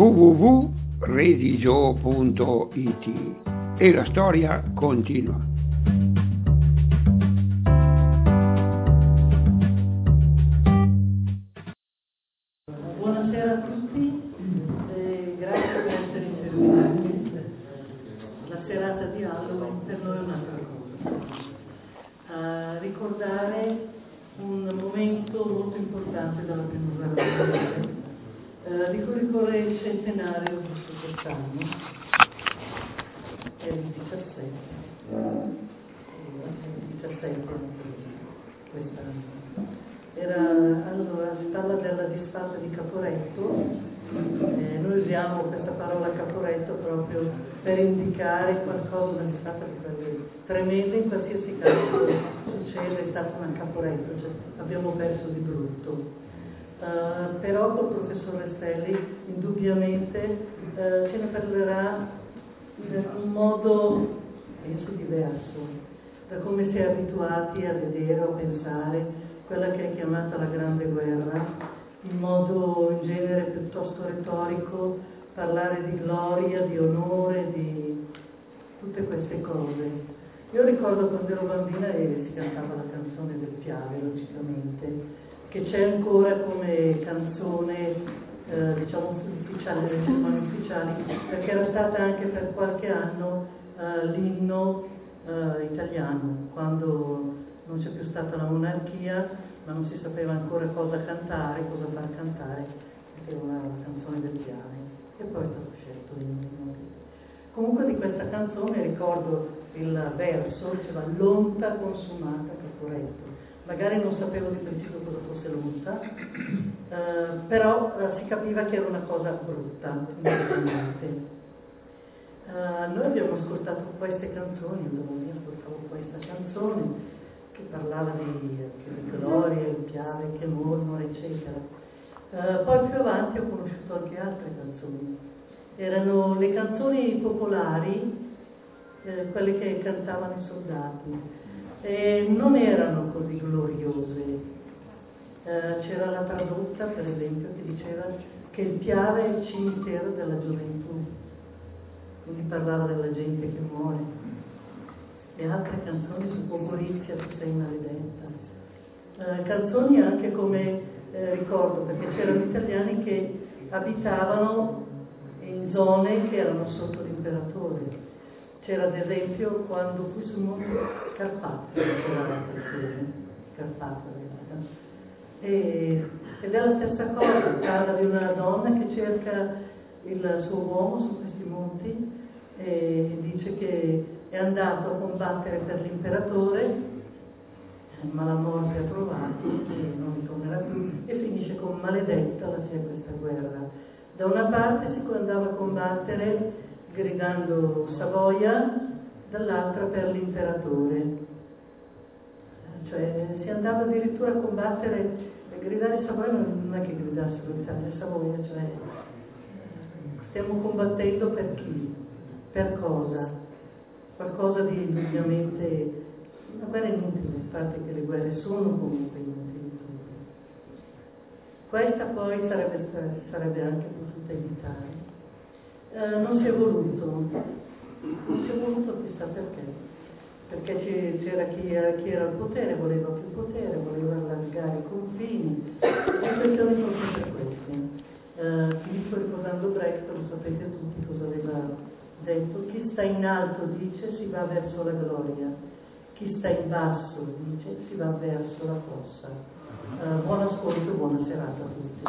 www.redigio.it e la storia continua. Buonasera a tutti e grazie per essere intervenuti. La serata di Halloween per noi è un'altra cosa. Ricordare un momento molto importante della prima guerra mondiale, di cui ricorre il centenario giusto quest'anno, è il 17 quest'anno. Allora, si parla della disfatta di Caporetto. Noi usiamo questa parola Caporetto proprio per indicare qualcosa, una disfatta di quelle tremende, in qualsiasi caso succede, è stata una Caporetto, cioè abbiamo perso di brutto. Però col professor Restelli indubbiamente ce ne parlerà in un modo, penso, diverso, da come si è abituati a vedere o a pensare quella che è chiamata la Grande Guerra, in modo in genere piuttosto retorico, parlare di gloria, di onore, di tutte queste cose. Io ricordo quando ero bambina e si cantava la canzone del Piave, logicamente, che c'è ancora come canzone, diciamo, ufficiale, nelle cerimonie ufficiali, perché era stata anche per qualche anno l'inno italiano, quando non c'è più stata la monarchia, ma non si sapeva ancora cosa cantare, cosa far cantare, perché era una canzone del Piave, e poi è stato scelto l'inno. Comunque di questa canzone ricordo il verso, diceva l'onta consumata Caporetto. Magari non sapevo di preciso cosa fosse l'onta, però si capiva che era una cosa brutta, immediatamente. Noi abbiamo ascoltato queste canzoni, io ascoltavo questa canzone che parlava di gloria, il Piave che mormora, eccetera. Poi più avanti ho conosciuto anche altre canzoni. Erano le canzoni popolari, quelle che cantavano i soldati, e non erano così gloriose. C'era la tradotta, per esempio, che diceva che il Piave è il cimitero della gioventù, quindi parlava della gente che muore. E altre canzoni su Bogorizia, tu sei maledetta. Canzoni anche come, ricordo, perché c'erano italiani che abitavano in zone che erano sotto l'imperatore. C'era ad esempio quando qui sul monte Carpazzo, ed è la stessa cosa, parla di una donna che cerca il suo uomo su questi monti e dice che è andato a combattere per l'imperatore, ma la morte ha trovato e non ritornerà più, e finisce con maledetta la sia questa guerra. Da una parte si andava a combattere gridando Savoia, dall'altra per l'imperatore. Cioè si andava addirittura a combattere e gridare Savoia, non è che gridassero l'Italia Savoia, cioè stiamo combattendo per chi? Per cosa? Qualcosa di indubbiamente una guerra inutile, infatti che le guerre sono comunque inutili. Questa poi sarebbe anche potuta evitare. Non si è voluto chissà perché c'era chi era al potere, voleva più potere, voleva allargare i confini, le questioni sono sempre queste. Finisco ricordando Brecht, lo sapete tutti cosa aveva detto: chi sta in alto dice si va verso la gloria, chi sta in basso dice si va verso la fossa. Buon ascolto e buona serata a tutti.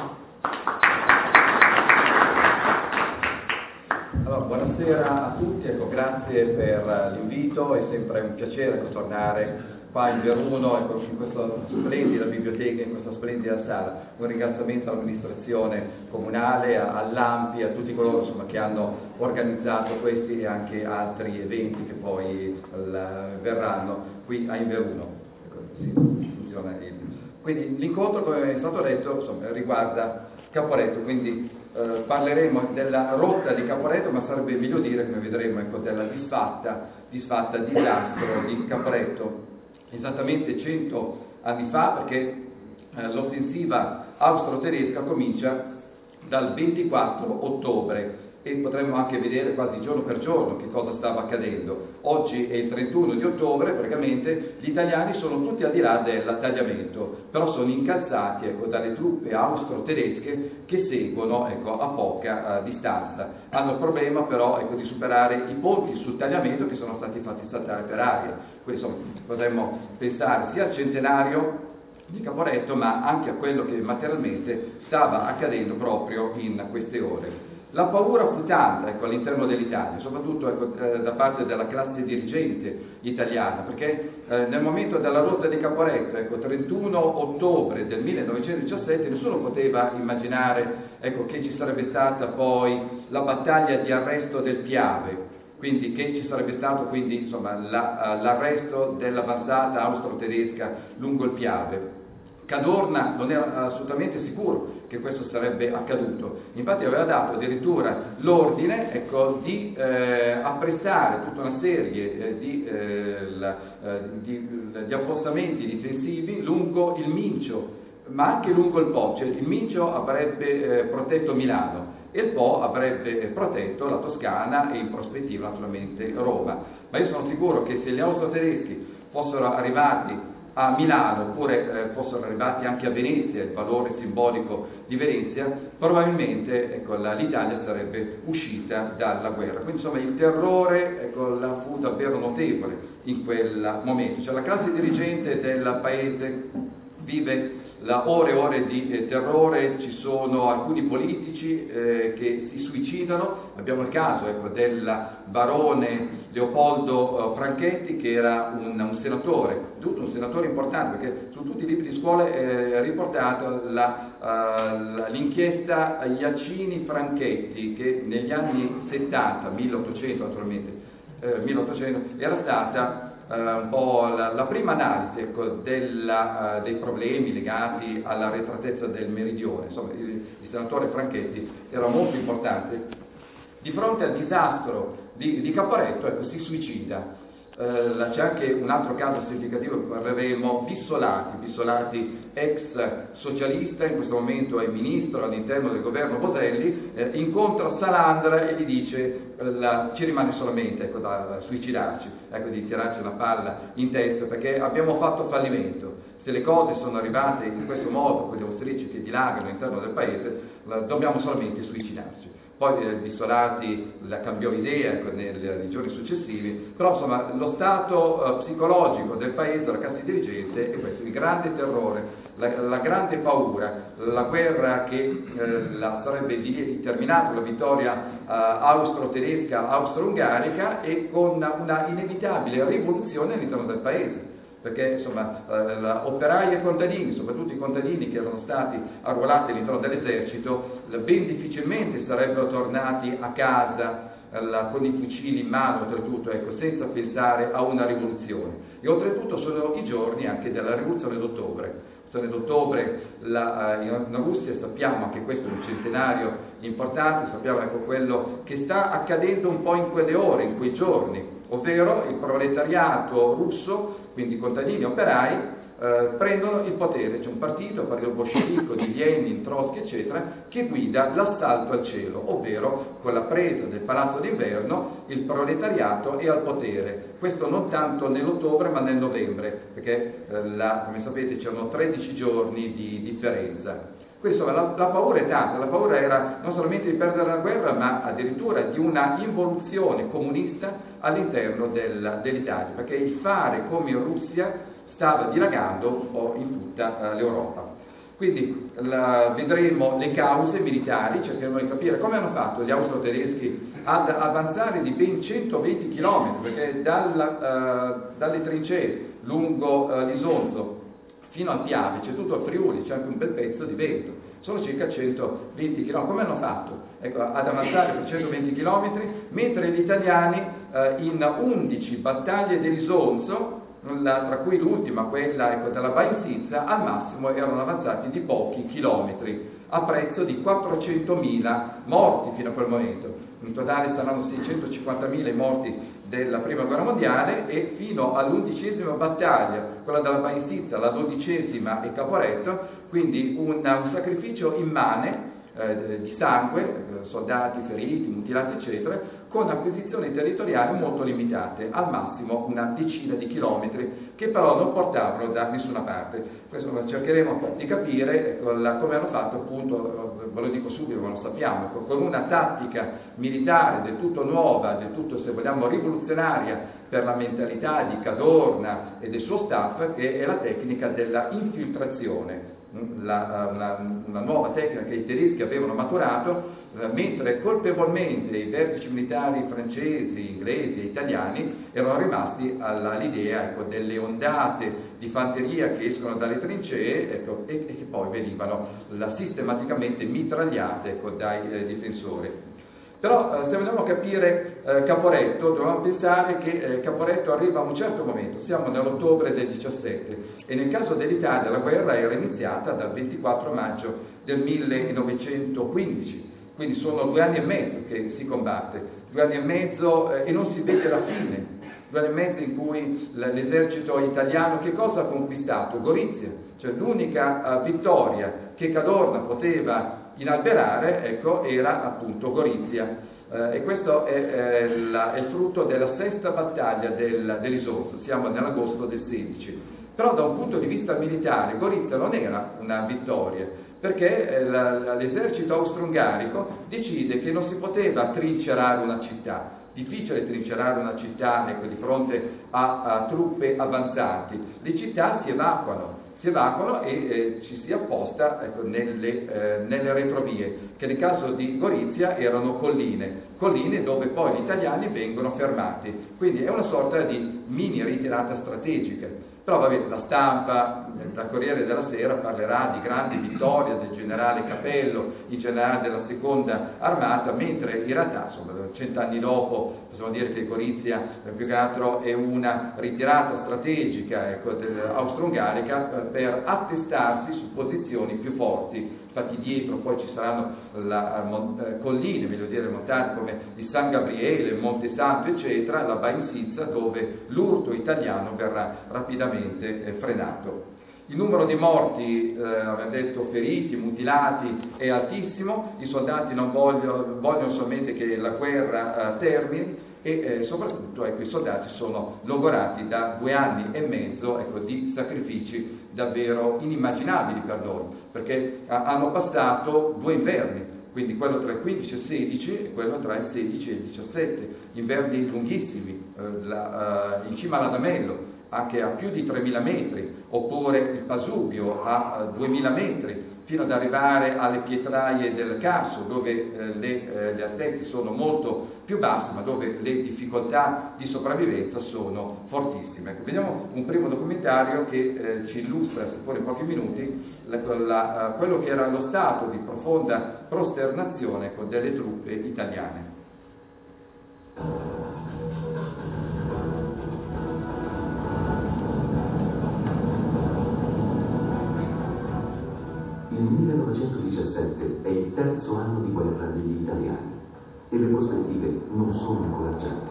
Allora, buonasera a tutti, ecco, grazie per l'invito, è sempre un piacere tornare qua in Veruno, ecco, in questa splendida biblioteca, in questa splendida sala. Un ringraziamento all'amministrazione comunale, all'AMPI, a tutti coloro insomma, che hanno organizzato questi e anche altri eventi che poi verranno qui a Inveruno. Ecco, sì, funziona. Quindi l'incontro, come è stato detto, insomma, riguarda Caporetto, quindi parleremo della rotta di Caporetto, ma sarebbe meglio dire, come vedremo, ecco, della disfatta disastro di Caporetto. Esattamente 100 anni fa, perché l'offensiva austro-tedesca comincia dal 24 ottobre e potremmo anche vedere quasi giorno per giorno che cosa stava accadendo. Oggi è il 31 di ottobre, praticamente gli italiani sono tutti al di là dell'attagliamento, però sono incalzati dalle truppe austro-tedesche che seguono a poca distanza. Hanno il problema però di superare i ponti sul tagliamento che sono stati fatti saltare per aria. Quindi insomma, potremmo pensare sia al centenario di Caporetto, ma anche a quello che materialmente stava accadendo proprio in queste ore. La paura fu tanta all'interno dell'Italia, soprattutto da parte della classe dirigente italiana, perché nel momento della rotta di Caporetto, 31 ottobre del 1917, nessuno poteva immaginare che ci sarebbe stata poi la battaglia di arresto del Piave, quindi che ci sarebbe stato l'arresto dell'avanzata austro-tedesca lungo il Piave. Cadorna non era assolutamente sicuro che questo sarebbe accaduto, infatti aveva dato addirittura l'ordine di apprestare tutta una serie di appostamenti difensivi lungo il Mincio, ma anche lungo il Po. Cioè, il Mincio avrebbe protetto Milano e il Po avrebbe protetto la Toscana e in prospettiva naturalmente Roma. Ma io sono sicuro che se gli austro-tedeschi fossero arrivati a Milano oppure fossero arrivati anche a Venezia, il valore simbolico di Venezia, probabilmente l'Italia sarebbe uscita dalla guerra. Quindi insomma il terrore fu davvero notevole in quel momento. Cioè, la classe dirigente del paese vive ore e ore di terrore, ci sono alcuni politici che si suicidano. Abbiamo il caso del barone Leopoldo Franchetti, che era un senatore, un senatore importante, perché su tutti i libri di scuola è riportata l'inchiesta Iacini-Franchetti, che negli anni 70, 1800 naturalmente, 1800, era stata un po' la prima analisi dei problemi legati all'arretratezza del meridione. Insomma, il senatore Franchetti era molto importante. Di fronte al disastro di Caporetto, si suicida. C'è anche un altro caso significativo, parleremo, Bissolati ex socialista, in questo momento è ministro all'interno del governo Boselli, incontra Salandra e gli dice ci rimane solamente da suicidarci, di tirarci una palla in testa, perché abbiamo fatto fallimento. Se le cose sono arrivate in questo modo, con gli austriaci che dilagano all'interno del paese, dobbiamo solamente suicidarci. Poi Bissolati la cambiò idea nei giorni successivi, però insomma lo stato psicologico del paese, della classe dirigente, è questo: il grande terrore, la grande paura, la guerra che sarebbe terminata la vittoria austro-tedesca, austro-ungarica, e con una inevitabile rivoluzione all'interno del paese. Perché insomma operai e contadini, soprattutto i contadini che erano stati arruolati all'interno dell'esercito, ben difficilmente sarebbero tornati a casa con i fucili in mano, oltretutto, senza pensare a una rivoluzione. E oltretutto sono i giorni anche della rivoluzione d'ottobre. D'ottobre in Russia, sappiamo anche questo è un centenario importante, sappiamo quello che sta accadendo un po' in quelle ore, in quei giorni, ovvero il proletariato russo, quindi contadini e operai, prendono il potere. C'è un partito, il partito bolscevico di Lenin, Trotsky eccetera, che guida l'assalto al cielo, ovvero con la presa del palazzo d'inverno il proletariato è al potere. Questo non tanto nell'ottobre ma nel novembre, perché come sapete c'erano 13 giorni di differenza. Quindi insomma la paura è tanta, la paura era non solamente di perdere la guerra, ma addirittura di una involuzione comunista all'interno dell'Italia, perché il fare come in Russia stava dilagando un po' in tutta l'Europa. Quindi vedremo le cause militari, cercheremo di capire come hanno fatto gli austro-tedeschi ad avanzare di ben 120 km, perché dalle trincee lungo l'Isonzo fino al Piave c'è tutto il Friuli, c'è anche un bel pezzo di vento, sono circa 120 km. Come hanno fatto ad avanzare per 120 km, mentre gli italiani in 11 battaglie dell'Isonzo, tra cui l'ultima, quella della Bain-Sizza, al massimo erano avanzati di pochi chilometri, a prezzo di 400.000 morti fino a quel momento. In totale saranno 650.000 i morti della prima guerra mondiale, e fino all'11ª battaglia, quella della Bain-Sizza, la 12ª e Caporetto, quindi un sacrificio immane, di sangue, soldati feriti, mutilati eccetera, con acquisizioni territoriali molto limitate, al massimo una decina di chilometri, che però non portavano da nessuna parte. Questo cercheremo di capire come hanno fatto, appunto, ve lo dico subito, ma lo sappiamo, con una tattica militare del tutto nuova, del tutto, se vogliamo, rivoluzionaria per la mentalità di Cadorna e del suo staff, che è la tecnica della infiltrazione. Una nuova tecnica che i tedeschi avevano maturato, mentre colpevolmente i vertici militari francesi, inglesi e italiani erano rimasti all'idea, ecco, delle ondate di fanteria che escono dalle trincee, ecco, e che poi venivano sistematicamente mitragliate, ecco, dai difensori. Però se vogliamo capire Caporetto, dobbiamo pensare che Caporetto arriva a un certo momento, siamo nell'ottobre del 17, e nel caso dell'Italia la guerra era iniziata dal 24 maggio del 1915, quindi sono 2 anni e mezzo che si combatte, 2 anni e mezzo e non si vede la fine, 2 anni e mezzo in cui l'esercito italiano che cosa ha conquistato? Gorizia, cioè l'unica vittoria che Cadorna poteva inalberare, ecco, era appunto Gorizia, e questo è il frutto della 6ª battaglia dell'Isorso, siamo nell'agosto del 16. Però da un punto di vista militare Gorizia non era una vittoria, perché l'esercito austro-ungarico decide che non si poteva trincerare una città. Difficile trincerare una città, ecco, di fronte a truppe avanzanti. Le città si evacuano e ci si apposta, ecco, nelle retrovie, che nel caso di Gorizia erano colline dove poi gli italiani vengono fermati, quindi è una sorta di mini ritirata strategica. Però vabbè, la stampa, il Corriere della Sera parlerà di grandi vittorie del generale Capello, il generale della seconda armata, mentre in realtà, insomma, 100 anni dopo possiamo dire che Gorizia più che altro è una ritirata strategica, ecco, austro-ungarica per attestarsi su posizioni più forti. Infatti dietro poi ci saranno colline, meglio dire, montagne come il San Gabriele, il Monte Santo eccetera, la Bain-Sizza, dove l'urto italiano verrà rapidamente frenato. Il numero di morti, abbiamo detto, feriti, mutilati, è altissimo, i soldati non vogliono solamente che la guerra termini, e soprattutto, ecco, i soldati sono logorati da 2 anni e mezzo, ecco, di sacrifici davvero inimmaginabili per loro, perché hanno passato 2 inverni, quindi quello tra il 15 e il 16 e quello tra il 16 e il 17, inverni lunghissimi, in cima all'Adamello, anche a più di 3.000 metri, oppure il Pasubio a 2.000 metri, fino ad arrivare alle pietraie del Carso, dove le altezze sono molto più basse, ma dove le difficoltà di sopravvivenza sono fortissime. Ecco, vediamo un primo documentario che ci illustra, seppur in pochi minuti, quello che era lo stato di profonda prosternazione delle truppe italiane. Il 1917 è il 3° anno di guerra degli italiani e le prospettive non sono incoraggianti.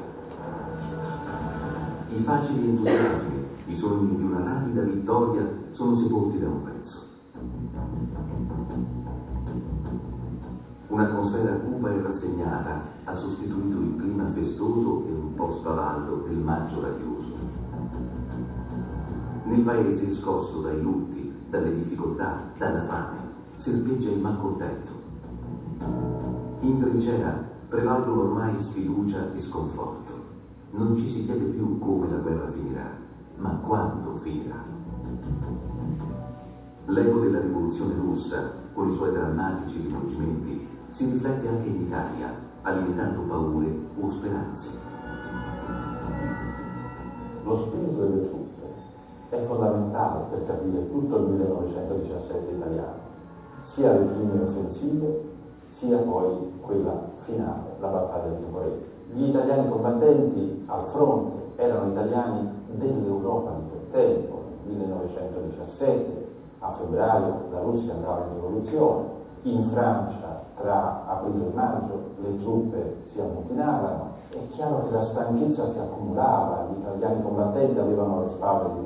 I facili entusiasmi, i sogni di una rapida vittoria sono sepolti da un pezzo. Un'atmosfera cupa e rassegnata ha sostituito il clima festoso e un po' spavaldo del maggio radioso. Nel paese scosso dai lutti, dalle difficoltà, dalla fame, serpeggia il malcontento. In trincea prevalgono ormai sfiducia e sconforto. Non ci si chiede più come la guerra finirà, ma quando finirà. L'eco della rivoluzione russa, con i suoi drammatici rivolgimenti, si riflette anche in Italia, alimentando paure o speranze. Lo spirito delle truppe è fondamentale per capire tutto il 1917 italiano, sia le prime offensive, sia poi quella finale, la battaglia di Caporetto. Gli italiani combattenti al fronte erano italiani dell'Europa di quel tempo, nel 1917, a febbraio la Russia andava in rivoluzione, in Francia tra aprile e maggio le truppe si ammutinavano, è chiaro che la stanchezza si accumulava, gli italiani combattenti avevano alle spalle il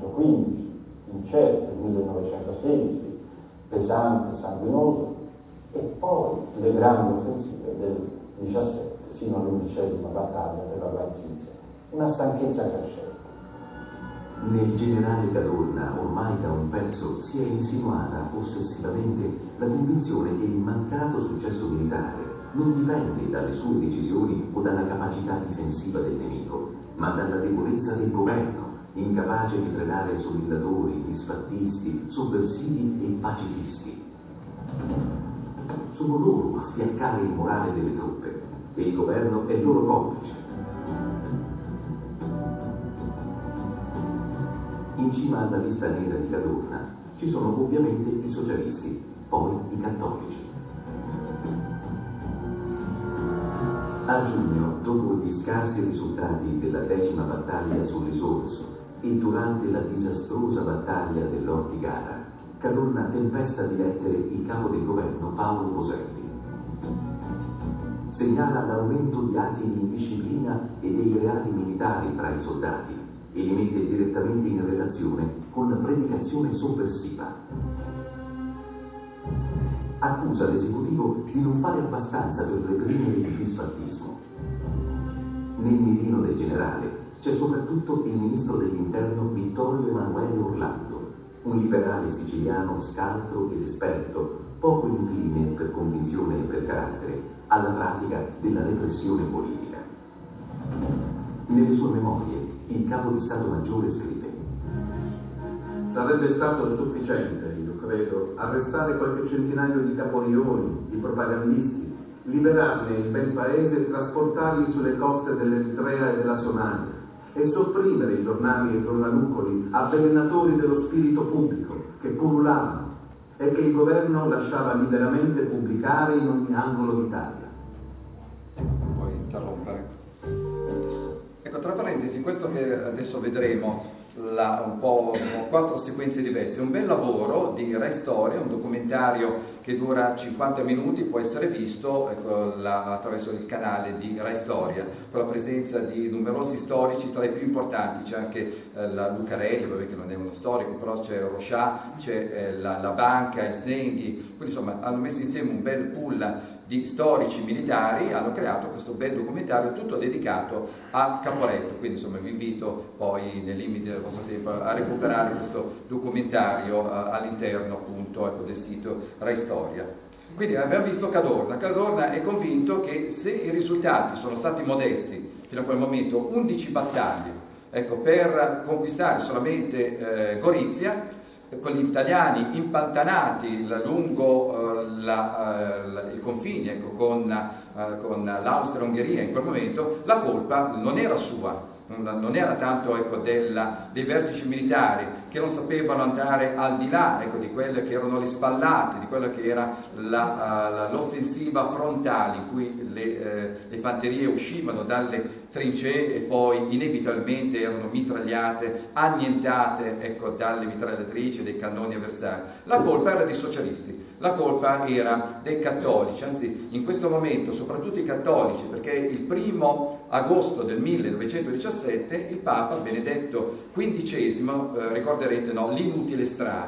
1915, incerto il 1916, pesante, sanguinoso, e poi le grandi offensive del 17 fino all'11ª battaglia per la Val Sicilia. Una stanchezza crescente. Nel generale Cadorna, ormai da un pezzo, si è insinuata ossessivamente la convinzione che il mancato successo militare non dipende dalle sue decisioni o dalla capacità difensiva del nemico, ma dalla debolezza del governo, incapace di frenare somillatori, disfattisti, sovversivi e pacifisti. Sono loro a fiaccare il morale delle truppe e il governo è loro complice. In cima alla lista nera di Cadorna ci sono ovviamente i socialisti, poi i cattolici. A giugno, dopo gli scarsi risultati della 10ª battaglia sul risorso e durante la disastrosa battaglia dell'Ortigara, Cadorna tempesta di lettere il capo del governo Paolo Poselli. Segnala l'aumento di atti di indisciplina e dei reati militari tra i soldati e li mette direttamente in relazione con la predicazione sovversiva. Accusa l'esecutivo di non fare abbastanza per reprimere il disfattismo. Nel mirino del generale c'è soprattutto il ministro dell'interno Vittorio Emanuele Orlando, un liberale siciliano scaltro ed esperto, poco incline per convinzione e per carattere alla pratica della repressione politica. Nelle sue memorie il capo di Stato Maggiore scrive: sarebbe stato sufficiente, io credo, arrestare qualche centinaio di caporioni, di propagandisti, liberarne il bel paese e trasportarli sulle coste dell'Eritrea e della Somalia e sopprimere i giornali e i giornalucoli avvelenatori dello spirito pubblico che pullulavano e che il governo lasciava liberamente pubblicare in ogni angolo d'Italia. Puoi interrompere. Ecco, tra parentesi, questo che adesso vedremo, un po' 4 sequenze diverse, un bel lavoro di Rai Storia, un documentario che dura 50 minuti, può essere visto attraverso il canale di Rai Storia, con la presenza di numerosi storici, tra i più importanti c'è anche la Lucarelli, che non è uno storico, però c'è Rochat, c'è la Banca, il Snenghi, quindi insomma hanno messo insieme un bel pool di storici militari, hanno creato questo bel documentario tutto dedicato a Caporetto, quindi insomma vi invito poi nei limiti del vostro tempo a recuperare questo documentario all'interno appunto del sito Rai Storia. Quindi abbiamo visto Cadorna è convinto che se i risultati sono stati modesti fino a quel momento, 11 battaglie, per conquistare solamente Gorizia, con gli italiani impantanati lungo i confini con l'Austria-Ungheria in quel momento, la colpa non era sua, non era tanto dei vertici militari che non sapevano andare al di là di quelle che erano le spallate, di quella che era l'offensiva frontale in cui le fanterie uscivano dalle trincee e poi inevitabilmente erano mitragliate, annientate dalle mitragliatrici, dei cannoni avversari. La colpa era dei socialisti, la colpa era dei cattolici, anzi in questo momento soprattutto i cattolici, perché il 1° agosto del 1917 il Papa Benedetto XV, ricorderete, l'inutile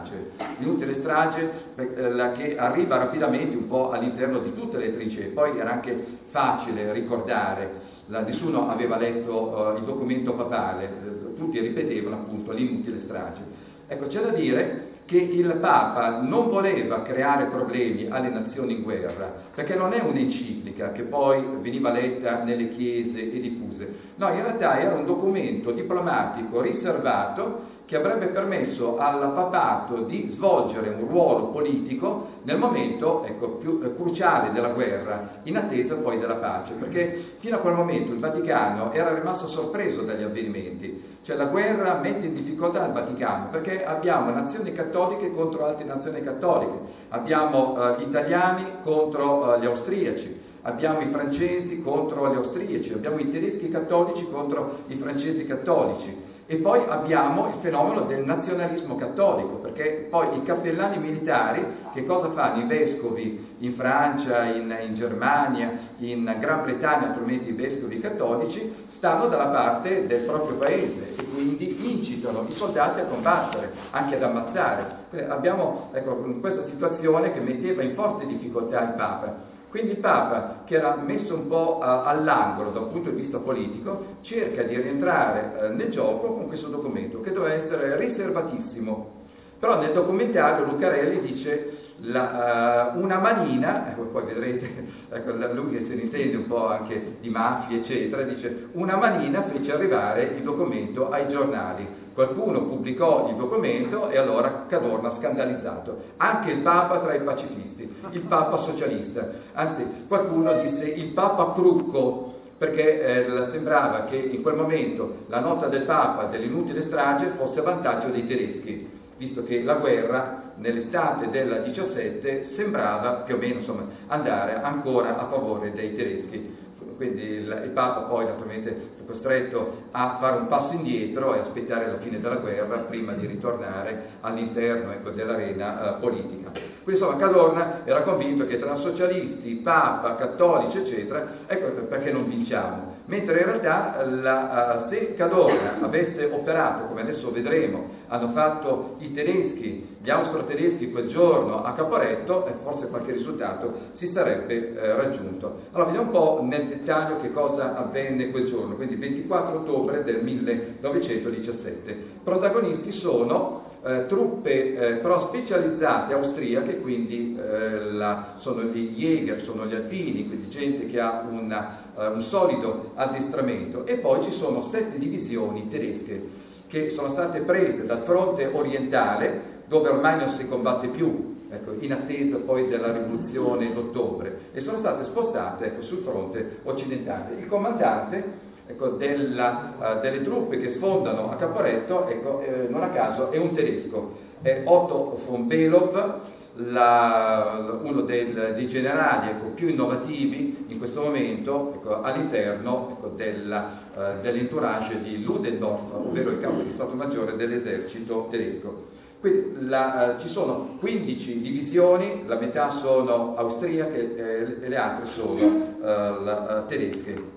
strage che arriva rapidamente un po' all'interno di tutte le trincee, poi era anche facile ricordare, nessuno aveva letto il documento papale, tutti ripetevano appunto l'inutile strage. Ecco, c'è da dire che il Papa non voleva creare problemi alle nazioni in guerra, perché non è un'enciclica che poi veniva letta nelle chiese e diffuse, no, in realtà era un documento diplomatico riservato che avrebbe permesso al papato di svolgere un ruolo politico nel momento più cruciale della guerra, in attesa poi della pace, perché fino a quel momento il Vaticano era rimasto sorpreso dagli avvenimenti, cioè la guerra mette in difficoltà il Vaticano, perché abbiamo nazioni cattoliche contro altre nazioni cattoliche, abbiamo gli italiani contro gli austriaci, abbiamo i francesi contro gli austriaci, abbiamo i tedeschi cattolici contro i francesi cattolici. E poi abbiamo il fenomeno del nazionalismo cattolico, perché poi i cappellani militari che cosa fanno? I vescovi in Francia, in Germania, in Gran Bretagna, attualmente i vescovi cattolici, stanno dalla parte del proprio paese e quindi incitano i soldati a combattere, anche ad ammazzare. Abbiamo questa situazione che metteva in forte difficoltà il Papa. Quindi il Papa, che era messo un po' all'angolo da un punto di vista politico, cerca di rientrare nel gioco con questo documento, che doveva essere riservatissimo. Però nel documentario Lucarelli dice una manina, poi vedrete, lui che se ne intende un po' anche di mafia, eccetera, dice una manina fece arrivare il documento ai giornali. Qualcuno pubblicò il documento e allora Cadorna scandalizzato. Anche il Papa tra i pacifisti, il Papa socialista, anzi qualcuno disse il Papa trucco, perché sembrava che in quel momento la nota del Papa dell'inutile strage fosse a vantaggio dei tedeschi, visto che la guerra nell'estate del 17 sembrava più o meno andare ancora a favore dei tedeschi. Quindi il Papa poi naturalmente è costretto a fare un passo indietro e aspettare la fine della guerra prima di ritornare all'interno dell'arena politica. Quindi Cadorna era convinto che tra socialisti, Papa, cattolici eccetera, perché non vinciamo. Mentre in realtà se Cadorna avesse operato, come adesso vedremo, hanno fatto i tedeschi, gli austro-tedeschi quel giorno a Caporetto, forse qualche risultato si sarebbe raggiunto. Allora vediamo un po' nel dettaglio che cosa avvenne quel giorno, quindi 24 ottobre del 1917. Protagonisti sono truppe però specializzate austriache, quindi sono gli Jäger, sono gli alpini, quindi gente che ha un solido addestramento, e poi ci sono 7 divisioni tedesche che sono state prese dal fronte orientale, dove ormai non si combatte più, in attesa poi della rivoluzione d'ottobre, e sono state spostate sul fronte occidentale. Il comandante delle truppe che sfondano a Caporetto, non a caso è un tedesco, è Otto von Below, uno dei generali più innovativi in questo momento all'interno dell'entourage di Ludendorff, ovvero il capo di Stato Maggiore dell'esercito tedesco. Quindi ci sono 15 divisioni, la metà sono austriache e le altre sono tedesche.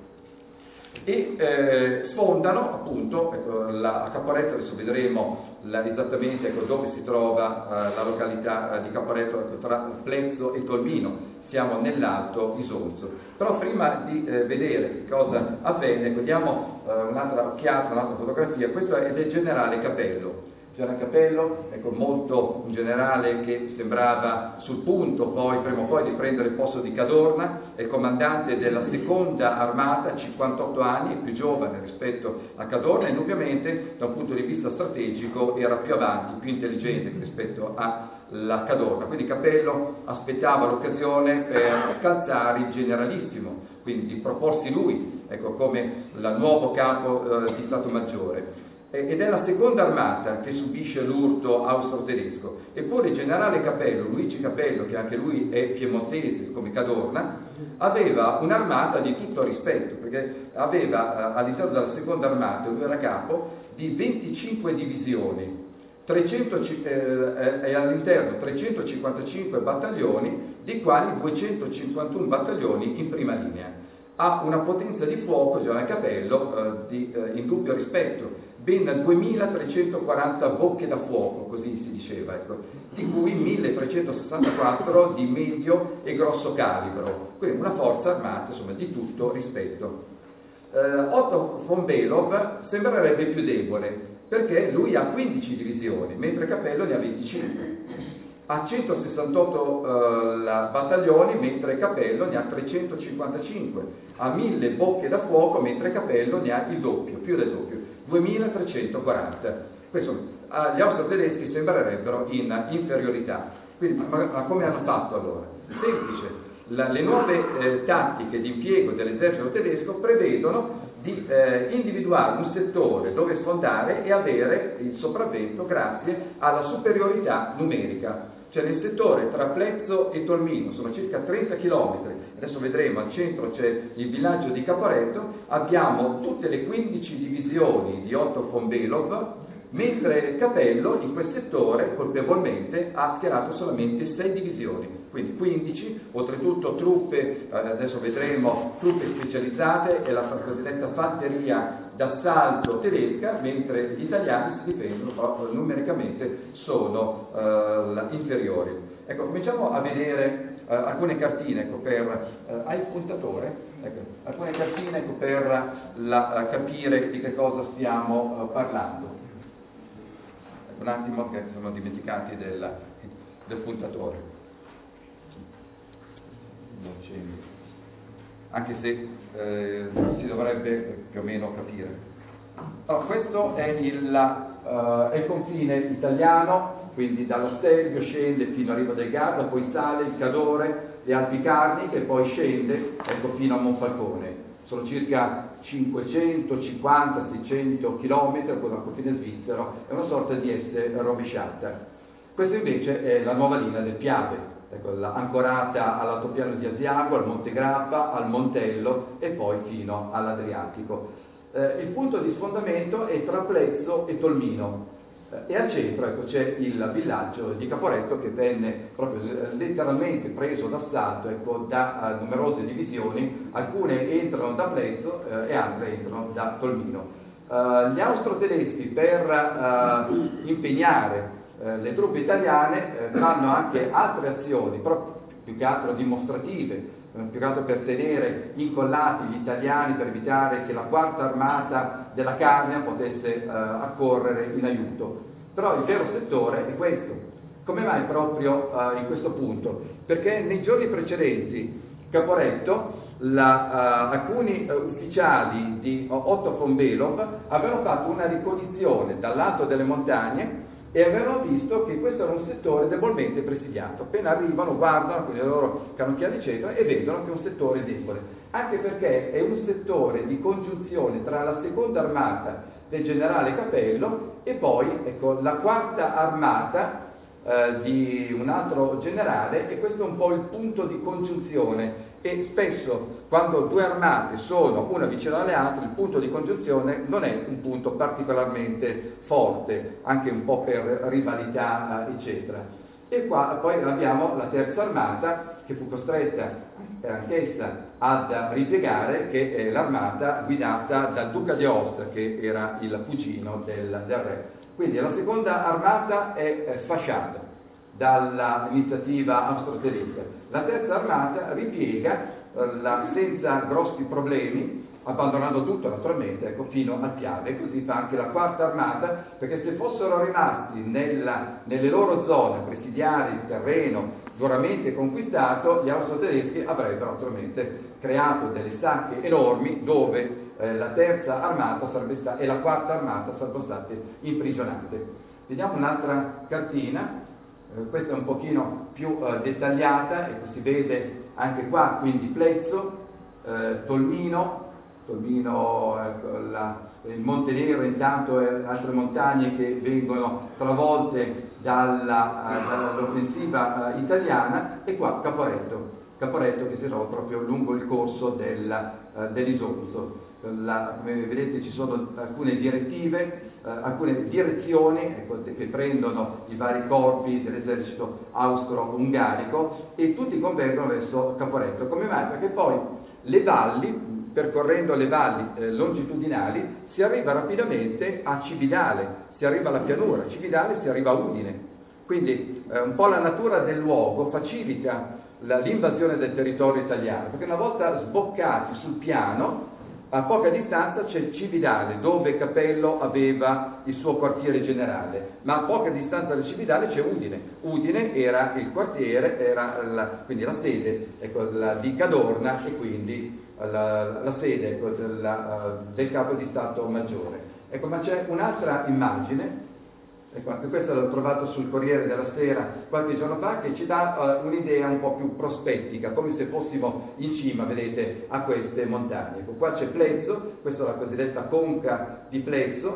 E sfondano appunto a Caporetto. Adesso vedremo esattamente dove si trova la località di Caporetto, tra Plezzo e Tolmino, siamo nell'Alto Isonzo. Però prima di vedere cosa avvenne, diamo un'altra occhiata, un'altra fotografia. Questo è del generale Capello. Generale Capello, un generale che sembrava sul punto prima o poi di prendere il posto di Cadorna, è il comandante della seconda armata, 58 anni, è più giovane rispetto a Cadorna, e indubbiamente da un punto di vista strategico era più avanti, più intelligente rispetto alla Cadorna. Quindi Capello aspettava l'occasione per calzare il generalissimo, quindi di proporsi lui come il nuovo capo di Stato Maggiore. Ed è la seconda armata che subisce l'urto austro-tedesco. Eppure il generale Capello, Luigi Capello, che anche lui è piemontese come Cadorna, aveva un'armata di tutto rispetto, perché aveva all'interno della seconda armata, lui era capo di 25 divisioni, e all'interno 355 battaglioni, dei quali 251 battaglioni in prima linea. Ha una potenza di fuoco, generale Capello, di indubbio rispetto, ben 2340 bocche da fuoco, così si diceva, di cui 1364 di medio e grosso calibro, quindi una forza armata di tutto rispetto. Otto von Below sembrerebbe più debole, perché lui ha 15 divisioni, mentre Capello ne ha 25. Ha 168 battaglioni, mentre Capello ne ha 355, ha 1000 bocche da fuoco, mentre Capello ne ha il doppio, più del doppio, 2340. Questo gli austro-tedeschi sembrerebbero in inferiorità. Quindi, ma come hanno fatto allora? Semplice. Le nuove tattiche di impiego dell'esercito tedesco prevedono di individuare un settore dove sfondare e avere il sopravvento grazie alla superiorità numerica. cioè nel settore tra Plezzo e Tolmino, sono circa 30 km, adesso vedremo, al centro c'è il villaggio di Caporetto, abbiamo tutte le 15 divisioni di Otto von Below, mentre Capello in quel settore colpevolmente ha schierato solamente 6 divisioni, quindi 15, oltretutto truppe, adesso vedremo, truppe specializzate e la cosiddetta fanteria d'assalto tedesca, mentre gli italiani si difendono, numericamente sono inferiori. Ecco, cominciamo a vedere alcune cartine, ecco, hai il puntatore? Ecco, alcune cartine, ecco, per capire di che cosa stiamo parlando. Un attimo che sono dimenticati del puntatore, anche se si dovrebbe più o meno capire. Allora, questo è il confine italiano, quindi dallo Stelvio scende fino a Riva del Garda, poi sale il Cadore, le Alpi Carniche e poi scende, ecco, fino a Monfalcone. Sono circa 550-600 km con il confine svizzero, è una sorta di S rovesciata. Questa invece è la nuova linea del Piave, ecco, ancorata all'altopiano di Asiago, al Monte Grappa, al Montello e poi fino all'Adriatico. Il punto di sfondamento è tra Plezzo e Tolmino. E al centro, ecco, c'è il villaggio di Caporetto che venne proprio letteralmente preso d'assalto, ecco, da numerose divisioni, alcune entrano da Plezzo e altre entrano da Tolmino. Gli austro-tedeschi per impegnare le truppe italiane fanno anche altre azioni, però più che altro dimostrative, più che altro per tenere incollati gli italiani, per evitare che la quarta armata della Carnia potesse accorrere in aiuto. Però il vero settore è questo. Come mai proprio in questo punto? Perché nei giorni precedenti Caporetto, alcuni ufficiali di Otto von Below avevano fatto una ricognizione dall'alto delle montagne e avevano visto che questo era un settore debolmente presidiato. Appena arrivano, guardano con i loro cannocchiali eccetera e vedono che è un settore debole, anche perché è un settore di congiunzione tra la seconda armata del generale Capello e poi, ecco, la quarta armata di un altro generale, e questo è un po' il punto di congiunzione. E spesso quando due armate sono una vicino alle altre, il punto di congiunzione non è un punto particolarmente forte, anche un po' per rivalità eccetera. E qua poi abbiamo la terza armata che fu costretta anch'essa ad ripiegare, che è l'armata guidata dal duca di Aosta, che era il cugino del re. Quindi la seconda armata è fasciata dall'iniziativa austro-tedesca. La terza armata ripiega senza grossi problemi, abbandonando tutto naturalmente, ecco, fino al Piave. E così fa anche la quarta armata, perché se fossero rimasti nelle loro zone a presidiare il terreno duramente conquistato, gli austro-tedeschi avrebbero naturalmente creato delle sacche enormi dove la terza armata e la quarta armata sarebbero state imprigionate. Vediamo un'altra cartina. Questa è un pochino più dettagliata, ecco, si vede anche qua, quindi Plezzo, Tolmino, ecco, il Monte Nero intanto e altre montagne che vengono travolte dall'offensiva italiana, e qua Caporetto che si trova proprio lungo il corso dell'Isonzo. Come vedete ci sono alcune direttive, alcune direzioni, ecco, che prendono i vari corpi dell'esercito austro-ungarico e tutti convergono verso Caporetto. Come mai? Perché poi le valli, percorrendo le valli longitudinali, si arriva rapidamente a Cividale, si arriva alla pianura, a Cividale si arriva a Udine. Quindi un po' la natura del luogo facilita l'invasione del territorio italiano, perché una volta sboccati sul piano, a poca distanza c'è Cividale, dove Capello aveva il suo quartiere generale, ma a poca distanza da Cividale c'è Udine. Udine era il quartiere, quindi la sede, ecco, di Cadorna, e quindi la sede, ecco, del capo di Stato Maggiore. Ecco, ma c'è un'altra immagine. Ecco, anche questa l'ho trovato sul Corriere della Sera qualche giorno fa, che ci dà un'idea un po' più prospettica, come se fossimo in cima, vedete, a queste montagne. Ecco, qua c'è Plezzo, questa è la cosiddetta conca di Plezzo,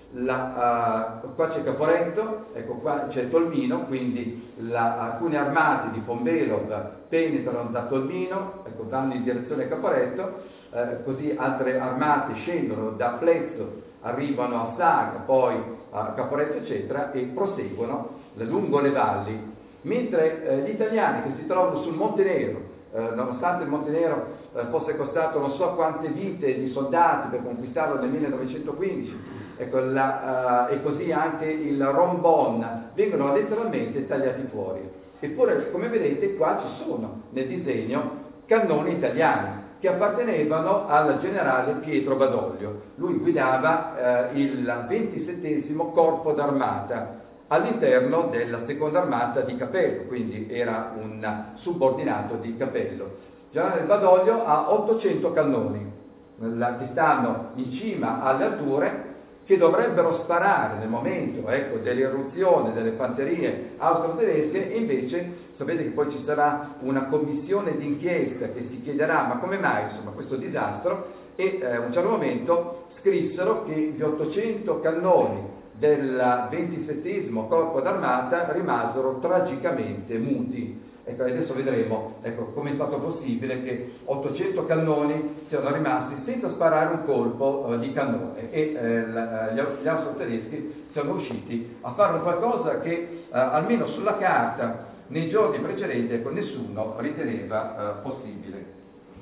qua c'è Caporetto, ecco qua c'è Tolmino, quindi alcune armate di von Below penetrano da Tolmino, ecco, vanno in direzione Caporetto, così altre armate scendono da Plezzo, arrivano a Saga, poi a Caporetto eccetera, e proseguono lungo le valli, mentre gli italiani che si trovano sul Monte Nero, nonostante il Monte Nero fosse costato non so quante vite di soldati per conquistarlo nel 1915, ecco, e così anche il Rombon, vengono letteralmente tagliati fuori. Eppure, come vedete, qua ci sono nel disegno cannoni italiani che appartenevano al generale Pietro Badoglio. Lui guidava il 27° corpo d'armata all'interno della seconda armata di Capello, quindi era un subordinato di Capello. Il generale Badoglio ha 800 cannoni che stanno in cima alle alture, che dovrebbero sparare nel momento, ecco, dell'irruzione delle fanterie austro-tedesche, e invece sapete che poi ci sarà una commissione d'inchiesta che si chiederà ma come mai insomma questo disastro, e a un certo momento scrissero che gli 800 cannoni del 27° corpo d'armata rimasero tragicamente muti. Ecco, adesso vedremo, ecco, come è stato possibile che 800 cannoni siano rimasti senza sparare un colpo di cannone, e gli austro-tedeschi siano riusciti a fare un qualcosa che almeno sulla carta nei giorni precedenti, ecco, nessuno riteneva possibile.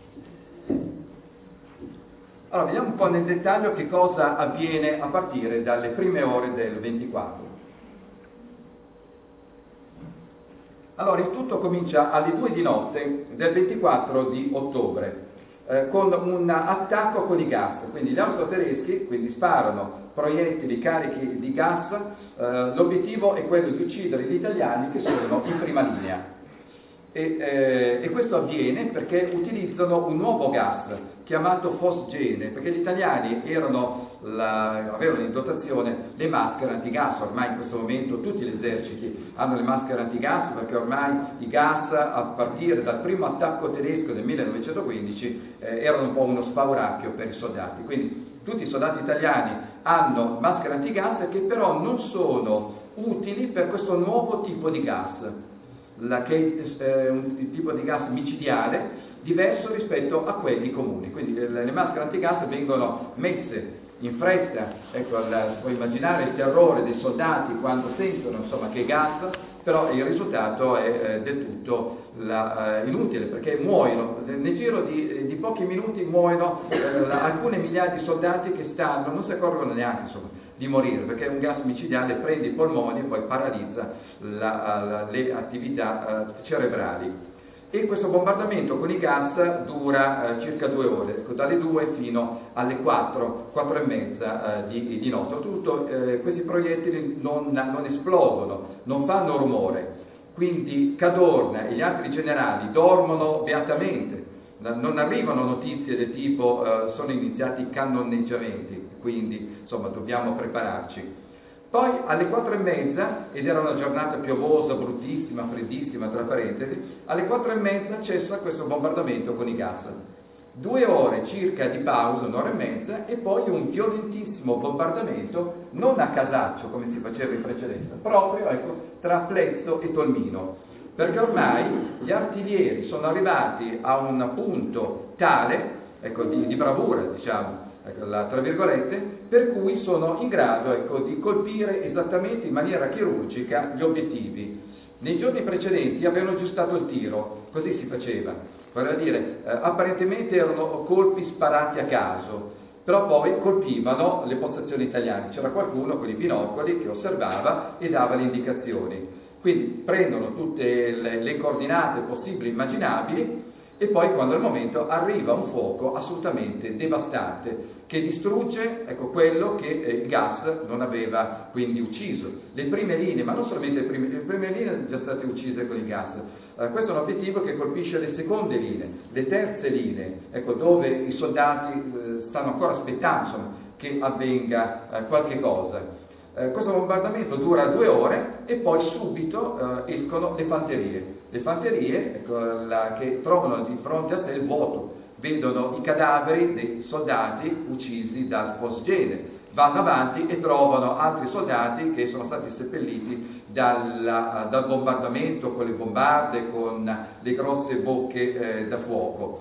Allora, vediamo un po' nel dettaglio che cosa avviene a partire dalle prime ore del 24. Allora, il tutto comincia alle 2 di notte del 24 di ottobre, con un attacco con i gas. Quindi gli austro-tedeschi sparano proiettili carichi di gas, l'obiettivo è quello di uccidere gli italiani che sono in prima linea. E questo avviene perché utilizzano un nuovo gas chiamato fosgene, perché gli italiani avevano in dotazione le maschere antigas. Ormai in questo momento tutti gli eserciti hanno le maschere antigas, perché ormai i gas, a partire dal primo attacco tedesco del 1915, erano un po' uno spauracchio per i soldati. Quindi tutti i soldati italiani hanno maschere antigas, che però non sono utili per questo nuovo tipo di gas, che è un tipo di gas micidiale diverso rispetto a quelli comuni. Quindi le maschere antigas vengono messe in fretta, ecco, puoi immaginare il terrore dei soldati quando sentono insomma che gas, però il risultato è del tutto inutile, perché muoiono nel giro di pochi minuti, muoiono alcune migliaia di soldati che non si accorgono neanche insomma di morire, perché un gas micidiale prende i polmoni e poi paralizza le attività cerebrali. E questo bombardamento con i gas dura circa 2 ore, dalle 2 fino alle 4 e mezza di notte. Oltretutto questi proiettili non esplodono, non fanno rumore, quindi Cadorna e gli altri generali dormono beatamente, non arrivano notizie del tipo sono iniziati i cannoneggiamenti, quindi insomma dobbiamo prepararci. Poi alle 4 e mezza, ed era una giornata piovosa, bruttissima, freddissima, tra parentesi, alle 4 e mezza cessa questo bombardamento con i gas. 2 ore circa di pausa, 1 ora e mezza, e poi un violentissimo bombardamento, non a casaccio come si faceva in precedenza, proprio tra Plezzo e Tolmino, perché ormai gli artiglieri sono arrivati a un punto tale, di bravura, diciamo, tra virgolette, per cui sono in grado di colpire esattamente in maniera chirurgica gli obiettivi. Nei giorni precedenti avevano aggiustato il tiro, così si faceva, vale a dire apparentemente erano colpi sparati a caso, però poi colpivano le postazioni italiane, c'era qualcuno con i binocoli che osservava e dava le indicazioni. Quindi prendono tutte le coordinate possibili e immaginabili, e poi quando è il momento arriva un fuoco assolutamente devastante che distrugge quello che il gas non aveva quindi ucciso. Le prime linee, ma non solamente le prime linee sono già state uccise con il gas. Questo è un obiettivo che colpisce le seconde linee, le terze linee, dove i soldati stanno ancora aspettando insomma, che avvenga qualche cosa. Questo bombardamento dura 2 ore e poi subito escono le fanterie. Le fanterie che trovano di fronte a sé il vuoto, vedono i cadaveri dei soldati uccisi dal fosgene, vanno avanti e trovano altri soldati che sono stati seppelliti dal bombardamento con le bombarde, con le grosse bocche da fuoco.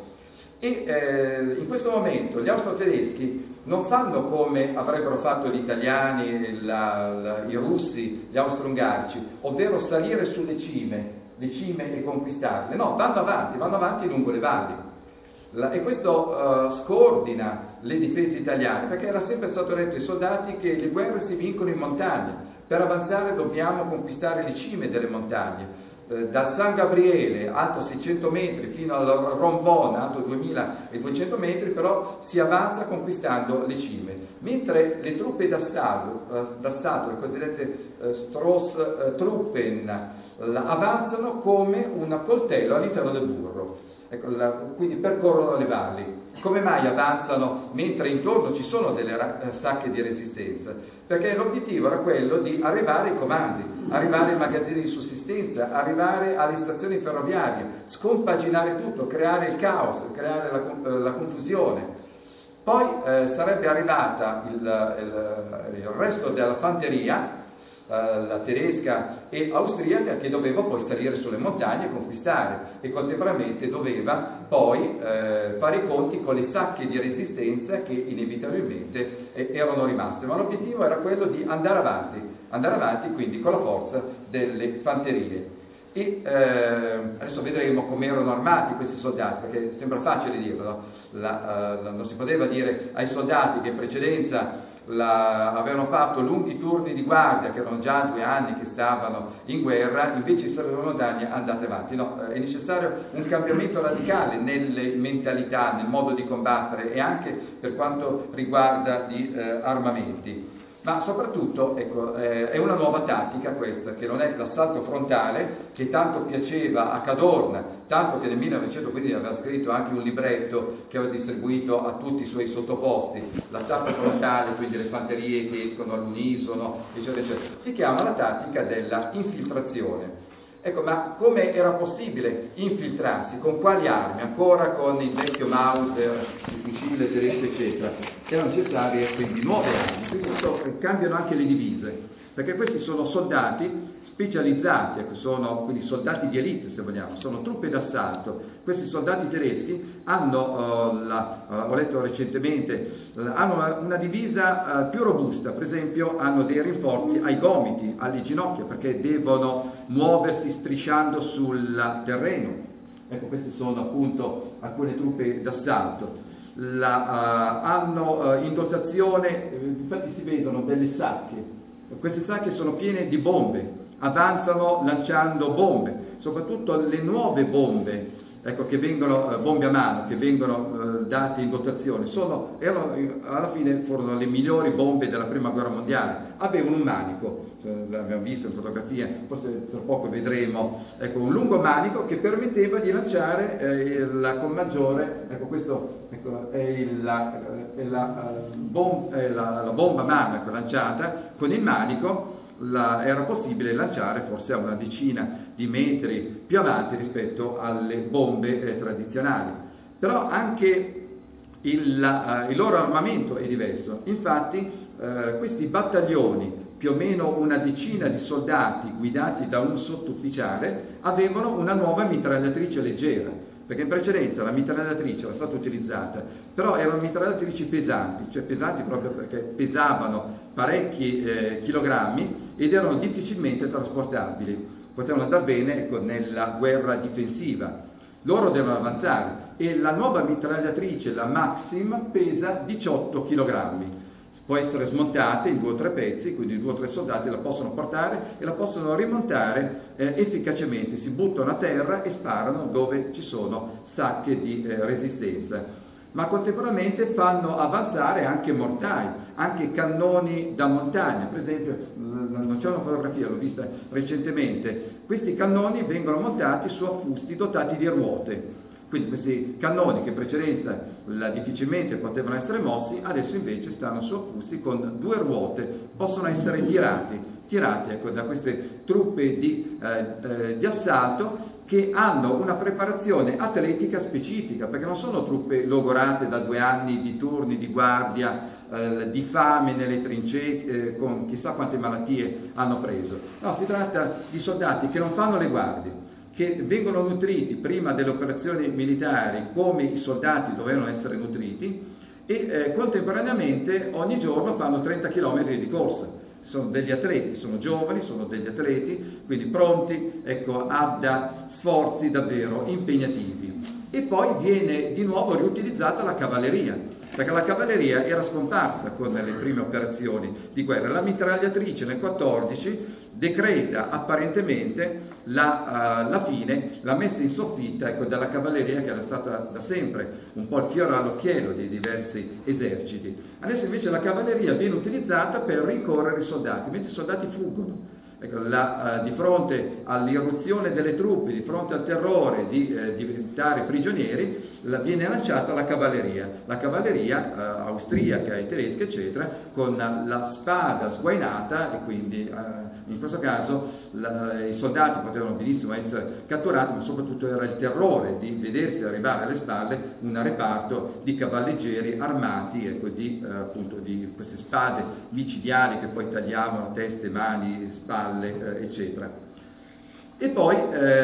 E in questo momento gli austro-tedeschi non fanno come avrebbero fatto gli italiani, i russi, gli austro-ungarici, ovvero salire sulle cime e conquistarle. No, vanno avanti lungo le valli. E questo scordina le difese italiane, perché era sempre stato detto ai soldati che le guerre si vincono in montagna. Per avanzare dobbiamo conquistare le cime delle montagne. Dal San Gabriele, alto 600 metri, fino al Rombon, alto 2200 metri, però si avanza conquistando le cime. Mentre le truppe d'assalto, le cosiddette Strosstruppen, avanzano come un coltello all'interno del burro. Ecco, quindi percorrono le valli. Come mai avanzano mentre intorno ci sono delle sacche di resistenza? Perché l'obiettivo era quello di arrivare ai comandi, arrivare ai magazzini di sussistenza, arrivare alle stazioni ferroviarie, scompaginare tutto, creare il caos, creare la confusione. Poi sarebbe arrivata il resto della fanteria, la tedesca e austriaca, che doveva poi salire sulle montagne e conquistare, e contemporaneamente doveva poi fare i conti con le sacche di resistenza che inevitabilmente erano rimaste, ma l'obiettivo era quello di andare avanti quindi con la forza delle fanterie. E adesso vedremo come erano armati questi soldati, perché sembra facile dirlo, no? Non si poteva dire ai soldati che in precedenza avevano fatto lunghi turni di guardia, che erano già 2 anni che stavano in guerra, invece di salire le montagne andate avanti. No, è necessario un cambiamento radicale nelle mentalità, nel modo di combattere e anche per quanto riguarda gli armamenti. Ma soprattutto, ecco, è una nuova tattica questa, che non è l'assalto frontale, che tanto piaceva a Cadorna, tanto che nel 1915 aveva scritto anche un libretto che aveva distribuito a tutti i suoi sottoposti, l'assalto frontale, quindi le fanterie che escono all'unisono, eccetera, eccetera. Si chiama la tattica della infiltrazione. Ecco, ma come era possibile infiltrarsi? Con quali armi? Ancora con il vecchio Mauser, il fucile tedesco, eccetera. Erano necessarie quindi nuove armi. Quindi cambiano anche le divise, perché questi sono soldati specializzati, ecco, sono quindi soldati di elite, se vogliamo, sono truppe d'assalto. Questi soldati tedeschi hanno, ho letto recentemente, hanno una divisa più robusta, per esempio hanno dei rinforzi ai gomiti, alle ginocchia, perché devono muoversi strisciando sul terreno. Ecco, queste sono appunto alcune truppe d'assalto. Hanno in dotazione, infatti si vedono delle sacche, queste sacche sono piene di bombe, avanzano lanciando bombe, soprattutto le nuove bombe, ecco, che vengono, bombe a mano, che vengono date in dotazione, alla fine furono le migliori bombe della prima guerra mondiale, avevano un manico, l'abbiamo visto in fotografia, forse tra poco vedremo, ecco, un lungo manico che permetteva di lanciare con maggiore, ecco, questo ecco, è la bomba a mano, ecco, lanciata con il manico. Era possibile lanciare forse a una decina di metri più avanti rispetto alle bombe tradizionali. Però anche il loro armamento è diverso. Infatti questi battaglioni, più o meno una decina di soldati guidati da un sottufficiale, avevano una nuova mitragliatrice leggera, perché in precedenza la mitragliatrice era stata utilizzata, però erano mitragliatrici pesanti, cioè pesanti proprio perché pesavano parecchi chilogrammi ed erano difficilmente trasportabili, potevano andare bene, ecco, nella guerra difensiva. Loro devono avanzare e la nuova mitragliatrice, la Maxim, pesa 18 kg. Può essere smontata in 2 o 3 pezzi, quindi 2 o 3 soldati la possono portare e la possono rimontare efficacemente, si buttano a terra e sparano dove ci sono sacche di resistenza. Ma contemporaneamente fanno avanzare anche mortai, anche cannoni da montagna. Per esempio, non c'è una fotografia, l'ho vista recentemente, questi cannoni vengono montati su affusti dotati di ruote. Quindi questi cannoni che in precedenza difficilmente potevano essere mossi, adesso invece stanno su affusti con 2 ruote, possono essere tirati tirati da queste truppe di assalto, che hanno una preparazione atletica specifica, perché non sono truppe logorate da 2 anni di turni di guardia, di fame nelle trincee, con chissà quante malattie hanno preso. No, si tratta di soldati che non fanno le guardie, che vengono nutriti prima delle operazioni militari come i soldati dovevano essere nutriti, e contemporaneamente ogni giorno fanno 30 km di corsa. Sono degli atleti, sono giovani, sono degli atleti, quindi pronti a sforzi davvero impegnativi. E poi viene di nuovo riutilizzata la cavalleria, perché la cavalleria era scomparsa con le prime operazioni di guerra. La mitragliatrice nel 14 decreta apparentemente la fine, la messa in soffitta della cavalleria, che era stata da sempre un po' il fiore all'occhiello di diversi eserciti. Adesso invece la cavalleria viene utilizzata per rincorrere i soldati, mentre i soldati fuggono. Di fronte all'irruzione delle truppe, di fronte al terrore di diventare prigionieri, viene lanciata la cavalleria austriaca e tedesca, eccetera, con la spada sguainata, e quindi in questo caso i soldati potevano benissimo essere catturati, ma soprattutto era il terrore di vedersi arrivare alle spalle un reparto di cavalleggeri armati, di queste spade micidiali che poi tagliavano teste, mani, spalle, eccetera. E poi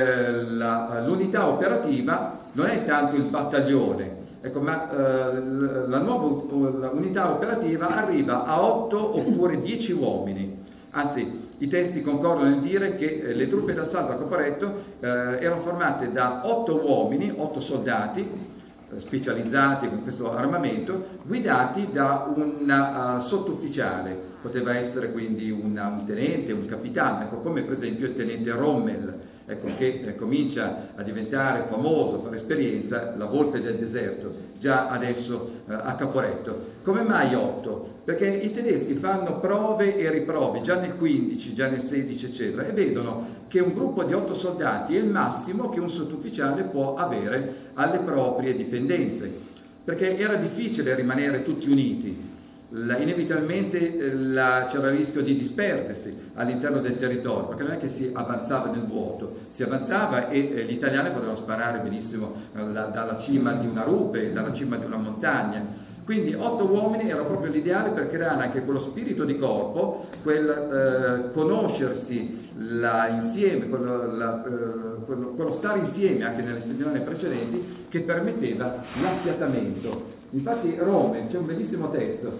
l'unità operativa non è tanto il battaglione, ma la nuova unità operativa arriva a 8 oppure 10 uomini. Anzi, i testi concordano nel dire che le truppe d'assalto a Caporetto erano formate da 8 uomini, 8 soldati specializzati con questo armamento, guidati da un sottufficiale. Poteva essere quindi un tenente, un capitano, come per esempio il tenente Rommel, che comincia a diventare famoso, a fare esperienza, la volpe del deserto, già adesso a Caporetto. Come mai 8? Perché i tedeschi fanno prove e riprove, già nel 15, già nel 16, eccetera, e vedono che un gruppo di 8 soldati è il massimo che un sottufficiale può avere alle proprie dipendenze, perché era difficile rimanere tutti uniti. Inevitabilmente c'era il rischio di disperdersi all'interno del territorio, perché non è che si avanzava nel vuoto, si avanzava e gli italiani potevano sparare benissimo dalla cima di una rupe, dalla cima di una montagna. Quindi 8 uomini era proprio l'ideale per creare anche quello spirito di corpo, quel conoscersi insieme, quello stare insieme anche nelle settimane precedenti, che permetteva l'affiatamento. Infatti Rommel, c'è un bellissimo testo,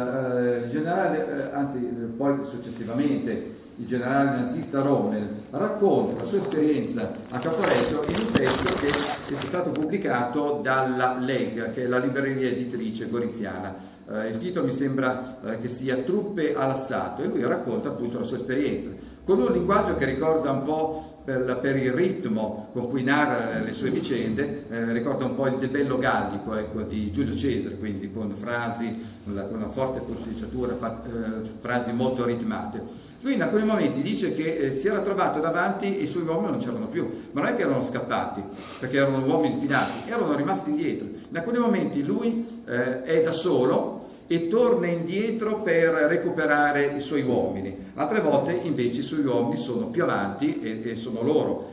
il generale, poi successivamente il generale nazista Rommel racconta la sua esperienza a Caporetto in un testo che è stato pubblicato dalla Leg, che è la libreria editrice goriziana. Il titolo mi sembra che sia Truppe all'assalto, e lui racconta appunto la sua esperienza con un linguaggio che ricorda un po' per il ritmo con cui narra le sue vicende, ricorda un po' il Debello gallico di Giulio Cesare, quindi con frasi, con una forte pronunciatura, frasi molto ritmate. Lui in alcuni momenti dice che si era trovato davanti e i suoi uomini non c'erano più, ma non è che erano scappati, perché erano uomini infinati, erano rimasti indietro. In alcuni momenti lui è da solo e torna indietro per recuperare i suoi uomini, altre volte invece i suoi uomini sono più avanti e sono loro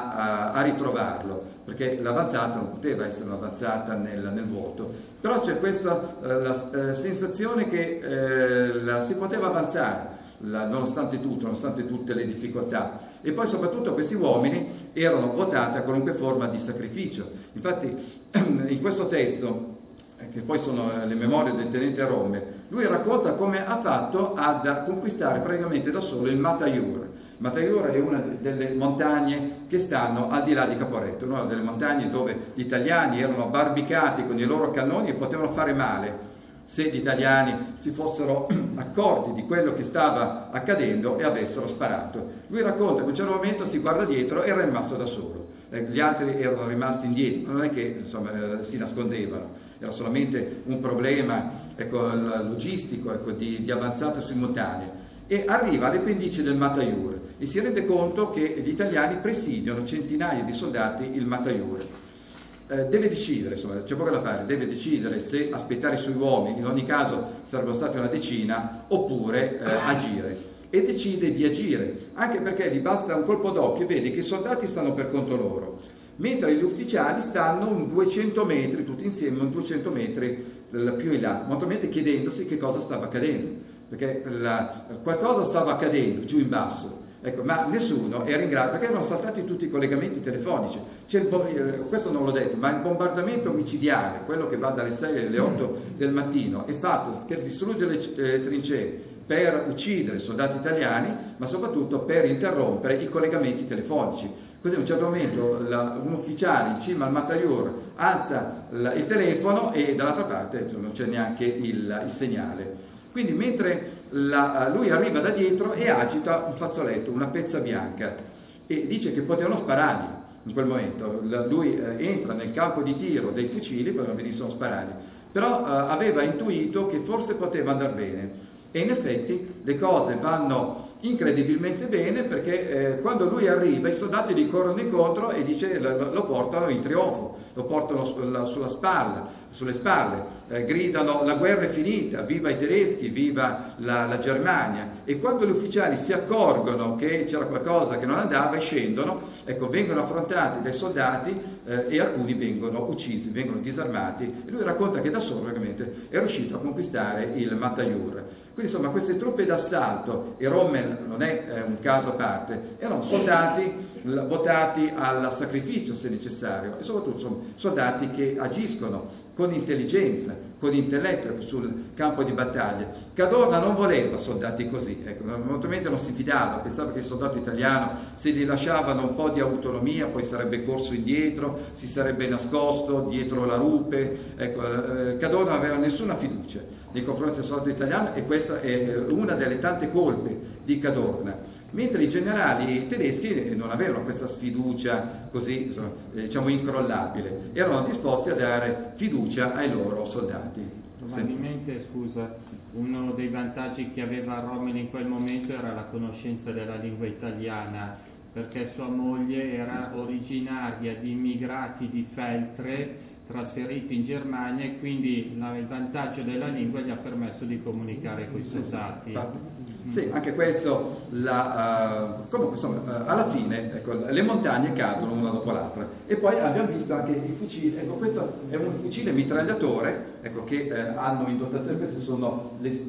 a ritrovarlo, perché l'avanzata non poteva essere un'avanzata nel vuoto. Però c'è questa sensazione che si poteva avanzare, nonostante tutto, nonostante tutte le difficoltà. E poi soprattutto questi uomini erano votati a qualunque forma di sacrificio. Infatti in questo testo, che poi sono le memorie del tenente Rommel, lui racconta come ha fatto ad conquistare praticamente da solo il Mataiur. Mataiur è una delle montagne che stanno al di là di Caporetto, una delle montagne dove gli italiani erano barbicati con i loro cannoni e potevano fare male se gli italiani si fossero accorti di quello che stava accadendo e avessero sparato. Lui racconta che a un certo momento si guarda dietro e era rimasto da solo. Gli altri erano rimasti indietro, non è che si nascondevano, era solamente un problema logistico di avanzata simultanea. E arriva alle pendici del Mataiur e si rende conto che gli italiani presidiano centinaia di soldati il Mataiur. Deve decidere, c'è poco da fare, deve decidere se aspettare i suoi uomini, in ogni caso sarebbero stati una decina, oppure agire. e decide di agire, anche perché gli basta un colpo d'occhio e vede che i soldati stanno per conto loro, mentre gli ufficiali stanno un 200 metri, tutti insieme, un 200 metri più in là, naturalmente chiedendosi che cosa stava accadendo, perché qualcosa stava accadendo giù in basso. Ecco, ma nessuno era in grado, perché erano saltati tutti i collegamenti telefonici. Questo non l'ho detto, ma il bombardamento micidiale, quello che va dalle 6 alle 8 del mattino, è fatto per distruggere le trincee, per uccidere soldati italiani, ma soprattutto per interrompere i collegamenti telefonici. Così a un certo momento un ufficiale in cima al Matayor alza il telefono e dall'altra parte non c'è neanche il segnale. Quindi mentre lui arriva da dietro e agita un fazzoletto, una pezza bianca, e dice che potevano sparargli in quel momento. Lui entra nel campo di tiro dei fucili, poi non venissero sparati, però aveva intuito che forse poteva andare bene. E in effetti le cose vanno incredibilmente bene, perché quando lui arriva i soldati gli corrono incontro e lo portano in trionfo, lo portano sulle spalle, gridano la guerra è finita, viva i tedeschi, viva la Germania, e quando gli ufficiali si accorgono che c'era qualcosa che non andava e scendono, ecco, vengono affrontati dai soldati e alcuni vengono uccisi, vengono disarmati, e lui racconta che da solo ovviamente è riuscito a conquistare il Matayor. Quindi insomma queste truppe d'assalto, e Rommel non è un caso a parte, erano soldati votati al sacrificio se necessario, e soprattutto sono soldati che agiscono con intelligenza, con intelletto sul campo di battaglia. Cadorna non voleva soldati così, ecco, naturalmente non si fidava, pensava che il soldato italiano, se gli lasciavano un po' di autonomia, poi sarebbe corso indietro, si sarebbe nascosto dietro la rupe. Ecco, Cadorna non aveva nessuna fiducia nei confronti del soldato italiano, e questa è una delle tante colpe di Cadorna. Mentre i generali tedeschi non avevano questa sfiducia così, diciamo, incrollabile, erano disposti a dare fiducia ai loro soldati. Probabilmente, scusa, uno dei vantaggi che aveva Rommel in quel momento era la conoscenza della lingua italiana, perché sua moglie era originaria di immigrati di Feltre trasferiti in Germania, e quindi il vantaggio della lingua gli ha permesso di comunicare con i soldati. Sì, anche questo, comunque insomma, alla fine, ecco, le montagne cadono una dopo l'altra, e poi abbiamo visto anche i fucili. Ecco, questo è un fucile mitragliatore, ecco, che hanno in dotazione, queste sono le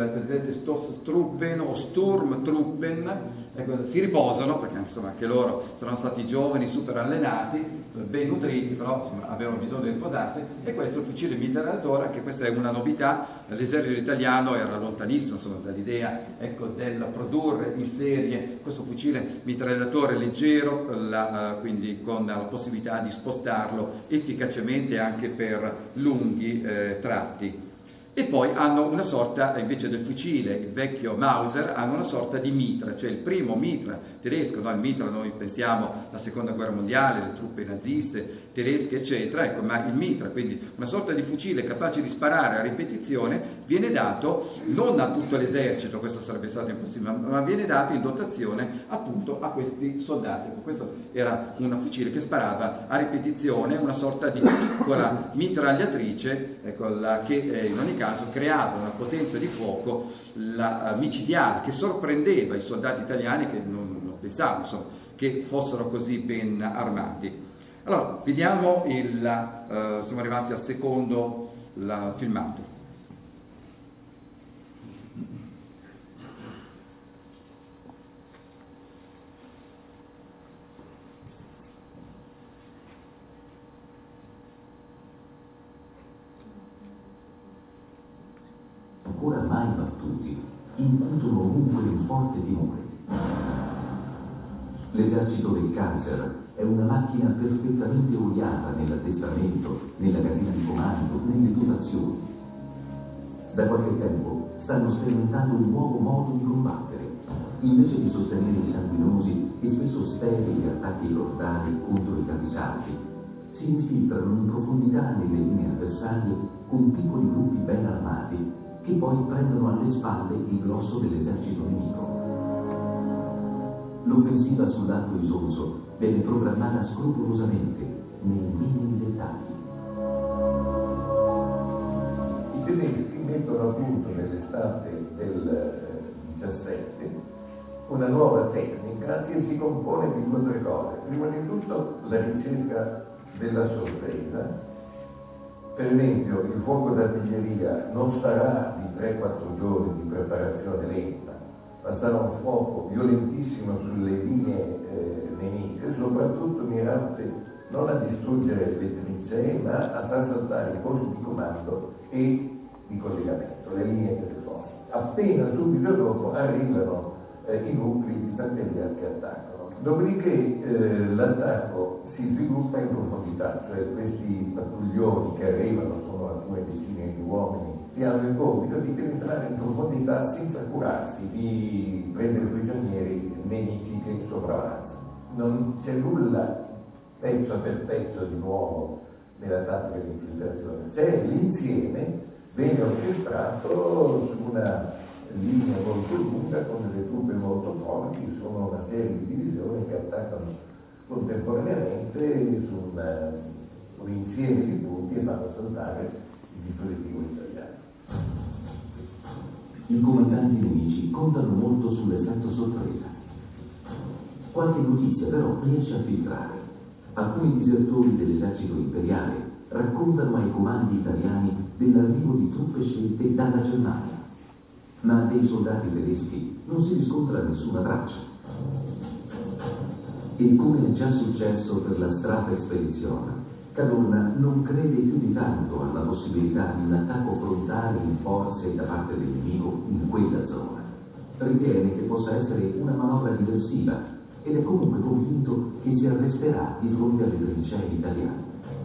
Stoßtruppen o Sturmtruppen, ecco, si riposano perché insomma anche loro sono stati giovani, super allenati, ben nutriti, però insomma avevano bisogno di riposarsi. E questo è il fucile mitragliatore, anche questa è una novità. L'esercito italiano era lontanissimo insomma dall'idea, ecco, del produrre in serie questo fucile mitragliatore leggero, quindi con la possibilità di spostarlo efficacemente anche per lunghi tratti. E poi hanno una sorta, invece del fucile, il vecchio Mauser, hanno una sorta di mitra, cioè il primo mitra tedesco. No? Il mitra noi pensiamo alla seconda guerra mondiale, le truppe naziste, tedesche eccetera, ecco, ma il mitra, quindi una sorta di fucile capace di sparare a ripetizione, viene dato non a tutto l'esercito, questo sarebbe stato impossibile, ma viene dato in dotazione appunto a questi soldati. Ecco, questo era un fucile che sparava a ripetizione, una sorta di piccola mitragliatrice, ecco, che in ogni caso creava una potenza di fuoco micidiale, che sorprendeva i soldati italiani, che non pensavano insomma, che fossero così ben armati. Allora, vediamo siamo arrivati al secondo filmato. Ancora mai battuti, incutono ovunque un forte timore. L'esercito del Kaiser è una macchina perfettamente oliata nell'addestramento, nella catena di comando, nelle dotazioni. Da qualche tempo stanno sperimentando un nuovo modo di combattere. Invece di sostenere i sanguinosi e spesso sterili attacchi frontali contro i capisaldi, si infiltrano in profondità nelle linee avversarie con piccoli gruppi ben armati, che poi prendono alle spalle il grosso dell'esercito nemico. L'offensiva sull'Alto Isonzo viene programmata scrupolosamente, nei minimi dettagli. I tedeschi mettono a punto nell'estate del 17 una nuova tecnica che si compone di 2 o 3 cose. Prima di tutto la ricerca della sorpresa. Per esempio, il fuoco d'artiglieria non sarà di 3-4 giorni di preparazione lenta, ma sarà un fuoco violentissimo sulle linee nemiche, soprattutto mirate non a distruggere le trincee, ma a far saltare i posti di comando e di collegamento, le linee telefoniche. Appena subito dopo arrivano i nuclei di fanteria che attaccano. Dopodiché l'attacco si sviluppa in profondità, cioè questi pattuglioni che arrivano, sono alcune decine di uomini, che hanno il compito di penetrare in profondità senza curarsi di prendere prigionieri nemici che sopravanzano. Non c'è nulla pezzo per pezzo di nuovo nella tattica di infiltrazione, c'è l'insieme ben orchestrato su una linea molto lunga con delle truppe molto forti, sono una serie di divisioni che attaccano contemporaneamente su un insieme di punti e fanno saltare il dispositivo italiano. I comandanti nemici contano molto sull'effetto sorpresa. Qualche notizia però riesce a filtrare. Alcuni disertori dell'esercito imperiale raccontano ai comandi italiani dell'arrivo di truppe scelte dalla Germania, ma dei soldati tedeschi non si riscontra nessuna traccia. E come è già successo per la strata spedizione, Cadorna non crede più di tanto alla possibilità di un attacco frontale in forze da parte del nemico in quella zona. Ritiene che possa essere una manovra diversiva ed è comunque convinto che si arresterà di fronte alle trincee italiane.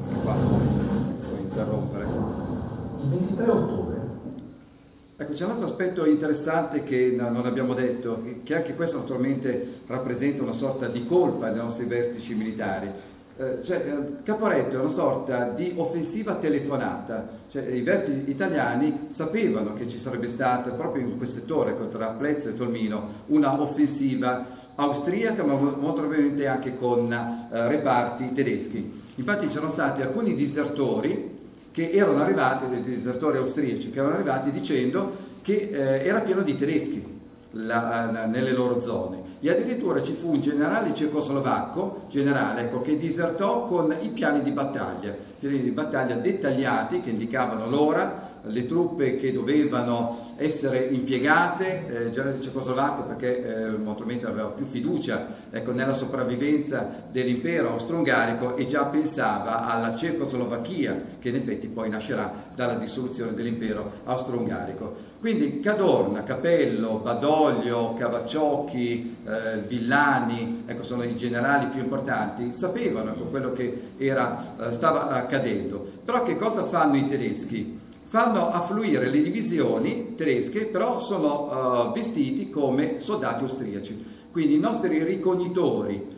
Puoi interrompere. Il 23 ottobre. Ecco, c'è un altro aspetto interessante che non abbiamo detto, che anche questo naturalmente rappresenta una sorta di colpa dei nostri vertici militari. Caporetto è una sorta di offensiva telefonata, cioè i vertici italiani sapevano che ci sarebbe stata proprio in quel settore tra Plezzo e Tolmino una offensiva austriaca, ma molto probabilmente anche con reparti tedeschi. Infatti c'erano stati alcuni disertori che erano arrivati, dei disertori austriaci, che erano arrivati dicendo che era pieno di tedeschi nelle loro zone. E addirittura ci fu un generale cecoslovacco, che disertò con i piani di battaglia dettagliati che indicavano l'ora, le truppe che dovevano essere impiegate, il generale cecoslovacco perché naturalmente aveva più fiducia nella sopravvivenza dell'impero austro-ungarico e già pensava alla Cecoslovacchia, che in effetti poi nascerà dalla dissoluzione dell'impero austro-ungarico. Quindi Cadorna, Capello, Badoglio, Cavacciocchi, Villani, sono i generali più importanti, sapevano quello che stava accadendo. Però che cosa fanno i tedeschi? Fanno affluire le divisioni tedesche, però sono vestiti come soldati austriaci. Quindi i nostri ricognitori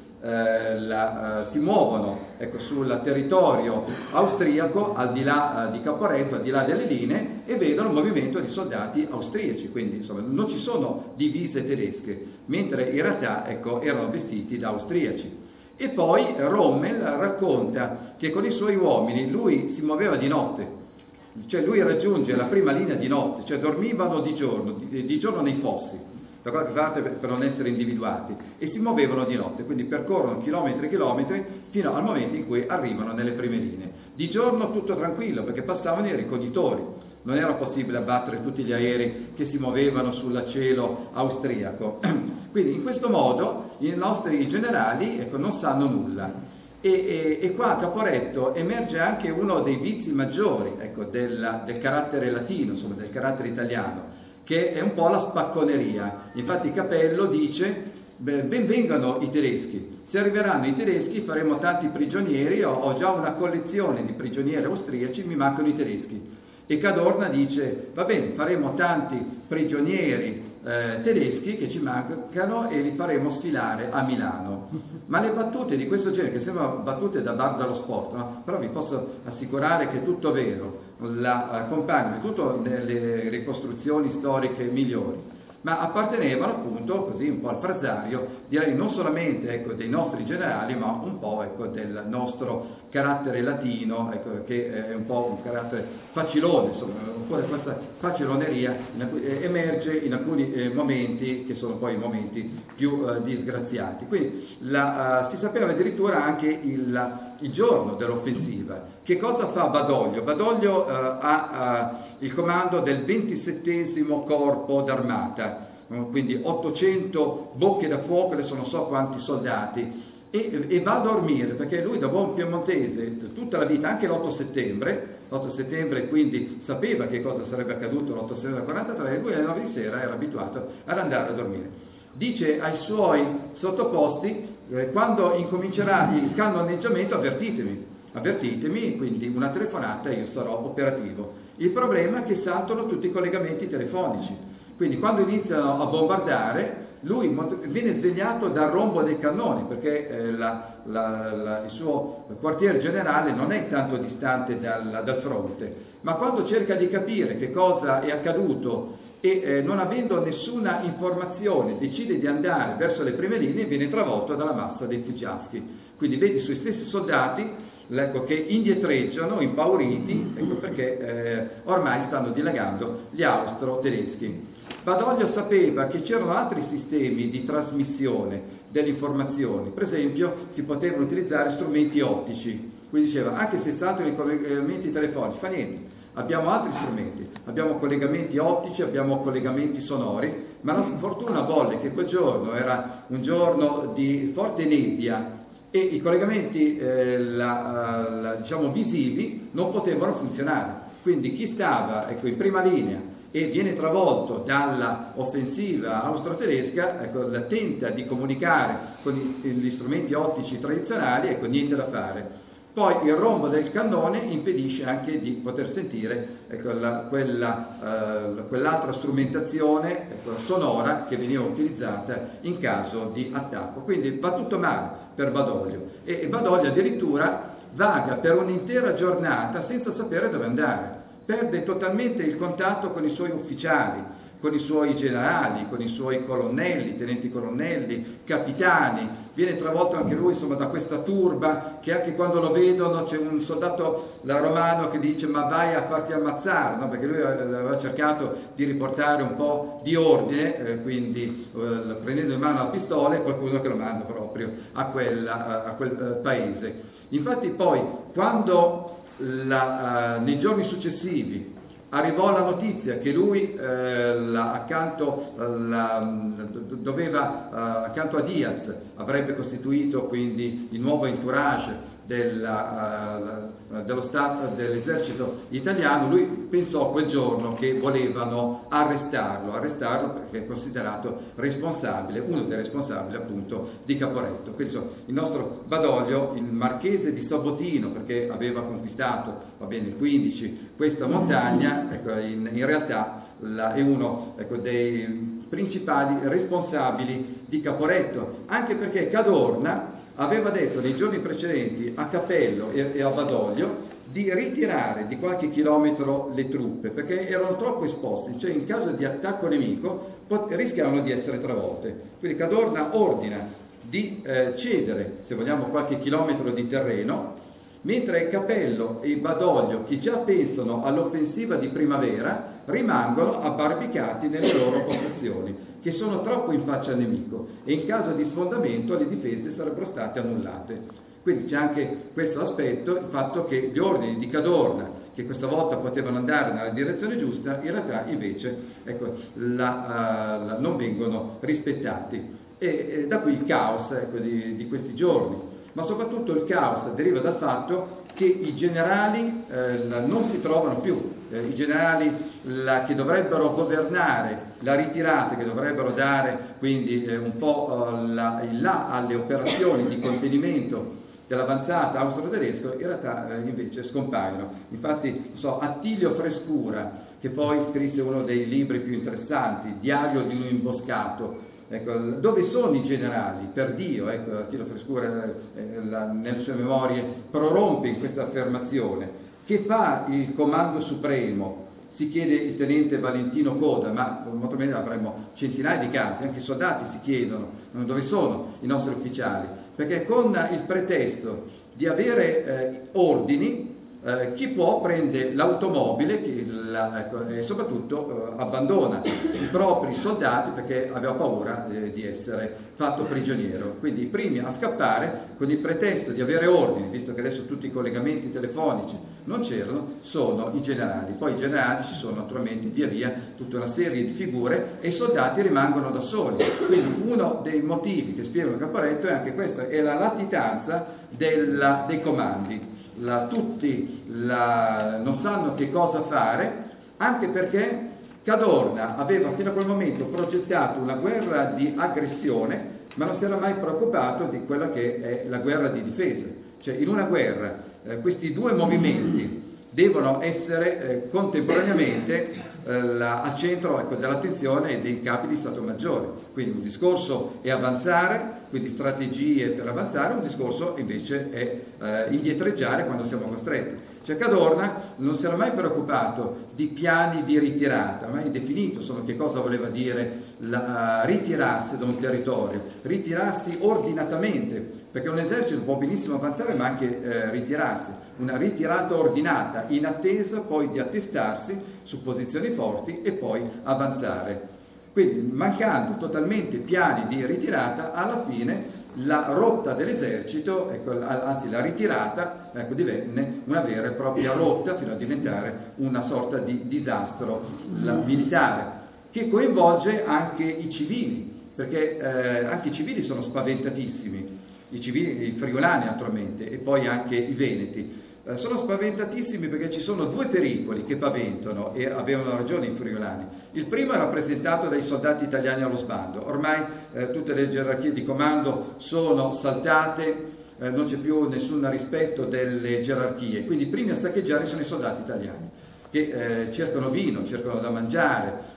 si muovono sul territorio austriaco, al di là di Caporetto, al di là delle linee, e vedono un movimento di soldati austriaci, quindi insomma non ci sono divise tedesche, mentre in realtà erano vestiti da austriaci. E poi Rommel racconta che con i suoi uomini lui si muoveva di notte, cioè lui raggiunge la prima linea di notte, cioè dormivano di giorno nei fossi, per non essere individuati, e si muovevano di notte, quindi percorrono chilometri e chilometri fino al momento in cui arrivano nelle prime linee. Di giorno tutto tranquillo, perché passavano i ricognitori, non era possibile abbattere tutti gli aerei che si muovevano sul cielo austriaco. Quindi in questo modo i nostri generali non sanno nulla. E qua a Caporetto emerge anche uno dei vizi maggiori del carattere latino, insomma del carattere italiano, che è un po' la spacconeria. Infatti Capello dice: ben vengano i tedeschi, se arriveranno i tedeschi faremo tanti prigionieri, ho già una collezione di prigionieri austriaci, mi mancano i tedeschi. E Cadorna dice: va bene, faremo tanti prigionieri tedeschi che ci mancano e li faremo sfilare a Milano. Ma le battute di questo genere, che sembrano battute da bar dallo sport, no? Però vi posso assicurare che è tutto vero, la accompagnano tutto nelle ricostruzioni storiche migliori. ma appartenevano appunto così un po' al frazzario, direi non solamente ecco, dei nostri generali, ma un po' ecco, del nostro carattere latino, ecco, che è un po' un carattere facilone, insomma, un po' di questa faciloneria emerge in alcuni momenti che sono poi i momenti più disgraziati. Quindi si sapeva addirittura anche il giorno dell'offensiva. Che cosa fa Badoglio? Badoglio ha il comando del 27° corpo d'armata, quindi 800 bocche da fuoco, adesso non so quanti soldati, e va a dormire, perché lui da buon piemontese tutta la vita, anche l'8 settembre quindi sapeva che cosa sarebbe accaduto l'8 settembre del 43, e lui alle 9 di sera era abituato ad andare a dormire. Dice ai suoi sottoposti, quando incomincerà il cannoneggiamento avvertitemi, quindi una telefonata e io sarò operativo. Il problema è che saltano tutti i collegamenti telefonici, quindi quando iniziano a bombardare lui viene svegliato dal rombo dei cannoni, perché il suo quartiere generale non è tanto distante dal fronte, ma quando cerca di capire che cosa è accaduto e non avendo nessuna informazione decide di andare verso le prime linee, viene travolto dalla massa dei fuggiaschi. Quindi vedi i suoi stessi soldati che indietreggiano impauriti, perché ormai stanno dilagando gli austro-tedeschi. Badoglio sapeva che c'erano altri sistemi di trasmissione delle informazioni, per esempio si potevano utilizzare strumenti ottici, quindi diceva anche se saltano i collegamenti telefonici, fa niente, abbiamo altri strumenti, abbiamo collegamenti ottici, abbiamo collegamenti sonori, ma la fortuna volle che quel giorno era un giorno di forte nebbia e i collegamenti diciamo visivi non potevano funzionare, quindi chi stava in prima linea e viene travolto dalla offensiva austro-tedesca, tenta di comunicare con gli strumenti ottici tradizionali, niente da fare. Poi il rombo del cannone impedisce anche di poter sentire quell'altra strumentazione sonora che veniva utilizzata in caso di attacco. Quindi va tutto male per Badoglio e Badoglio addirittura vaga per un'intera giornata senza sapere dove andare. Perde totalmente il contatto con i suoi ufficiali, con i suoi generali, con i suoi colonnelli, tenenti colonnelli, capitani, viene travolto anche lui da questa turba che anche quando lo vedono c'è un soldato romano che dice ma vai a farti ammazzare, no? Perché lui aveva cercato di riportare un po' di ordine, quindi prendendo in mano la pistola e qualcuno che lo manda proprio a quel paese. Infatti poi quando nei giorni successivi arrivò la notizia che lui accanto a Diaz avrebbe costituito quindi il nuovo entourage dello Stato, dell'esercito italiano, lui pensò quel giorno che volevano arrestarlo perché è considerato responsabile, uno dei responsabili appunto di Caporetto. Quindi il nostro Badoglio, il marchese di Sabotino, perché aveva conquistato, il 15, questa montagna, in realtà è uno dei principali responsabili di Caporetto, anche perché Cadorna aveva detto nei giorni precedenti a Capello e a Badoglio di ritirare di qualche chilometro le truppe perché erano troppo esposti, cioè in caso di attacco nemico rischiavano di essere travolte. Quindi Cadorna ordina di cedere, se vogliamo, qualche chilometro di terreno, mentre Capello e Badoglio, che già pensano all'offensiva di primavera, rimangono abbarbicati nelle loro postazioni, che sono troppo in faccia al nemico, e in caso di sfondamento le difese sarebbero state annullate. Quindi c'è anche questo aspetto, il fatto che gli ordini di Cadorna, che questa volta potevano andare nella direzione giusta, in realtà invece non vengono rispettati. E da qui il caos di questi giorni. Ma soprattutto il caos deriva dal fatto che i generali non si trovano più, i generali che dovrebbero governare la ritirata, che dovrebbero dare quindi un po' il là alle operazioni di contenimento dell'avanzata austro-tedesco, in realtà invece scompaiono. Infatti Attilio Frescura, che poi scrisse uno dei libri più interessanti, Diario di un imboscato, dove sono i generali? Per Dio, Attilio Frescura nelle sue memorie prorompe in questa affermazione. Che fa il comando supremo? si chiede il tenente Valentino Coda, ma molto bene avremmo centinaia di casi, anche i soldati si chiedono dove sono i nostri ufficiali, perché con il pretesto di avere ordini, chi può prende l'automobile e soprattutto abbandona i propri soldati perché aveva paura di essere fatto prigioniero. Quindi i primi a scappare con il pretesto di avere ordini, visto che adesso tutti i collegamenti telefonici non c'erano, sono i generali. Poi i generali ci sono naturalmente via via tutta una serie di figure e i soldati rimangono da soli. Quindi uno dei motivi che spiegano Caporetto è anche questo, è la latitanza dei comandi. Tutti non sanno che cosa fare, anche perché Cadorna aveva fino a quel momento progettato una guerra di aggressione, ma non si era mai preoccupato di quella che è la guerra di difesa. Cioè in una guerra questi due movimenti devono essere contemporaneamente al centro dell'attenzione dei capi di Stato Maggiore. Quindi un discorso è avanzare, quindi strategie per avanzare, un discorso invece è indietreggiare quando siamo costretti. Cioè Cadorna non si era mai preoccupato di piani di ritirata, mai definito solo che cosa voleva dire ritirarsi da un territorio, ritirarsi ordinatamente, perché un esercito può benissimo avanzare ma anche ritirarsi, una ritirata ordinata in attesa poi di attestarsi su posizioni forti e poi avanzare. Quindi mancando totalmente piani di ritirata, alla fine la rotta dell'esercito, anzi la ritirata, divenne una vera e propria rotta fino a diventare una sorta di disastro militare, che coinvolge anche i civili, perché anche i civili sono spaventatissimi, i civili, i friulani naturalmente, e poi anche i veneti. Sono spaventatissimi perché ci sono due pericoli che paventano, e avevano ragione i friulani. Il primo è rappresentato dai soldati italiani allo sbando. Ormai tutte le gerarchie di comando sono saltate, non c'è più nessun rispetto delle gerarchie, quindi i primi a saccheggiare sono i soldati italiani, che cercano vino, cercano da mangiare,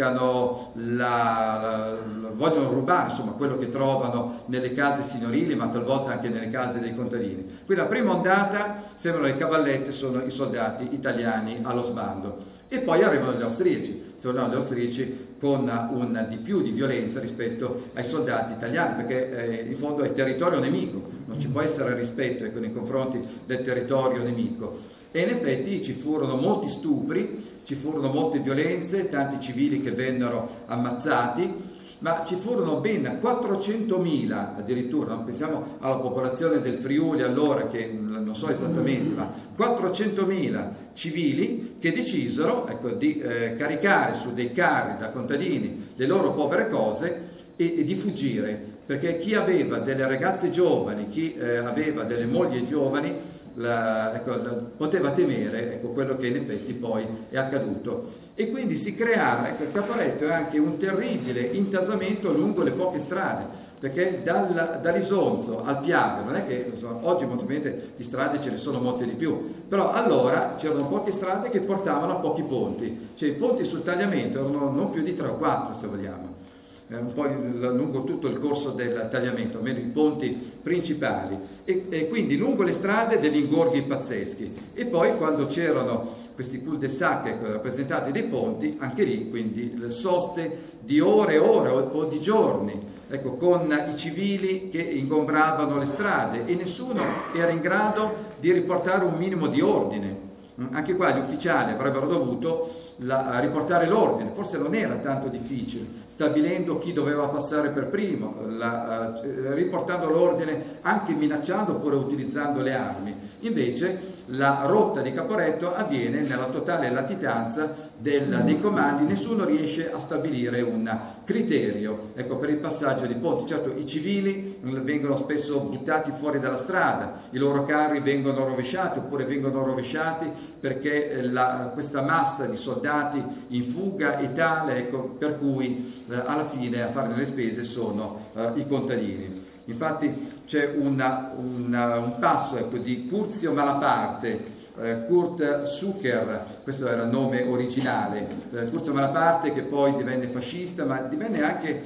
vogliono rubare insomma quello che trovano nelle case signorili, ma talvolta anche nelle case dei contadini. Quindi la prima ondata sembrano le cavallette, sono i soldati italiani allo sbando, e poi arrivano gli austriaci, tornano gli austriaci con un di più di violenza rispetto ai soldati italiani, perché in fondo è territorio nemico, non ci può essere rispetto nei confronti del territorio nemico. E in effetti ci furono molti stupri, ci furono molte violenze, tanti civili che vennero ammazzati, ma ci furono ben 400.000 addirittura, non pensiamo alla popolazione del Friuli allora, che non so esattamente, ma 400.000 civili che decisero di caricare su dei carri da contadini le loro povere cose e di fuggire, perché chi aveva delle ragazze giovani, chi aveva delle mogli giovani, poteva temere quello che in effetti poi è accaduto, e quindi si creava, Caporetto è anche un terribile intasamento lungo le poche strade, perché da Risonzo al Piave, non è che oggi molto bene di strade ce ne sono molte di più, però allora c'erano poche strade che portavano a pochi ponti, cioè i ponti sul tagliamento erano non più di 3 o 4 se vogliamo, un po' lungo tutto il corso del tagliamento, almeno i ponti principali, e quindi lungo le strade degli ingorghi pazzeschi. E poi quando c'erano questi cul-de-sac rappresentati dei ponti, anche lì quindi le soste di ore e ore o di giorni, con i civili che ingombravano le strade, e nessuno era in grado di riportare un minimo di ordine. Anche qua gli ufficiali avrebbero dovuto riportare l'ordine, forse non era tanto difficile, stabilendo chi doveva passare per primo, riportando l'ordine, anche minacciando oppure utilizzando le armi. Invece la rotta di Caporetto avviene nella totale latitanza dei comandi, nessuno riesce a stabilire un criterio per il passaggio di ponti. Certo, i civili vengono spesso buttati fuori dalla strada, i loro carri vengono rovesciati oppure vengono rovesciati perché questa massa di soldati in fuga è tale, per cui alla fine a farne le spese sono i contadini. Infatti c'è un passo di Curzio Malaparte, Kurt Zucker, questo era il nome originale, Curzio Malaparte, che poi divenne fascista, ma divenne anche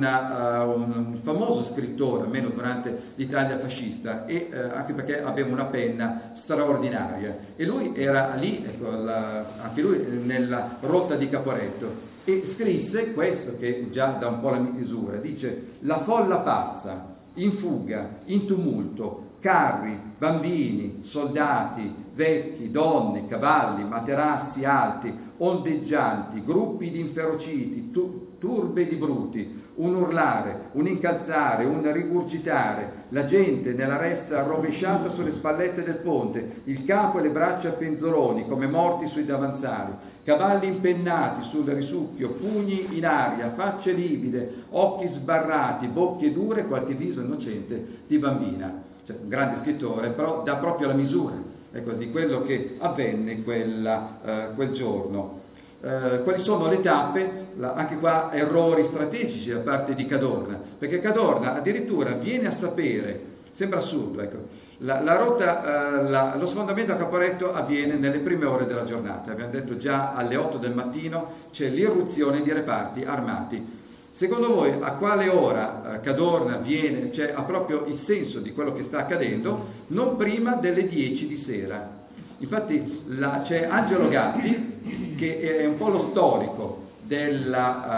un famoso scrittore, almeno durante l'Italia fascista, e anche perché aveva una penna straordinaria, e lui era lì, ecco, anche lui nella rotta di Caporetto, e scrisse questo che già dà un po' la misura, dice: la folla pazza, in fuga, in tumulto, carri, bambini, soldati, vecchi, donne, cavalli, materassi alti, ondeggianti, gruppi di inferociti, turbe di bruti, un urlare, un incalzare, un rigurgitare, la gente nella ressa rovesciata sulle spallette del ponte, il capo e le braccia penzoloni come morti sui davanzali, cavalli impennati sul risucchio, pugni in aria, facce livide, occhi sbarrati, bocche dure, qualche viso innocente di bambina. Cioè, un grande scrittore, però dà proprio la misura, ecco, di quello che avvenne quel giorno. Quali sono le tappe? Anche qua errori strategici da parte di Cadorna, perché Cadorna addirittura viene a sapere, sembra assurdo, ecco, la rotta, lo sfondamento a Caporetto avviene nelle prime ore della giornata, abbiamo detto già alle 8 del mattino c'è l'irruzione di reparti armati. Secondo voi a quale ora Cadorna viene, cioè ha proprio il senso di quello che sta accadendo? Non prima delle 10 di sera. Infatti c'è Angelo Gatti, che è un po' lo storico del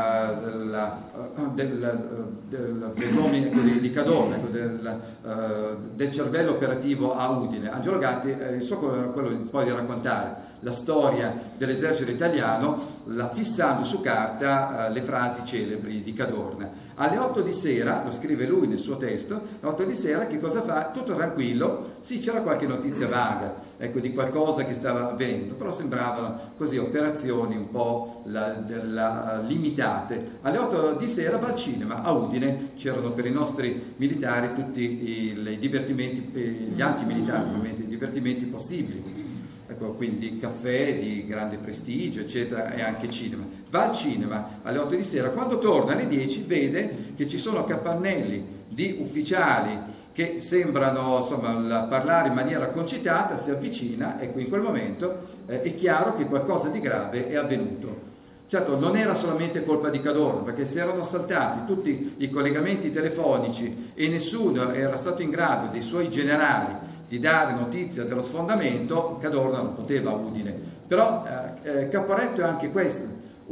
nome di Cadorna, del cervello operativo a Udine. Angelo Gatti, il suo quello poi di raccontare la storia dell'esercito italiano, fissando su carta le frasi celebri di Cadorna. Alle 8 di sera, lo scrive lui nel suo testo, alle 8 di sera che cosa fa? Tutto tranquillo, sì, c'era qualche notizia vaga, ecco, di qualcosa che stava avvenendo, però sembravano così operazioni un po' limitate. Alle 8 di sera va al cinema, a Udine c'erano per i nostri militari tutti i divertimenti, gli antimilitari, ovviamente, i divertimenti possibili. Ecco, quindi caffè di grande prestigio, eccetera, e anche cinema. Va al cinema alle 8 di sera, quando torna alle 10 vede che ci sono capannelli di ufficiali che sembrano, insomma, parlare in maniera concitata, si avvicina, ecco, in quel momento è chiaro che qualcosa di grave è avvenuto. Certo, non era solamente colpa di Cadorna, perché si erano saltati tutti i collegamenti telefonici e nessuno era stato in grado dei suoi generali di dare notizia dello sfondamento. Cadorna non poteva a Udine. Però Caporetto è anche questo,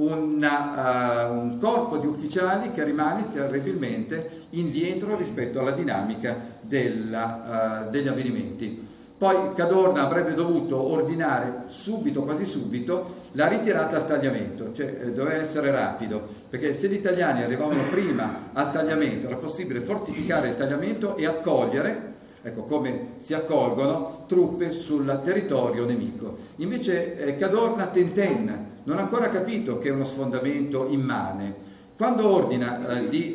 un corpo di ufficiali che rimane terribilmente indietro rispetto alla dinamica degli avvenimenti. Poi Cadorna avrebbe dovuto ordinare subito, quasi subito, la ritirata al tagliamento, cioè doveva essere rapido, perché se gli italiani arrivavano prima al tagliamento era possibile fortificare il tagliamento e accogliere, ecco, come si accolgono truppe sul territorio nemico. Invece Cadorna tentenna, non ha ancora capito che è uno sfondamento immane. Quando ordina di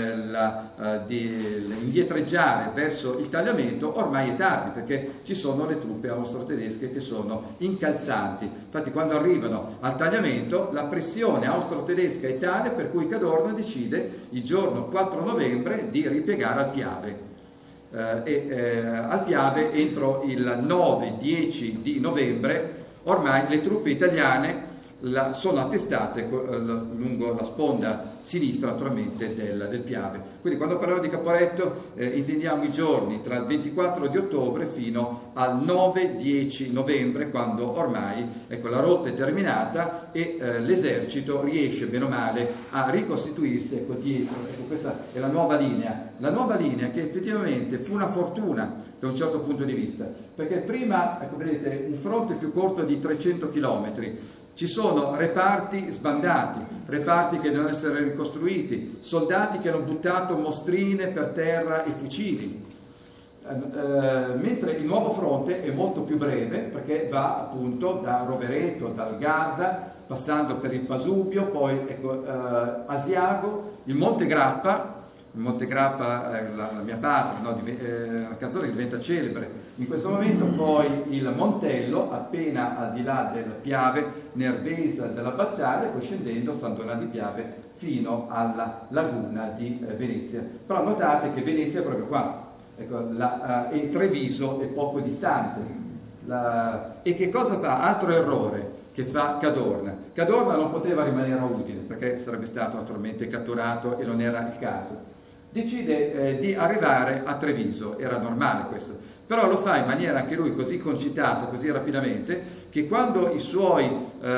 indietreggiare verso il tagliamento, ormai è tardi, perché ci sono le truppe austro-tedesche che sono incalzanti. Infatti quando arrivano al tagliamento la pressione austro-tedesca è tale per cui Cadorna decide il giorno 4 novembre di ripiegare al Piave. Al Piave entro il 9-10 di novembre ormai le truppe italiane sono attestate lungo la sponda sinistra, naturalmente, del Piave. Quindi quando parliamo di Caporetto intendiamo i giorni tra il 24 di ottobre fino al 9-10 novembre, quando ormai, ecco, la rotta è terminata e l'esercito riesce bene o male a ricostituirsi, ecco, dietro. Ecco, questa è la nuova linea che effettivamente fu una fortuna da un certo punto di vista, perché prima, ecco, vedete, un fronte più corto di 300 chilometri, ci sono reparti sbandati, reparti che devono essere ricostruiti, soldati che hanno buttato mostrine per terra e fucili, mentre il nuovo fronte è molto più breve, perché va appunto da Rovereto, dal Garda, passando per il Pasubio, poi, ecco, Asiago, il Monte Grappa, la mia patria, no, la canzone diventa celebre in questo momento, poi il Montello, appena al di là del Piave, Nervesa della battaglia, poi scendendo San Donà di Piave fino alla laguna di Venezia. Però notate che Venezia è proprio qua, ecco, e Treviso è poco distante. E che cosa fa? Altro errore che fa Cadorna. Cadorna non poteva rimanere a Udine, perché sarebbe stato naturalmente catturato e non era il caso. Decide di arrivare a Treviso, era normale questo, però lo fa in maniera anche lui così concitata, così rapidamente, che quando i suoi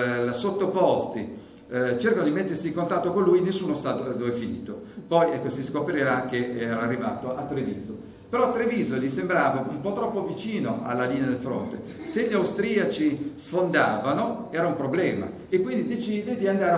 sottoposti cercano di mettersi in contatto con lui, nessuno sa dove è finito. Poi si scoprirà che era arrivato a Treviso. Però Treviso gli sembrava un po' troppo vicino alla linea del fronte. Se gli austriaci sfondavano era un problema, e quindi decide di andare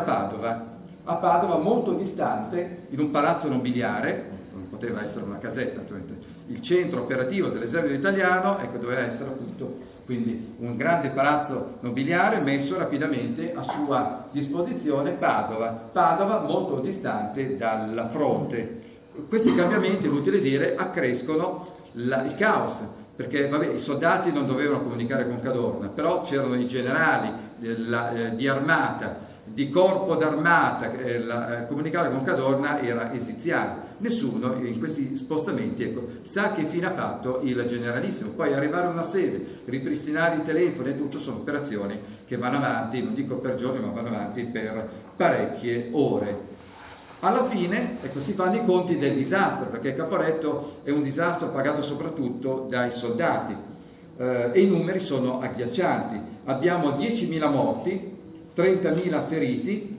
a Padova molto distante, in un palazzo nobiliare, non poteva essere una casetta, il centro operativo dell'esercito italiano, doveva essere appunto quindi un grande palazzo nobiliare messo rapidamente a sua disposizione, Padova molto distante dal fronte. Questi cambiamenti, inutile dire, accrescono il caos, perché i soldati non dovevano comunicare con Cadorna, però c'erano i generali di armata, di corpo d'armata, comunicare con Cadorna era esiziale. Nessuno in questi spostamenti sa che fine ha fatto il generalissimo. Poi arrivare a una sede, ripristinare i telefoni e tutto, sono operazioni che vanno avanti, non dico per giorni, ma vanno avanti per parecchie ore. Alla fine si fanno i conti del disastro, perché Caporetto è un disastro pagato soprattutto dai soldati, e i numeri sono agghiaccianti. Abbiamo 10.000 morti, 30.000 feriti,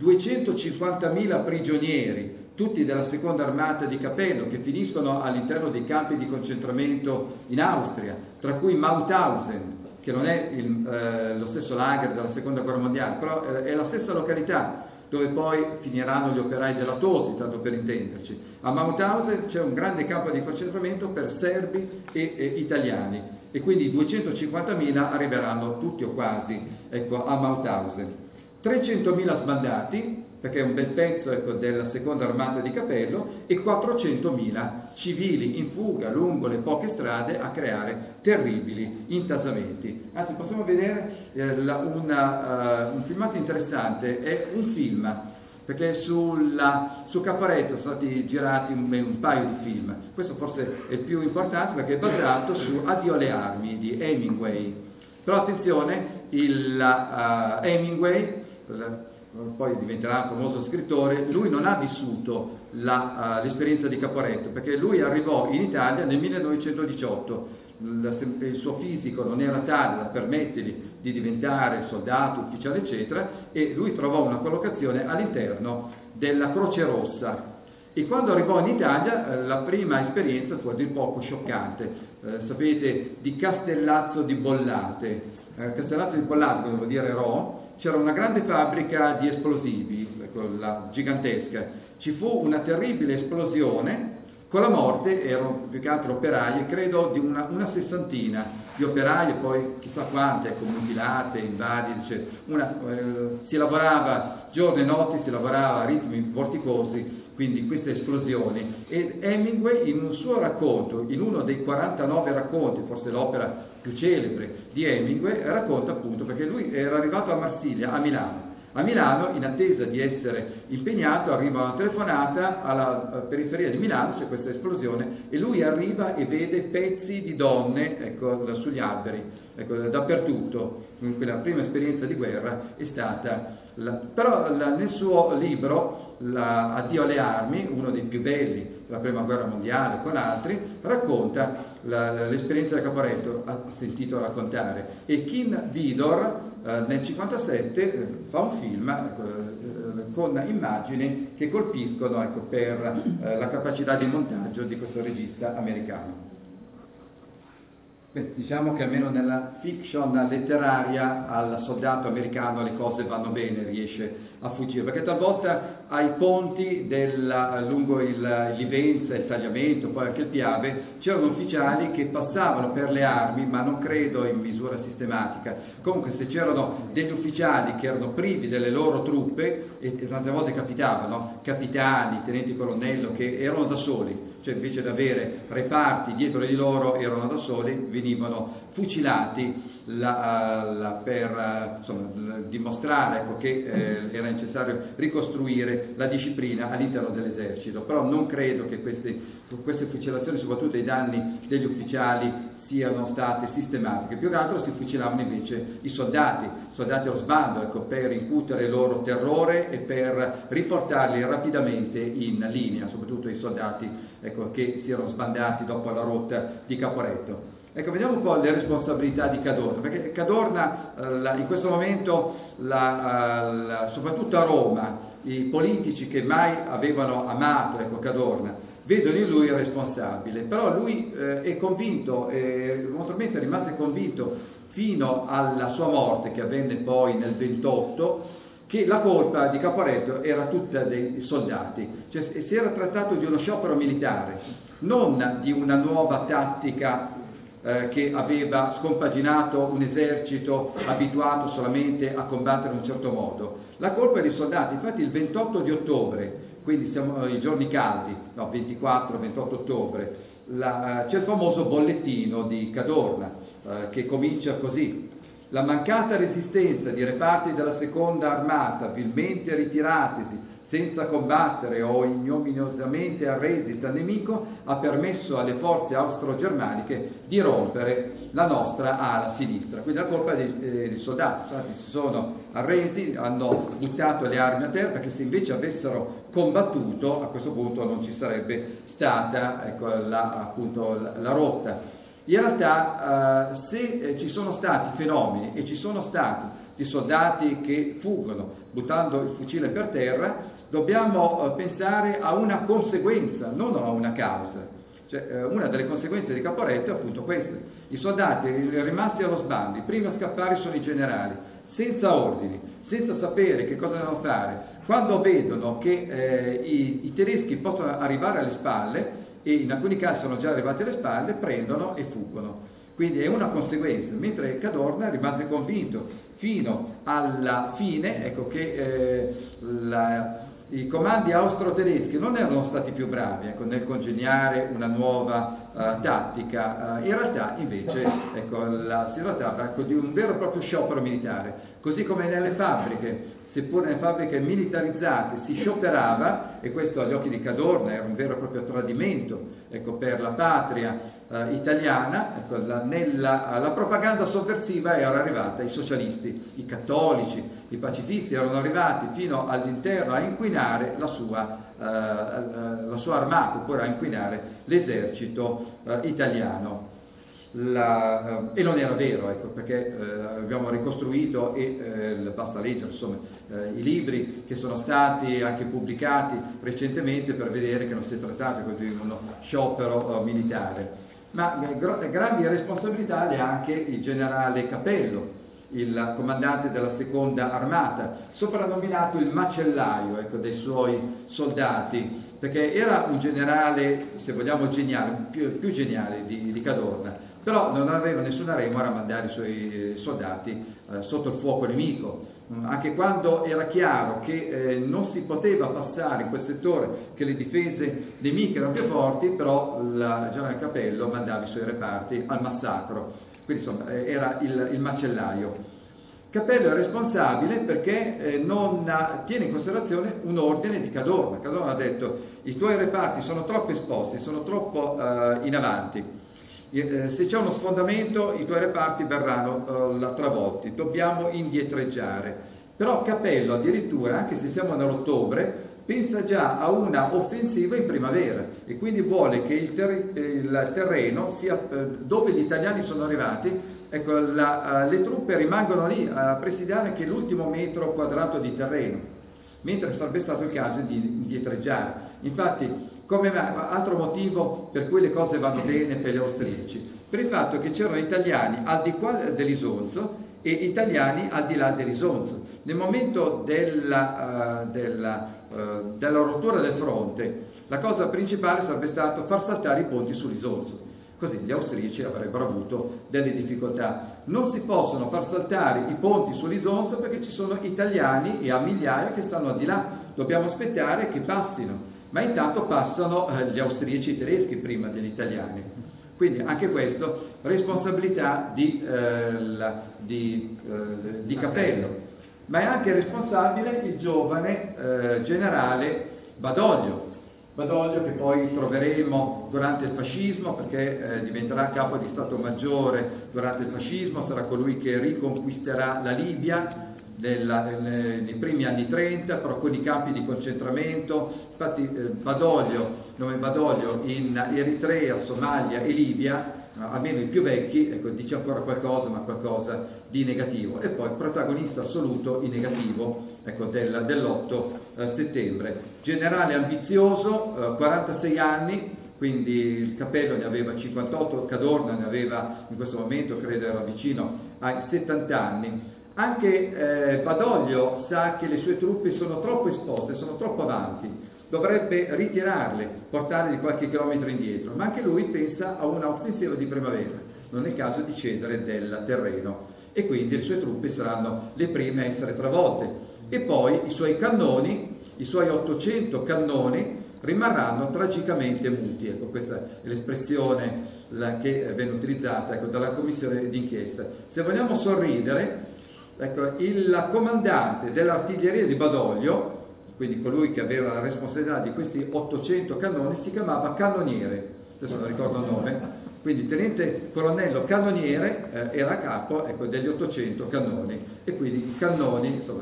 250.000 prigionieri, tutti della seconda armata di Capello, che finiscono all'interno dei campi di concentramento in Austria, tra cui Mauthausen, che non è lo stesso lager della seconda guerra mondiale, però è la stessa località dove poi finiranno gli operai della Tosi, tanto per intenderci. A Mauthausen c'è un grande campo di concentramento per serbi e italiani, e quindi 250.000 arriveranno tutti o quasi a Mauthausen. 300.000 sbandati, perché è un bel pezzo della seconda armata di Capello, e 400.000 civili in fuga lungo le poche strade a creare terribili intasamenti. Anzi, possiamo vedere un filmato interessante, è un film, perché su Caporetto sono stati girati un paio di film. Questo forse è il più importante perché è basato su Addio alle armi di Hemingway. Però attenzione, Hemingway poi diventerà un famoso scrittore, lui non ha vissuto l'esperienza di Caporetto, perché lui arrivò in Italia nel 1918, il suo fisico non era tale da permettergli di diventare soldato, ufficiale eccetera, e lui trovò una collocazione all'interno della Croce Rossa. E quando arrivò in Italia la prima esperienza fu a dir poco scioccante. Sapete di Castellazzo di Bollate. Castellazzo di Bollate, come vuol dire Ro, c'era una grande fabbrica di esplosivi, gigantesca. Ci fu una terribile esplosione, con la morte, erano più che altro operai, credo di una sessantina di operai, e poi chissà quante, mutilate, invalide, si lavorava giorno e notte, si lavorava a ritmi vorticosi, quindi queste esplosioni. E Hemingway, in un suo racconto, in uno dei 49 racconti, forse l'opera più celebre di Hemingway, racconta appunto, perché lui era arrivato a Marsiglia, a Milano. A Milano, in attesa di essere impegnato, arriva una telefonata alla periferia di Milano, c'è questa esplosione, e lui arriva e vede pezzi di donne sugli alberi, dappertutto. Quindi la prima esperienza di guerra è stata... Però nel suo libro, Addio alle armi, uno dei più belli della prima guerra mondiale con altri, racconta l'esperienza del Caporetto, ha sentito raccontare, e Kim Vidor nel 1957 fa un film con immagini che colpiscono per la capacità di montaggio di questo regista americano. Diciamo che almeno nella fiction letteraria al soldato americano le cose vanno bene, riesce a fuggire, perché talvolta ai ponti lungo il Livenza, il Tagliamento, poi anche il Piave, c'erano ufficiali che passavano per le armi, ma non credo in misura sistematica. Comunque se c'erano degli ufficiali che erano privi delle loro truppe, e tante volte capitavano, capitani, tenenti colonnello, che erano da soli, cioè invece di avere reparti dietro di loro erano da soli, venivano fucilati per dimostrare che era necessario ricostruire la disciplina all'interno dell'esercito. Però non credo che queste fucilazioni, soprattutto ai danni degli ufficiali, siano state sistematiche. Più che altro si fucilavano invece i soldati allo sbando, per incutere loro terrore e per riportarli rapidamente in linea, soprattutto i soldati che si erano sbandati dopo la rotta di Caporetto. Ecco, vediamo un po' le responsabilità di Cadorna, perché Cadorna in questo momento, soprattutto a Roma, i politici che mai avevano amato, ecco, Cadorna, vedono in lui il responsabile, però lui è convinto, naturalmente rimase convinto fino alla sua morte, che avvenne poi nel 28, che la colpa di Caporetto era tutta dei soldati, cioè si era trattato di uno sciopero militare, non di una nuova tattica che aveva scompaginato un esercito abituato solamente a combattere in un certo modo. La colpa è dei soldati, infatti il 28 di ottobre, quindi siamo i giorni caldi, 24-28 ottobre, c'è il famoso bollettino di Cadorna che comincia così: la mancata resistenza di reparti della seconda armata, vilmente ritiratisi senza combattere o ignominiosamente arresi dal nemico, ha permesso alle forze austro-germaniche di rompere la nostra ala sinistra. Quindi la colpa dei soldati, si sono arresi, hanno buttato le armi a terra, perché se invece avessero combattuto a questo punto non ci sarebbe stata, ecco, la rotta. In realtà se ci sono stati fenomeni e ci sono stati di soldati che fuggono buttando il fucile per terra, dobbiamo pensare a una conseguenza, non a una causa. Cioè, una delle conseguenze di Caporetto è appunto questa: i soldati rimasti allo sbando, i primi a scappare sono i generali, senza ordini, senza sapere che cosa devono fare. Quando vedono che i tedeschi possono arrivare alle spalle, e in alcuni casi sono già arrivati alle spalle, prendono e fuggono. Quindi è una conseguenza, mentre Cadorna rimase convinto fino alla fine, ecco, che i comandi austro-tedeschi non erano stati più bravi, ecco, nel congegnare una nuova tattica. In realtà invece, ecco, si trattava, ecco, di un vero e proprio sciopero militare, così come nelle fabbriche. Seppur nelle fabbriche militarizzate si scioperava, e questo agli occhi di Cadorna era un vero e proprio tradimento, ecco, per la patria italiana, ecco, la propaganda sovversiva era arrivata, i socialisti, i cattolici, i pacifisti erano arrivati fino all'interno a inquinare la sua armata, oppure a inquinare l'esercito italiano. E non era vero, ecco, perché abbiamo ricostruito e basta leggere, insomma, i libri che sono stati anche pubblicati recentemente per vedere che non si è trattato di uno sciopero militare. Ma grandi responsabilità le ha anche il generale Capello, il comandante della seconda armata, soprannominato il macellaio, ecco, dei suoi soldati, perché era un generale, se vogliamo, geniale, più geniale di Cadorna, però non aveva nessuna remora a mandare i suoi soldati sotto il fuoco nemico. Anche quando era chiaro che non si poteva passare in quel settore, che le difese nemiche erano più forti, però il generale Capello mandava i suoi reparti al massacro. Quindi insomma era il macellaio. Capello è responsabile perché non tiene in considerazione un ordine di Cadorna. Cadorna ha detto: i tuoi reparti sono troppo esposti, sono troppo in avanti. Se c'è uno sfondamento i tuoi reparti verranno travolti, dobbiamo indietreggiare. Però Capello addirittura, anche se siamo nell'ottobre, pensa già a una offensiva in primavera e quindi vuole che il terreno sia dove gli italiani sono arrivati, ecco, le truppe rimangono lì a presidiare anche l'ultimo metro quadrato di terreno, mentre sarebbe stato il caso di indietreggiare. Infatti, come altro motivo per cui le cose vanno bene per gli austriaci, per il fatto che c'erano italiani al di qua dell'Isonzo e italiani al di là dell'Isonzo. Nel momento della rottura del fronte, la cosa principale sarebbe stato far saltare i ponti sull'Isonzo, così gli austriaci avrebbero avuto delle difficoltà. Non si possono far saltare i ponti sull'Isonzo perché ci sono italiani e a migliaia che stanno al di là, dobbiamo aspettare che passino. Ma intanto passano gli austriaci e i tedeschi prima degli italiani. Quindi anche questo, responsabilità di Capello. Ma è anche responsabile il giovane generale Badoglio, che poi troveremo durante il fascismo, perché diventerà capo di Stato Maggiore durante il fascismo, sarà colui che riconquisterà la Libia nei primi anni 30, però con i campi di concentramento. Infatti nome Badoglio in Eritrea, Somalia e Libia almeno i più vecchi, ecco, dice ancora qualcosa, ma qualcosa di negativo. E poi protagonista assoluto in negativo, ecco, dell'8 settembre. Generale ambizioso, 46 anni, quindi il Cappello ne aveva 58, Cadorna ne aveva in questo momento, credo era vicino ai 70 anni. Anche Badoglio sa che le sue truppe sono troppo esposte, sono troppo avanti, dovrebbe ritirarle, portarle di qualche chilometro indietro, ma anche lui pensa a una offensiva di primavera, non è caso di cedere del terreno, e quindi le sue truppe saranno le prime a essere travolte. E poi i suoi cannoni, i suoi 800 cannoni, rimarranno tragicamente muti. Ecco, questa è l'espressione che venne utilizzata, ecco, dalla commissione d'inchiesta. Se vogliamo sorridere, ecco, il comandante dell'artiglieria di Badoglio, quindi colui che aveva la responsabilità di questi 800 cannoni, si chiamava Cannoniere, adesso non ricordo il nome, quindi tenente colonnello Cannoniere era a capo, ecco, degli 800 cannoni, e quindi i cannoni, insomma,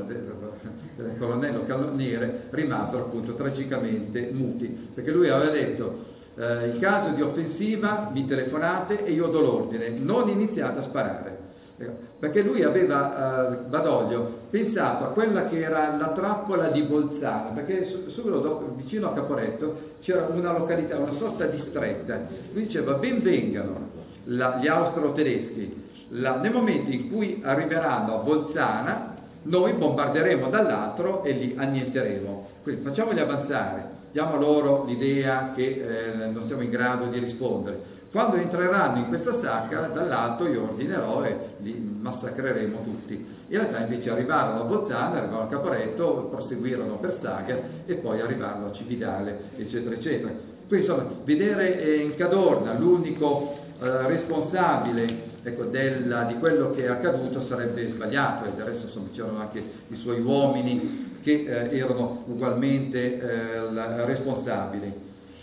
del colonnello Cannoniere rimasero appunto tragicamente muti, perché lui aveva detto: in caso di offensiva mi telefonate e io do l'ordine, non iniziate a sparare. Perché lui aveva, Badoglio, pensato a quella che era la trappola di Bolzano, perché subito dopo, vicino a Caporetto, c'era una località, una sorta di stretta. Lui diceva: ben vengano gli austro-tedeschi, nel momento in cui arriveranno a Bolzana, noi bombarderemo dall'altro e li annienteremo. Quindi facciamoli avanzare, diamo loro l'idea che non siamo in grado di rispondere. Quando entreranno in questa sacca, dall'alto io ordinerò e li massacreremo tutti. In realtà invece arrivarono a Bolzano, arrivarono a Caporetto, proseguirono per Saga e poi arrivarono a Cividale, eccetera, eccetera. Quindi insomma, vedere in Cadorna l'unico responsabile, ecco, di quello che è accaduto sarebbe sbagliato, e del resto insomma, c'erano anche i suoi uomini che erano ugualmente responsabili.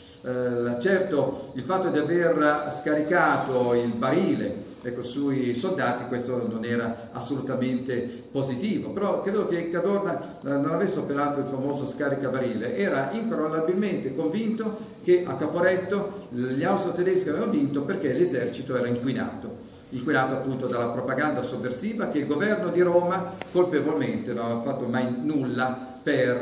Certo, il fatto di aver scaricato il barile, ecco, sui soldati, questo non era assolutamente positivo, però credo che Cadorna non avesse operato il famoso scaricabarile, era incrollabilmente convinto che a Caporetto gli austro-tedeschi avevano vinto perché l'esercito era inquinato appunto dalla propaganda sovversiva, che il governo di Roma colpevolmente non aveva fatto mai nulla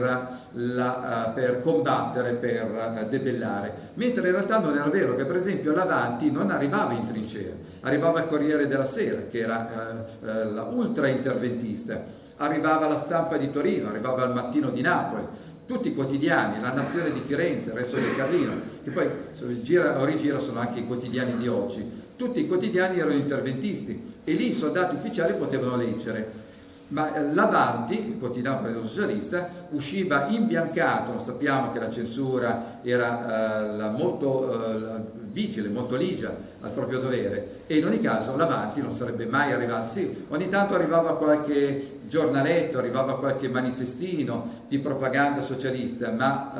per combattere, per debellare, mentre in realtà non era vero, che per esempio l'Avanti non arrivava in trincea, arrivava il Corriere della Sera, che era la ultra interventista, arrivava la Stampa di Torino, arrivava il Mattino di Napoli, tutti i quotidiani, la Nazione di Firenze, il Resto del Carlino, che poi gira o rigira sono anche i quotidiani di oggi, tutti i quotidiani erano interventisti e lì i soldati ufficiali potevano leggere. Ma l'Avanti, il quotidiano Partito Socialista, usciva imbiancato, lo sappiamo che la censura era molto vigile, molto ligia al proprio dovere, e in ogni caso l'Avanti non sarebbe mai arrivato. Sì, ogni tanto arrivava qualche giornaletto, arrivava qualche manifestino di propaganda socialista,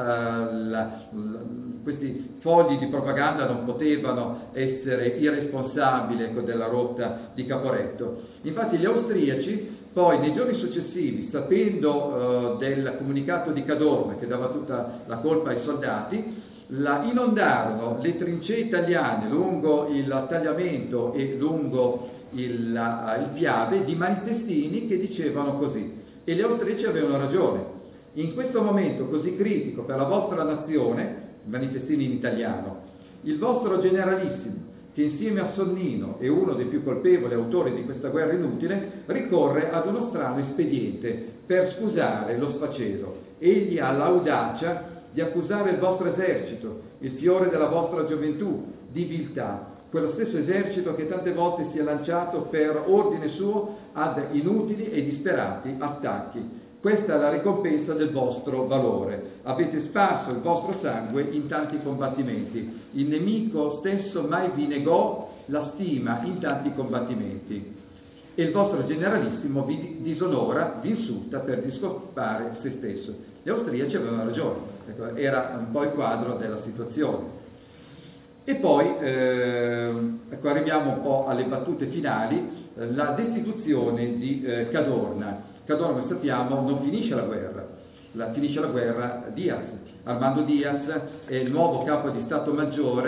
ma questi fogli di propaganda non potevano essere irresponsabili, ecco, della rotta di Caporetto. Infatti gli austriaci poi nei giorni successivi, sapendo del comunicato di Cadorna che dava tutta la colpa ai soldati, inondarono le trincee italiane lungo il tagliamento e lungo il Piave di manifestini che dicevano così, e gli austriaci avevano ragione. In questo momento così critico per la vostra nazione, manifestini in italiano, il vostro generalissimo, che insieme a Sonnino è uno dei più colpevoli autori di questa guerra inutile, ricorre ad uno strano espediente per scusare lo sfacelo. Egli ha l'audacia di accusare il vostro esercito, il fiore della vostra gioventù, di viltà, quello stesso esercito che tante volte si è lanciato per ordine suo ad inutili e disperati attacchi. Questa è la ricompensa del vostro valore. Avete sparso il vostro sangue in tanti combattimenti. Il nemico stesso mai vi negò la stima in tanti combattimenti. E il vostro generalissimo vi disonora, vi insulta per discolpare se stesso. Gli austriaci avevano ragione. Ecco, era un po' il quadro della situazione. E poi ecco, arriviamo un po' alle battute finali, la destituzione di Cadorna. Cadorna, come sappiamo, non finisce la guerra, finisce la guerra Diaz. Armando Diaz è il nuovo capo di Stato Maggiore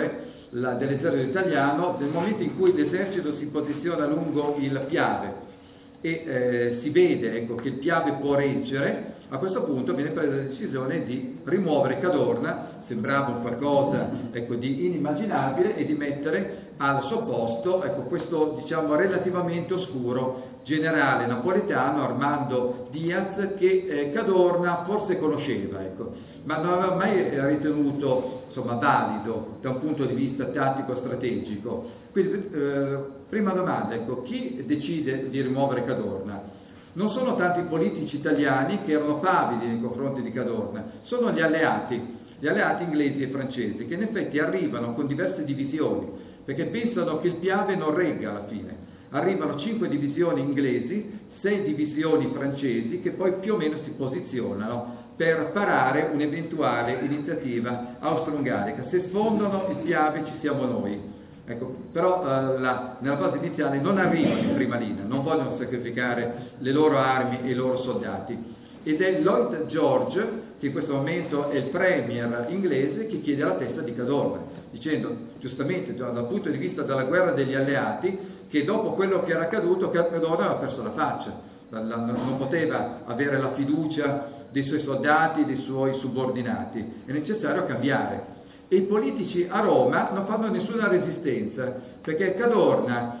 dell'esercito italiano nel momento in cui l'esercito si posiziona lungo il Piave e si vede, ecco, che il Piave può reggere. A questo punto viene presa la decisione di rimuovere Cadorna, sembrava un qualcosa, ecco, di inimmaginabile, e di mettere al suo posto, ecco, questo, diciamo, relativamente oscuro generale napoletano Armando Diaz, che Cadorna forse conosceva, ecco, ma non aveva mai ritenuto, insomma, valido da un punto di vista tattico-strategico. Quindi, prima domanda, ecco, chi decide di rimuovere Cadorna? Non sono tanti politici italiani che erano pavidi nei confronti di Cadorna, sono gli alleati inglesi e francesi, che in effetti arrivano con diverse divisioni, perché pensano che il Piave non regga alla fine. Arrivano 5 divisioni inglesi, 6 divisioni francesi, che poi più o meno si posizionano per parare un'eventuale iniziativa austro-ungarica. Se sfondano il Piave ci siamo noi. Ecco, però nella fase iniziale non arrivano in prima linea, non vogliono sacrificare le loro armi e i loro soldati. Ed è Lloyd George, che in questo momento è il premier inglese, che chiede la testa di Cadorna, dicendo giustamente dal punto di vista della guerra degli alleati che dopo quello che era accaduto Cadorna aveva perso la faccia, non poteva avere la fiducia dei suoi soldati, dei suoi subordinati, è necessario cambiare. E i politici a Roma non fanno nessuna resistenza, perché Cadorna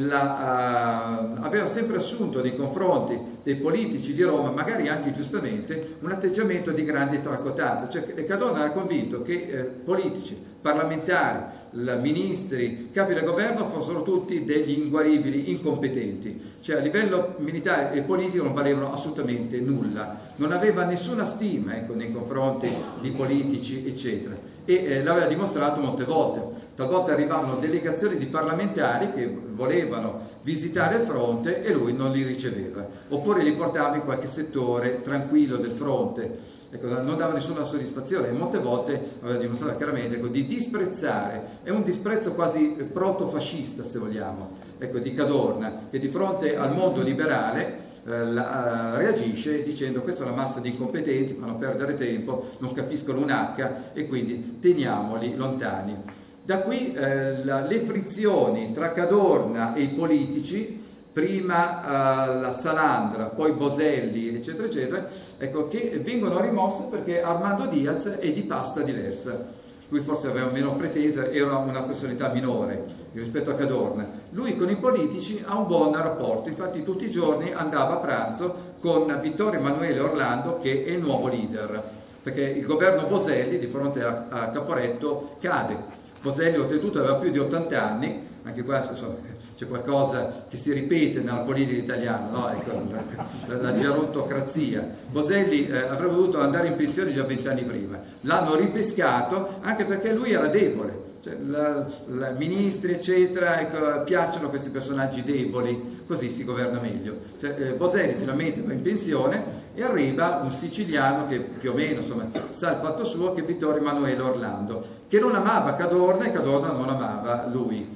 aveva sempre assunto nei confronti dei politici di Roma, magari anche giustamente, un atteggiamento di grande tracotanza. Cioè, Cadorna era convinto che politici, parlamentari, ministri, capi del governo fossero tutti degli inguaribili, incompetenti, cioè a livello militare e politico non valevano assolutamente nulla, non aveva nessuna stima, ecco, nei confronti di politici, eccetera, e l'aveva dimostrato molte volte. Talvolta arrivavano delegazioni di parlamentari che volevano visitare il fronte e lui non li riceveva, oppure li portava in qualche settore tranquillo del fronte. Ecco, non dava nessuna soddisfazione, e molte volte aveva dimostrato chiaramente, ecco, di disprezzare, è un disprezzo quasi proto-fascista, se vogliamo, ecco, di Cadorna, che di fronte al mondo liberale reagisce dicendo: questa è una massa di incompetenti, fanno perdere tempo, non capiscono un H e quindi teniamoli lontani. Da qui le frizioni tra Cadorna e i politici, prima la Salandra, poi Boselli, eccetera, eccetera, ecco, che vengono rimosse perché Armando Diaz è di pasta diversa. Lui forse aveva meno pretese, era una personalità minore rispetto a Cadorna. Lui con i politici ha un buon rapporto, infatti tutti i giorni andava a pranzo con Vittorio Emanuele Orlando, che è il nuovo leader, perché il governo Boselli di fronte a Caporetto cade. Boselli oltretutto aveva più di 80 anni, anche qua c'è qualcosa che si ripete nella politica italiana, no? Ecco, la gerontocrazia. Boselli avrebbe dovuto andare in pensione già 20 anni prima, l'hanno ripescato anche perché lui era debole, cioè, ministri eccetera, ecco, piacciono questi personaggi deboli, così si governa meglio. Cioè, Boselli finalmente va in pensione e arriva un siciliano che più o meno, insomma, sa il fatto suo, che è Vittorio Emanuele Orlando, che non amava Cadorna e Cadorna non amava lui.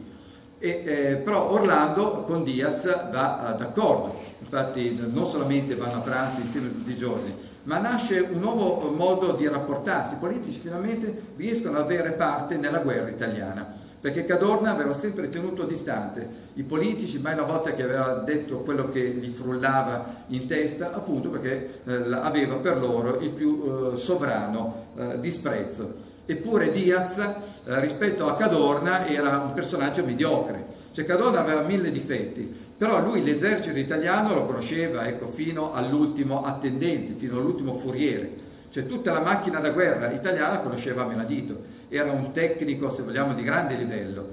Però Orlando con Diaz va d'accordo, infatti non solamente vanno a pranzo insieme tutti i giorni, ma nasce un nuovo modo di rapportarsi. I politici finalmente riescono ad avere parte nella guerra italiana, perché Cadorna aveva sempre tenuto distante i politici, mai una volta che aveva detto quello che gli frullava in testa, appunto perché aveva per loro il più sovrano disprezzo. Eppure Diaz rispetto a Cadorna era un personaggio mediocre, cioè Cadorna aveva 1000 difetti, però lui l'esercito italiano lo conosceva, ecco, fino all'ultimo attendente, fino all'ultimo furiere, cioè tutta la macchina da guerra italiana conosceva a menadito, era un tecnico, se vogliamo, di grande livello.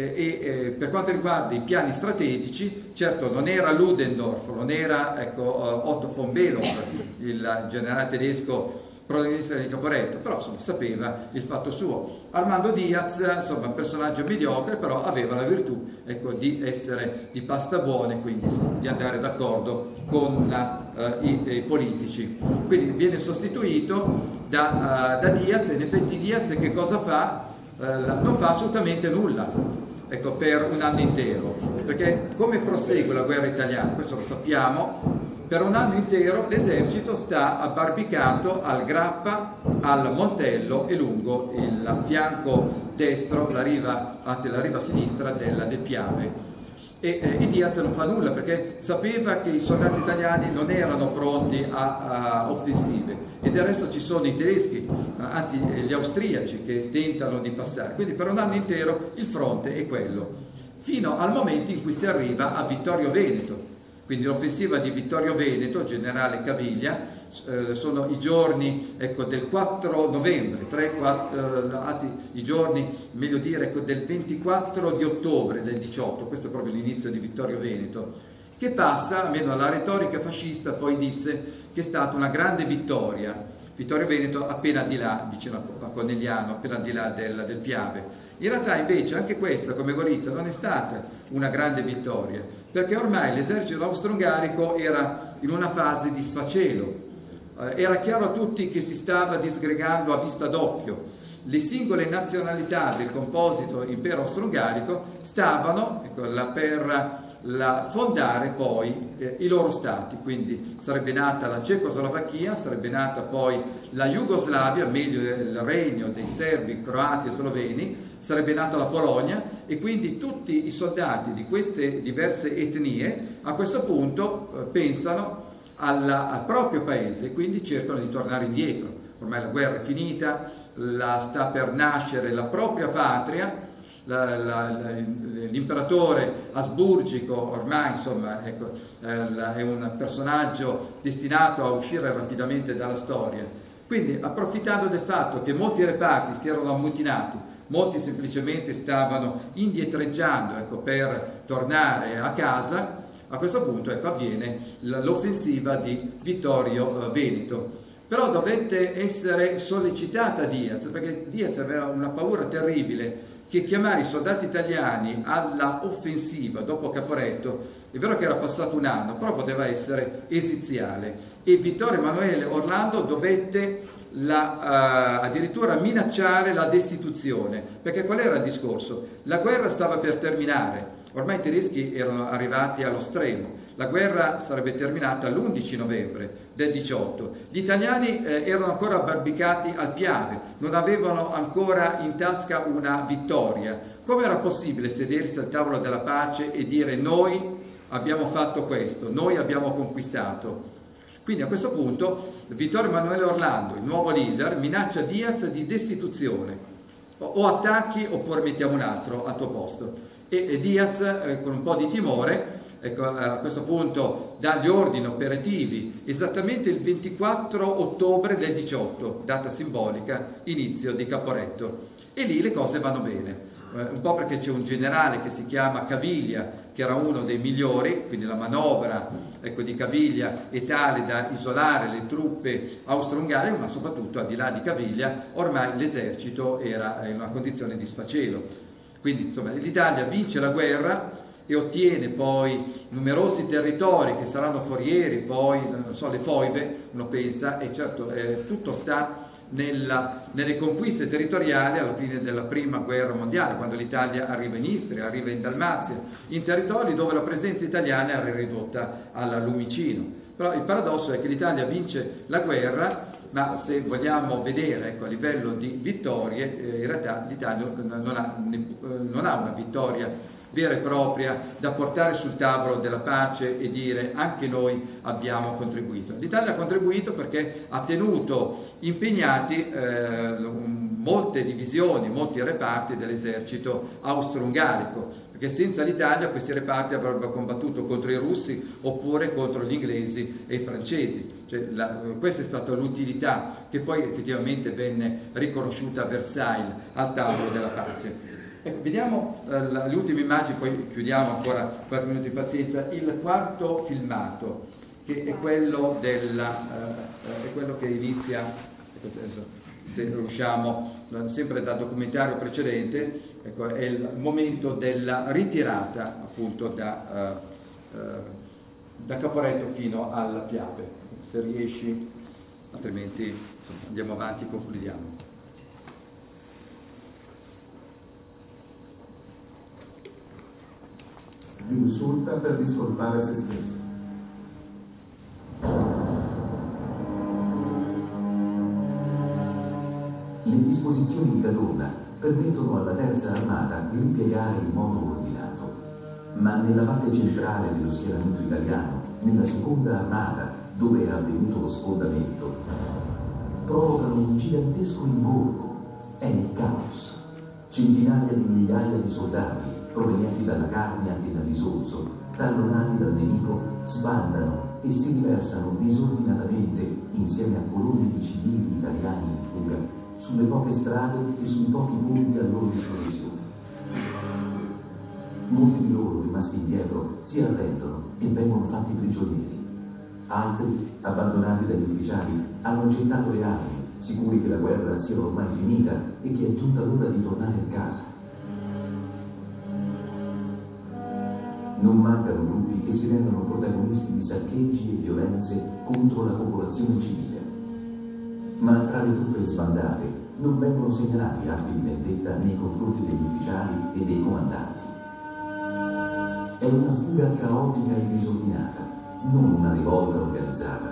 Per quanto riguarda i piani strategici, certo non era Ludendorff, non era, ecco, Otto von Below, il generale tedesco protagonista di Caporetto, però insomma, sapeva il fatto suo. Armando Diaz, insomma, un personaggio mediocre, però aveva la virtù, ecco, di essere di pasta buona e quindi di andare d'accordo con i politici. Quindi viene sostituito da Diaz, e in effetti Diaz che cosa fa? Non fa assolutamente nulla, ecco, per un anno intero, perché come prosegue la guerra italiana? Questo lo sappiamo, per un anno intero l'esercito sta abbarbicato al Grappa, al Montello e lungo il fianco destro, la riva sinistra del Piave. E Diaz non fa nulla perché sapeva che i soldati italiani non erano pronti a offensive, e del resto ci sono i tedeschi, anzi gli austriaci, che tentano di passare. Quindi per un anno intero il fronte è quello, fino al momento in cui si arriva a Vittorio Veneto. Quindi l'offensiva di Vittorio Veneto, generale Caviglia, sono i giorni del 4 novembre, i giorni, meglio dire, del 24 di ottobre del 18, questo è proprio l'inizio di Vittorio Veneto, che passa, almeno la retorica fascista poi disse che è stata una grande vittoria. Vittorio Veneto appena di là, vicino a Conegliano, appena di là del Piave. In realtà invece anche questa, come Gorizia, non è stata una grande vittoria, perché ormai l'esercito austro-ungarico era in una fase di sfacelo. Era chiaro a tutti che si stava disgregando a vista d'occhio. Le singole nazionalità del composito impero austro-ungarico stavano per fondare poi i loro stati, quindi sarebbe nata la Cecoslovacchia, sarebbe nata poi la Jugoslavia, meglio il regno dei serbi, croati e sloveni, sarebbe nata la Polonia, e quindi tutti i soldati di queste diverse etnie a questo punto pensano al proprio paese e quindi cercano di tornare indietro. Ormai la guerra è finita, sta per nascere la propria patria, l'imperatore asburgico ormai insomma è un personaggio destinato a uscire rapidamente dalla storia. Quindi, approfittando del fatto che molti reparti si erano ammutinati, molti semplicemente stavano indietreggiando per tornare a casa, a questo punto avviene l'offensiva di Vittorio Veneto. Però dovette essere sollecitata Diaz, perché Diaz aveva una paura terribile che chiamare i soldati italiani alla offensiva dopo Caporetto, è vero che era passato un anno, però poteva essere esiziale, e Vittorio Emanuele Orlando dovette addirittura minacciare la destituzione, perché qual era il discorso? La guerra stava per terminare, ormai i tedeschi erano arrivati allo stremo, la guerra sarebbe terminata l'11 novembre del 18, gli italiani erano ancora abbarbicati al Piave, non avevano ancora in tasca una vittoria. Come era possibile sedersi al tavolo della pace e dire noi abbiamo fatto questo, noi abbiamo conquistato? Quindi a questo punto Vittorio Emanuele Orlando, il nuovo leader, minaccia Diaz di destituzione: o attacchi oppure mettiamo un altro al tuo posto. E Diaz, con un po' di timore, a questo punto dà gli ordini operativi esattamente il 24 ottobre del 18, data simbolica, inizio di Caporetto, e lì le cose vanno bene. Un po' perché c'è un generale che si chiama Caviglia, che era uno dei migliori, quindi la manovra di Caviglia è tale da isolare le truppe austro-ungariche, ma soprattutto al di là di Caviglia ormai l'esercito era in una condizione di sfacelo. Quindi insomma l'Italia vince la guerra e ottiene poi numerosi territori che saranno forieri, poi non so, le foibe, uno pensa, e certo tutto sta nelle conquiste territoriali alla fine della prima guerra mondiale, quando l'Italia arriva in Istria, arriva in Dalmazia, in territori dove la presenza italiana era ridotta al lumicino. Però il paradosso è che l'Italia vince la guerra, ma se vogliamo vedere a livello di vittorie, in realtà l'Italia non ha una vittoria vera e propria da portare sul tavolo della pace e dire anche noi abbiamo contribuito. L'Italia ha contribuito perché ha tenuto impegnati molte divisioni, molti reparti dell'esercito austro-ungarico, perché senza l'Italia questi reparti avrebbero combattuto contro i russi oppure contro gli inglesi e i francesi. Questa è stata l'utilità che poi effettivamente venne riconosciuta a Versailles al tavolo della pace. Vediamo le ultime immagini, poi chiudiamo ancora 4 minuti di pazienza. Il quarto filmato, che è quello che inizia, se riusciamo, sempre dal documentario precedente, è il momento della ritirata appunto da Caporetto fino alla Piave. Se riesci, altrimenti insomma, andiamo avanti e concludiamo. Vi insulta per discolpare se stesso. Le disposizioni di Cadorna permettono alla terza armata di impiegare in modo ordinato, ma nella parte centrale dello schieramento italiano, nella seconda armata, dove è avvenuto lo sfondamento, provocano un gigantesco ingorgo. È il caos. Centinaia di migliaia di soldati, provenienti dalla Carnia e dall'Isonzo, tallonati dal nemico, sbandano e si riversano disordinatamente, insieme a colonne di civili italiani in fuga, sulle poche strade e sui pochi punti a loro disposizione. Molti di loro, rimasti indietro, si arrendono e vengono fatti prigionieri. Altri, abbandonati dagli ufficiali, hanno gettato le armi, sicuri che la guerra sia ormai finita e che è giunta l'ora di tornare a casa. Non mancano gruppi che si rendono protagonisti di saccheggi e violenze contro la popolazione civile. Ma tra le truppe sbandate non vengono segnalati atti di vendetta nei confronti degli ufficiali e dei comandanti. È una fuga caotica e disordinata, non una rivolta organizzata.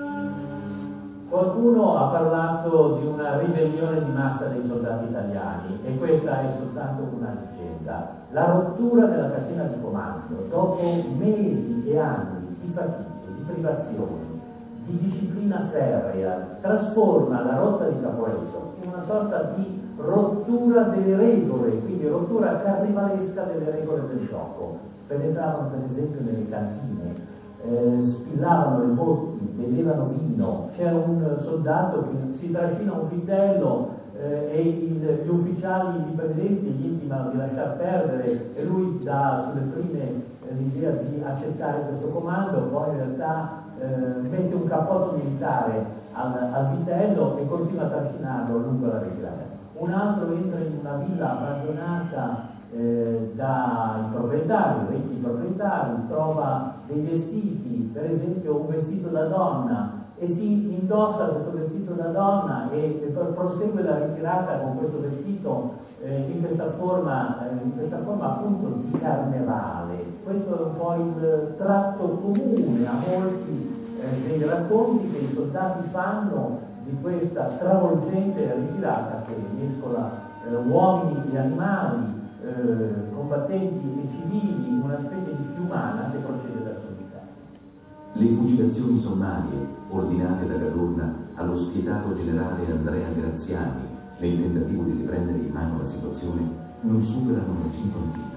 Qualcuno ha parlato di una ribellione di massa dei soldati italiani e questa è soltanto una leggenda. La rottura della catena di comando, dopo mesi e anni di fatiche, di privazioni, di disciplina ferrea, trasforma la rotta di Caporetto in una sorta di rottura delle regole, quindi rottura carnevalesca delle regole del gioco. Penetravano per esempio nelle cantine, spillavano le botti, bevevano vino, c'era un soldato che si trascina un vitello e gli ufficiali indipendenti gli intimano di lasciar perdere e lui dà sulle prime l'idea di accettare questo comando, poi in realtà mette un cappotto militare al vitello e continua a trascinarlo lungo la ritirata. Un altro entra in una villa abbandonata dai proprietari, ricchi proprietari, trova dei vestiti, per esempio un vestito da donna, e si indossa questo vestito da donna e prosegue la ritirata con questo vestito in questa forma appunto di carnevale. Questo è un po' il tratto comune a molti dei racconti che i soldati fanno di questa travolgente ritirata che mescola uomini e animali, combattenti e civili, una specie di fiumana che procede da sommità. Le fucilazioni sommarie, ordinate da Cadorna allo spietato generale Andrea Graziani nel tentativo di riprendere in mano la situazione, non superano la cinquantina.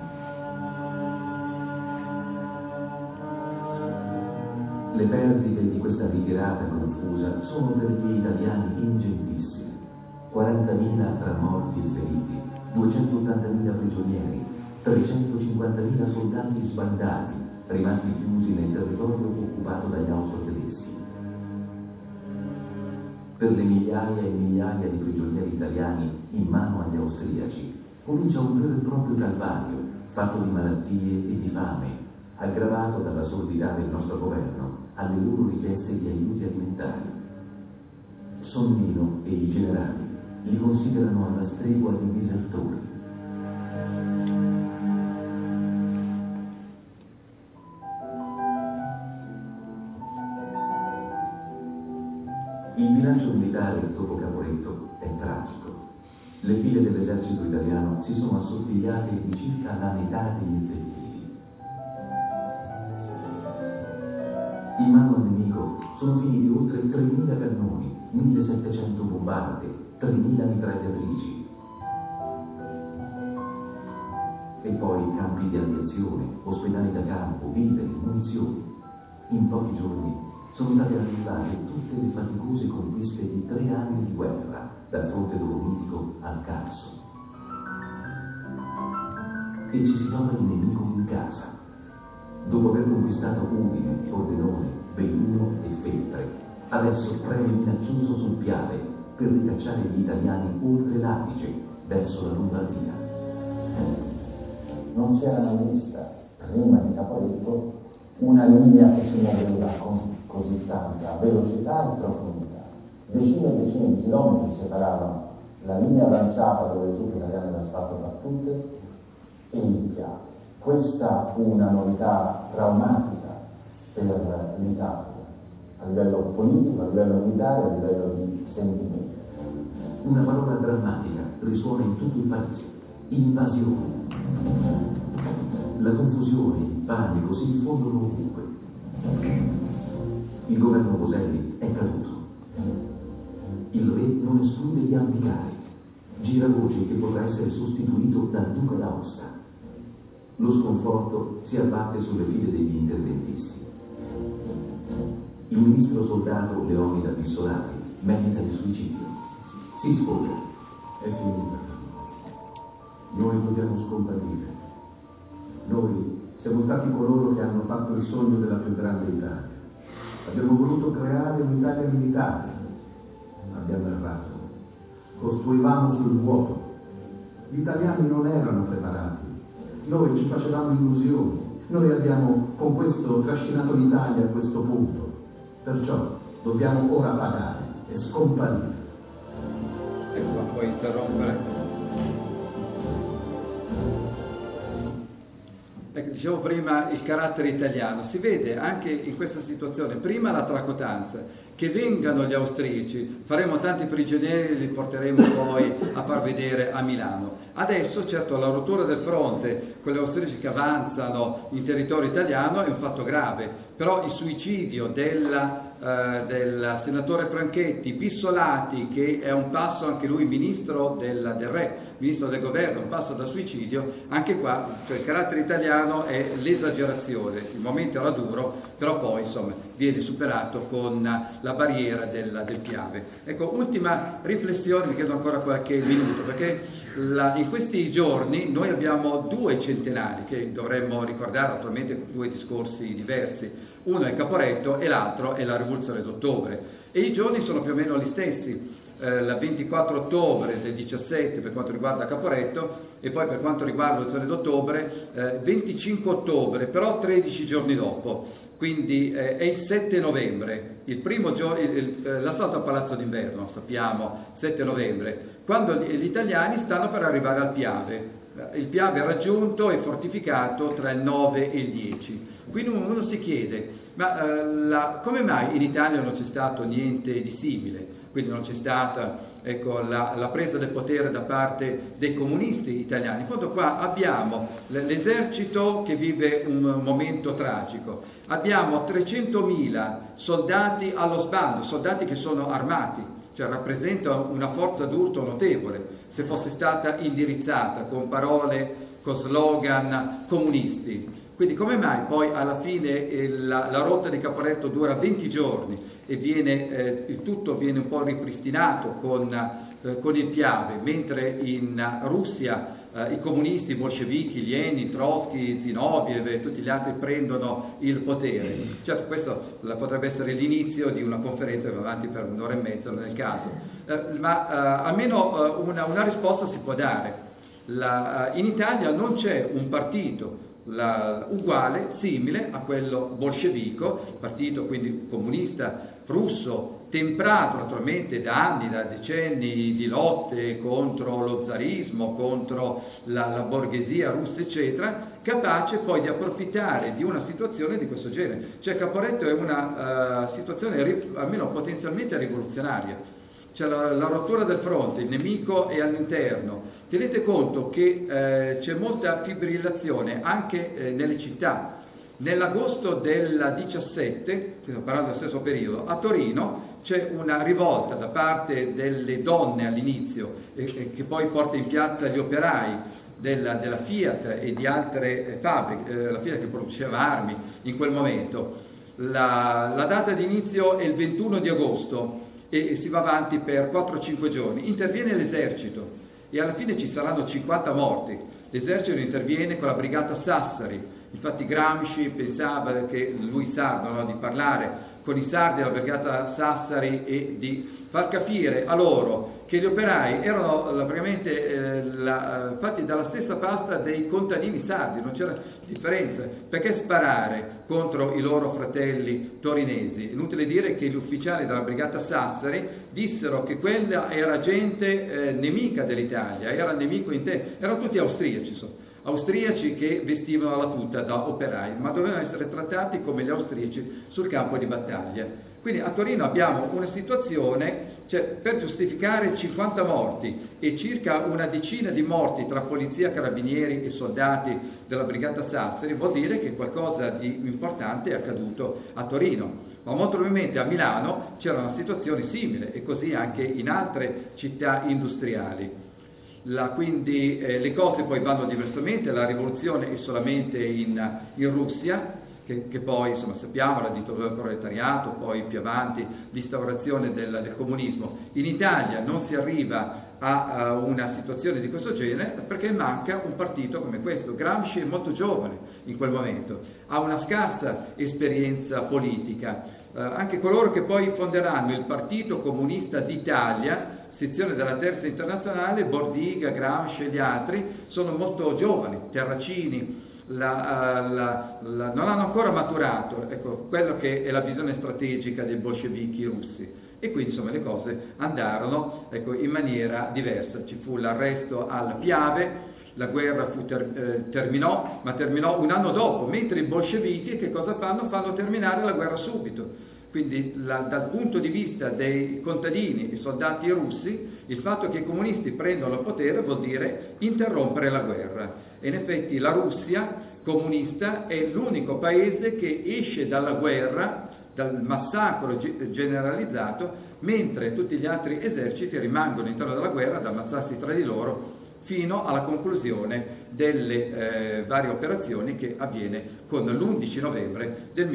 Le perdite di questa ritirata confusa sono per gli italiani ingentissime. 40.000 tra morti e feriti, 280.000 prigionieri, 350.000 soldati sbandati, rimasti chiusi nel territorio occupato dagli austro-tedeschi. Per le migliaia e migliaia di prigionieri italiani in mano agli austriaci comincia un vero e proprio calvario, fatto di malattie e di fame, aggravato dalla sordità del nostro governo alle loro richieste di aiuti alimentari. Sonnino e i generali li considerano alla stregua di disertori. Il bilancio militare dopo Caporetto è tragico. Le file dell'esercito italiano si sono assottigliate di circa la metà degli effettivi. In mano al nemico sono finiti oltre 3.000 cannoni, 1.700 bombarde, 3.000 mitragliatrici. E poi campi di aviazione, ospedali da campo, viveri, munizioni. In pochi giorni sono state annullate tutte le faticose conquiste di 3 anni di guerra, dal fronte dolomitico al Carso. E ci si trova il nemico in casa. Dopo aver conquistato Udine, Pordenone, Belluno e Feltre, adesso preme minaccioso sul Piave per ricacciare gli italiani oltre l'Adige, verso la Lombardia. Non si era mai vista, prima di Caporetto, una linea che si muoveva con così tanta velocità e profondità. Decine e decine di chilometri separavano la linea avanzata dove le truppe italiane erano state battute e il Piave. Questa fu una novità traumatica per l'Italia, a livello politico, a livello militare, a livello di sentimento. una parola drammatica risuona in tutto il paese: invasione. La confusione, il panico si diffondono ovunque. Il governo Boselli è caduto. Il re non esclude di abdicare. Gira voce che potrà essere sostituito dal duca d'Aosta. Lo sconforto si abbatte sulle file degli interventisti. Il ministro soldato Leonida Bissolati medita il suicidio. Si sfoga. È finita. Noi dobbiamo scomparire. Noi siamo stati coloro che hanno fatto il sogno della più grande Italia. Abbiamo voluto creare un'Italia militare. Abbiamo errato. Costruivamo sul vuoto. Gli italiani non erano preparati. Noi ci facevamo illusioni. Noi abbiamo con questo trascinato l'Italia a questo punto. Perciò dobbiamo ora pagare e scomparire. Ecco, puoi interrompere. Ecco, dicevo prima il carattere italiano, si vede anche in questa situazione, prima la tracotanza, che vengano gli austriaci, faremo tanti prigionieri, li porteremo poi a far vedere a Milano. Adesso certo la rottura del fronte con gli austriaci che avanzano in territorio italiano è un fatto grave, però il suicidio del senatore Franchetti, Bissolati, che è un passo anche lui ministro del re, ministro del governo, un passo da suicidio, anche qua cioè, il carattere italiano è l'esagerazione, il momento era duro, però poi insomma viene superato con la barriera del Piave. Ecco, ultima riflessione, mi chiedo ancora qualche minuto, perché in questi giorni noi abbiamo 2 centenari che dovremmo ricordare, attualmente 2 discorsi diversi, uno è Caporetto e l'altro è la Rivoluzione d'Ottobre, e i giorni sono più o meno gli stessi. Il 24 ottobre del 17 per quanto riguarda Caporetto e poi per quanto riguarda la Rivoluzione d'Ottobre 25 ottobre, però 13 giorni dopo, quindi è il 7 novembre, il primo giorno, l'assalto al Palazzo d'Inverno, sappiamo, 7 novembre, quando gli italiani stanno per arrivare al Piave. Il Piave è raggiunto e fortificato tra il 9 e il 10. Quindi uno si chiede, ma come mai in Italia non c'è stato niente di simile? Quindi non c'è stata la presa del potere da parte dei comunisti italiani. In fondo qua abbiamo l'esercito che vive un momento tragico, abbiamo 300.000 soldati allo sbando, soldati che sono armati, cioè rappresenta una forza d'urto notevole, se fosse stata indirizzata con parole, con slogan comunisti. Quindi come mai poi alla fine la rotta di Caporetto dura 20 giorni e il tutto viene un po' ripristinato con il Piave, mentre in Russia i comunisti, i bolscevichi, Lenin, Trotsky, Zinoviev e tutti gli altri prendono il potere. Certo, questo potrebbe essere l'inizio di una conferenza che va avanti per un'ora e mezza nel caso, ma almeno una risposta si può dare. In Italia non c'è un partito uguale, simile a quello bolscevico, partito quindi comunista russo, temprato naturalmente da anni, da decenni di lotte contro lo zarismo, contro la borghesia russa eccetera, capace poi di approfittare di una situazione di questo genere. Cioè Caporetto è una situazione almeno potenzialmente rivoluzionaria. C'è la rottura del fronte, il nemico è all'interno. Tenete conto che c'è molta fibrillazione anche nelle città. Nell'agosto del 17, stiamo parlando dello stesso periodo, a Torino c'è una rivolta da parte delle donne all'inizio, che poi porta in piazza gli operai della Fiat e di altre fabbriche, la Fiat che produceva armi in quel momento. La data di inizio è il 21 di agosto, e si va avanti per 4-5 giorni, interviene l'esercito e alla fine ci saranno 50 morti. L'esercito interviene con la brigata Sassari, infatti Gramsci pensava che lui sardo, no, di parlare con i sardi della brigata Sassari e di far capire a loro che gli operai erano praticamente fatti dalla stessa pasta dei contadini sardi, non c'era differenza. Perché sparare contro i loro fratelli torinesi? Inutile dire che gli ufficiali della brigata Sassari dissero che quella era gente nemica dell'Italia, era nemico interno, erano tutti austriaci. austriaci che vestivano la tuta da operai, ma dovevano essere trattati come gli austriaci sul campo di battaglia. Quindi a Torino abbiamo una situazione, cioè, per giustificare 50 morti e circa una decina di morti tra polizia, carabinieri e soldati della brigata Sassari, vuol dire che qualcosa di importante è accaduto a Torino. Ma molto probabilmente a Milano c'era una situazione simile, e così anche in altre città industriali. Quindi le cose poi vanno diversamente, la rivoluzione è solamente in Russia, che poi insomma sappiamo, la dittatura del proletariato, poi più avanti l'instaurazione del comunismo. In Italia non si arriva a una situazione di questo genere perché manca un partito come questo. Gramsci è molto giovane in quel momento, ha una scarsa esperienza politica. Anche coloro che poi fonderanno il Partito Comunista d'Italia, sezione della Terza Internazionale, Bordiga, Gramsci e gli altri, sono molto giovani, Terracini, non hanno ancora maturato, ecco, quello che è la visione strategica dei bolscevichi russi, e quindi insomma le cose andarono, ecco, in maniera diversa. Ci fu l'arresto al Piave, la guerra terminò, ma terminò un anno dopo, mentre i bolscevichi che cosa fanno? Fanno terminare la guerra subito. Quindi dal punto di vista dei contadini e soldati russi, il fatto che i comunisti prendano il potere vuol dire interrompere la guerra. E in effetti la Russia comunista è l'unico paese che esce dalla guerra, dal massacro generalizzato, mentre tutti gli altri eserciti rimangono all'interno della guerra ad ammazzarsi tra di loro fino alla conclusione delle varie operazioni che avviene con l'11 novembre del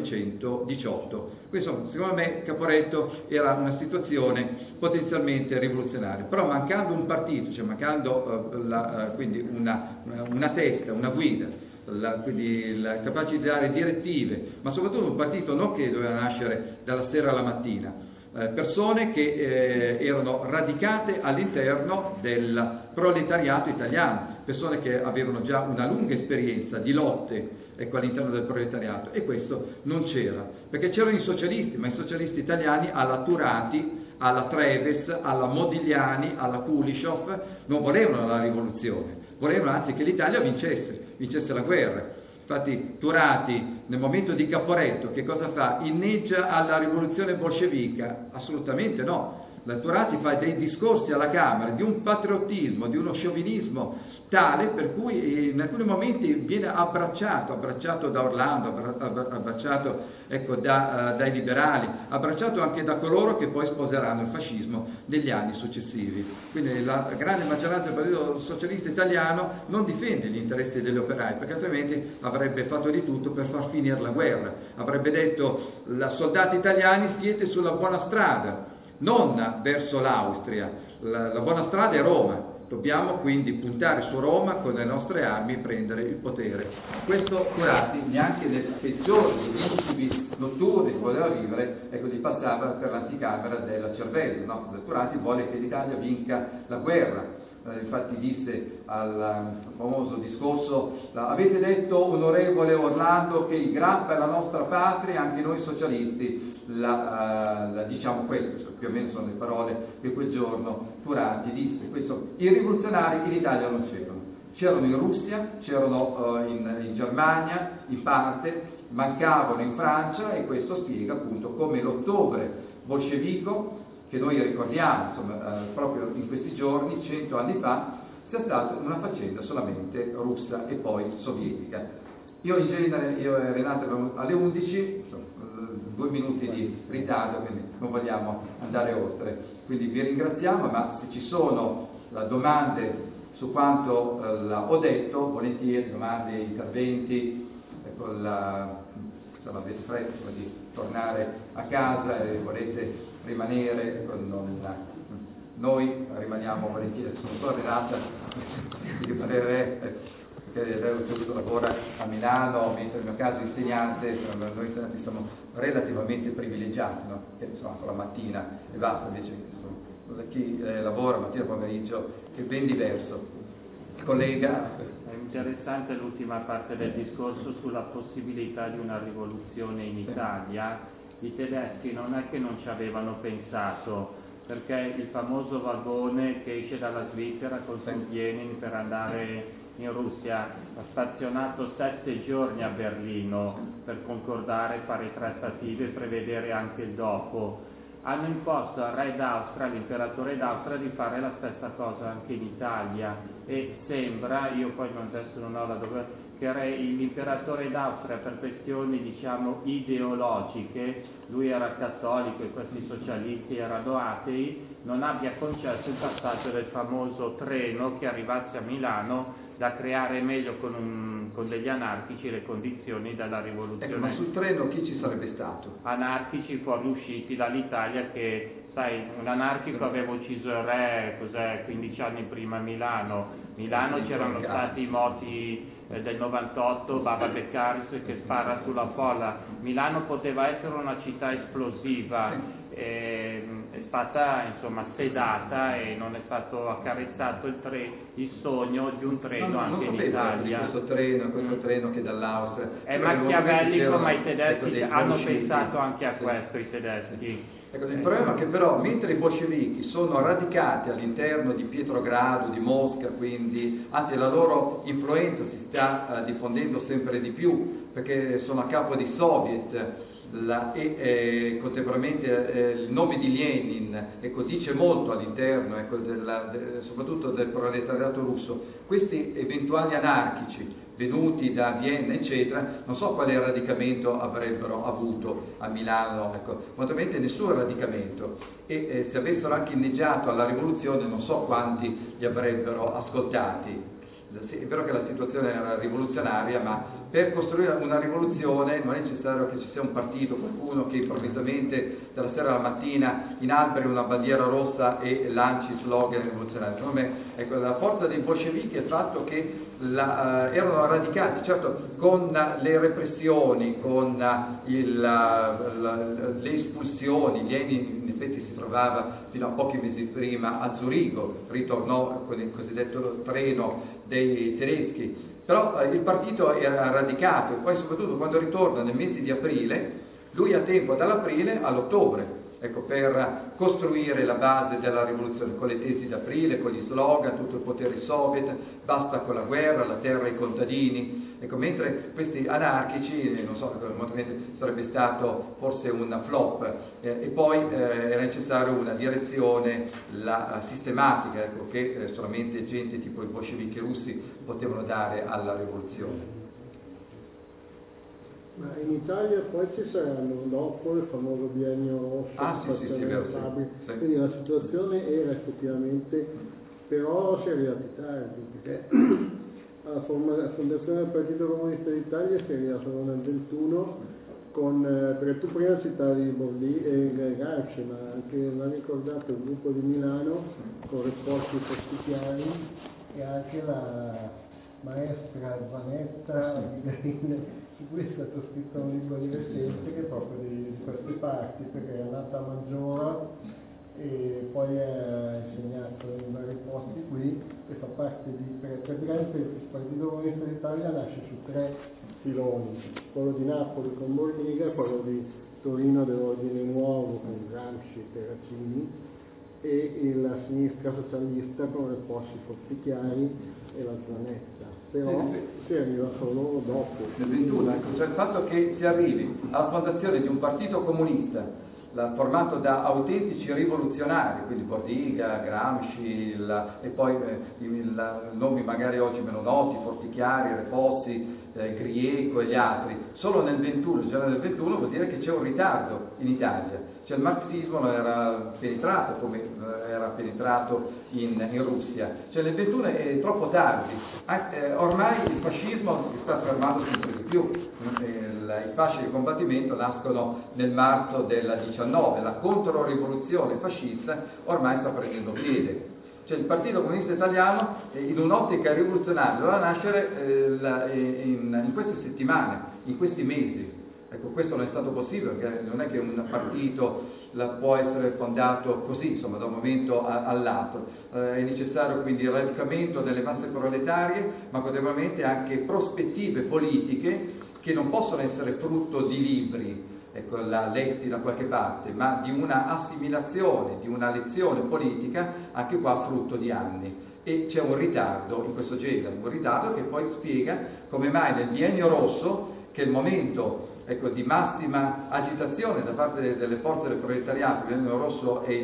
1918. Quindi, secondo me Caporetto era una situazione potenzialmente rivoluzionaria, però mancando un partito, cioè mancando quindi una testa, una guida, quindi capace di dare direttive, ma soprattutto un partito non che doveva nascere dalla sera alla mattina, persone che erano radicate all'interno del proletariato italiano, persone che avevano già una lunga esperienza di lotte, ecco, all'interno del proletariato, e questo non c'era, perché c'erano i socialisti, ma i socialisti italiani alla Turati, alla Treves, alla Modigliani, alla Kulishov non volevano la rivoluzione, volevano anzi che l'Italia vincesse la guerra. Infatti Turati nel momento di Caporetto che cosa fa? Inneggia alla rivoluzione bolscevica? Assolutamente no. Turati fa dei discorsi alla Camera di un patriottismo, di uno sciovinismo tale per cui in alcuni momenti viene abbracciato da Orlando, abbracciato, ecco, dai liberali, abbracciato anche da coloro che poi sposeranno il fascismo negli anni successivi. Quindi la grande maggioranza del Partito Socialista Italiano non difende gli interessi degli operai, perché altrimenti avrebbe fatto di tutto per far finire la guerra, avrebbe detto: soldati italiani, siete sulla buona strada, non verso l'Austria, la buona strada è Roma, dobbiamo quindi puntare su Roma con le nostre armi e prendere il potere. Questo Turati, neanche nel peggiore degli intimi notturni che voleva vivere, ecco, gli passava per l'anticamera della cervello, no? Turati vuole che l'Italia vinca la guerra. Infatti disse al famoso discorso: avete detto, onorevole Orlando, che il Grappa è la nostra patria, anche noi socialisti diciamo questo, più o meno sono le parole che quel giorno Turati disse. Questo, i rivoluzionari in Italia non c'erano in Russia, c'erano in Germania in parte, mancavano in Francia, e questo spiega appunto come l'ottobre bolscevico, che noi ricordiamo insomma, proprio in questi giorni, 100 anni fa, sia stata una faccenda solamente russa e poi sovietica. Io in genere, io e Renato abbiamo alle 11, 2 minuti di ritardo, quindi non vogliamo andare oltre. Quindi vi ringraziamo, ma se ci sono domande su quanto ho detto, volentieri, domande, interventi, ecco, insomma, avete fretta di tornare a casa e volete rimanere noi rimaniamo volentieri. Sono solo Renata di rimanere, perché lei lavora a Milano, mentre nel mio caso insegnante, noi insegnanti siamo relativamente privilegiati, no? Che insomma la mattina e basta, invece chi lavora mattina e pomeriggio è ben diverso. Collega? È interessante l'ultima parte del discorso sulla possibilità di una rivoluzione in Italia. I tedeschi non è che non ci avevano pensato, perché il famoso vagone che esce dalla Svizzera con Lenin per andare in Russia, ha stazionato 7 giorni a Berlino per concordare, fare trattative e prevedere anche il dopo. Hanno imposto al re d'Austria, all'imperatore d'Austria, di fare la stessa cosa anche in Italia, e sembra, io poi adesso non ho la dove, che l'imperatore d'Austria, per questioni diciamo ideologiche, lui era cattolico e questi socialisti erano atei, non abbia concesso il passaggio del famoso treno che arrivasse a Milano, da creare meglio con degli anarchici le condizioni della rivoluzione. Ecco, ma sul treno chi ci sarebbe stato? Anarchici fuoriusciti dall'Italia che, sai, un anarchico aveva ucciso il re, 15 anni prima a Milano. Milano c'erano stati i moti del 98, Baba Beccaris che spara sulla folla. Milano poteva essere una città esplosiva, è stata insomma sedata e non è stato accarezzato il sogno di un treno anche in Italia. Questo treno che dall'Austria è machiavellico, ma i tedeschi hanno pensato anche a questo, i tedeschi. Ecco, il problema è che però mentre i bolscevichi sono radicati all'interno di Pietrogrado, di Mosca, quindi anzi la loro influenza si sta diffondendo sempre di più perché sono a capo di soviet, contemporaneamente il nome di Lenin dice molto all'interno soprattutto del proletariato russo. Questi eventuali anarchici venuti da Vienna eccetera non so quale radicamento avrebbero avuto a Milano, ovviamente nessun radicamento, e se avessero anche inneggiato alla rivoluzione non so quanti li avrebbero ascoltati. È vero che la situazione era rivoluzionaria, ma per costruire una rivoluzione non è necessario che ci sia un partito, qualcuno che improvvisamente dalla sera alla mattina inalberi una bandiera rossa e lanci slogan rivoluzionari. Secondo me, ecco, la forza dei bolscevichi è il fatto che erano radicati, certo, con le repressioni, con le espulsioni. Lenin in effetti si trovava fino a pochi mesi prima a Zurigo, ritornò con il cosiddetto treno dei tedeschi, però il partito era radicato, e poi soprattutto quando ritorna nel mese di aprile, lui ha tempo dall'aprile all'ottobre, per costruire la base della rivoluzione, con le tesi d'aprile, con gli slogan, tutto il potere soviet, basta con la guerra, la terra ai contadini. Mentre questi anarchici, non so, sarebbe stato forse un flop, e poi era necessaria una direzione sistematica, che solamente gente tipo i bolscevichi russi potevano dare alla rivoluzione. Ma in Italia poi ci saranno dopo il famoso biennio rosso, sì. Quindi la situazione era effettivamente, però si è arrivati tardi, perché alla fondazione del Partito Comunista d'Italia si è arrivato nel 21 perché tu prima citavi Gramsci, ma anche l'ha ricordato il gruppo di Milano con Reposti Costichiari e anche la maestra Vanetta su cui è stato scritto un libro divertente che è proprio di queste parti, perché è nata a Maggiora e poi ha insegnato in vari posti qui e fa parte praticamente il Partito Comunista d'Italia nasce su 3 filoni, quello di Napoli con Bordiga, quello di Torino dell'Ordine Nuovo con Gramsci e Terracini e la sinistra socialista con Reposti Costichiari e la Zanetta, però si arriva solo dopo. Nel 21, cioè il fatto che si arrivi alla fondazione di un partito comunista formato da autentici rivoluzionari, quindi Bordiga, Gramsci, e poi nomi magari oggi meno noti, Fortichiari, Reposti, Grieco e gli altri, solo nel 21, già nel 21 vuol dire che c'è un ritardo in Italia, cioè il marxismo non era penetrato come era penetrato in Russia, cioè nel 21 è troppo tardi, ormai il fascismo si sta fermando sempre di più, i fasci di combattimento nascono nel marzo del 19, la controrivoluzione fascista ormai sta prendendo piede. Cioè il Partito Comunista Italiano in un'ottica rivoluzionaria doveva nascere in queste settimane, in questi mesi. Ecco, questo non è stato possibile perché non è che un partito può essere fondato così, insomma, da un momento all'altro. È necessario quindi il radicamento delle masse proletarie, ma contemporaneamente anche prospettive politiche che non possono essere frutto di libri, letti da qualche parte, ma di una assimilazione, di una lezione politica, anche qua frutto di anni. e c'è un ritardo in questo genere, un ritardo che poi spiega come mai nel biennio rosso, che è il momento di massima agitazione da parte delle forze del proletariato, il biennio rosso è il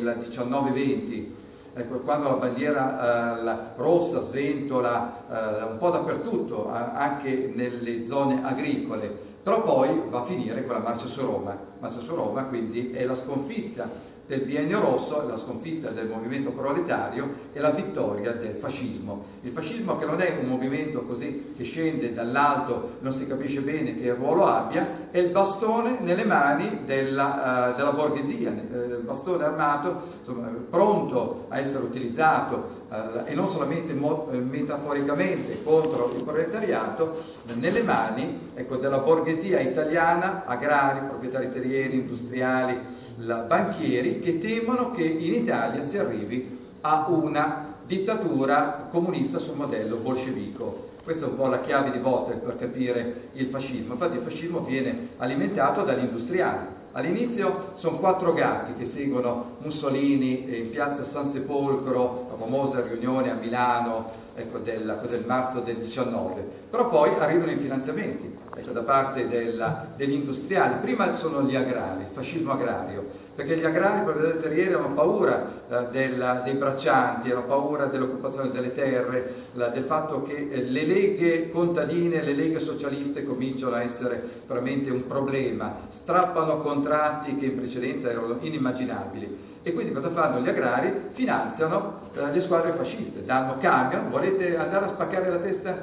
19-20, quando la bandiera rossa sventola un po' dappertutto, anche nelle zone agricole, però poi va a finire con la marcia su Roma, quindi è la sconfitta del biennio rosso, la sconfitta del movimento proletario e la vittoria del fascismo. Il fascismo, che non è un movimento così che scende dall'alto, non si capisce bene che ruolo abbia, è il bastone nelle mani della borghesia, il bastone armato, insomma, pronto a essere utilizzato e non solamente metaforicamente contro il proletariato, nelle mani della borghesia italiana, agrari, proprietari terrieri, industriali, banchieri, che temono che in Italia si arrivi a una dittatura comunista sul modello bolscevico. Questa è un po' la chiave di volta per capire il fascismo. Infatti il fascismo viene alimentato dagli industriali. All'inizio sono 4 gatti che seguono Mussolini in piazza San Sepolcro, la famosa riunione a Milano del marzo del 19, però poi arrivano i finanziamenti da parte degli industriali. Prima sono gli agrari, il fascismo agrario, perché gli agrari, i proprietari terrieri hanno paura dei braccianti, hanno paura dell'occupazione delle terre, del fatto che le leghe contadine, le leghe socialiste cominciano a essere veramente un problema, strappano contratti che in precedenza erano inimmaginabili. E quindi cosa fanno gli agrari? Finanziano le squadre fasciste, danno camion, volete andare a spaccare la testa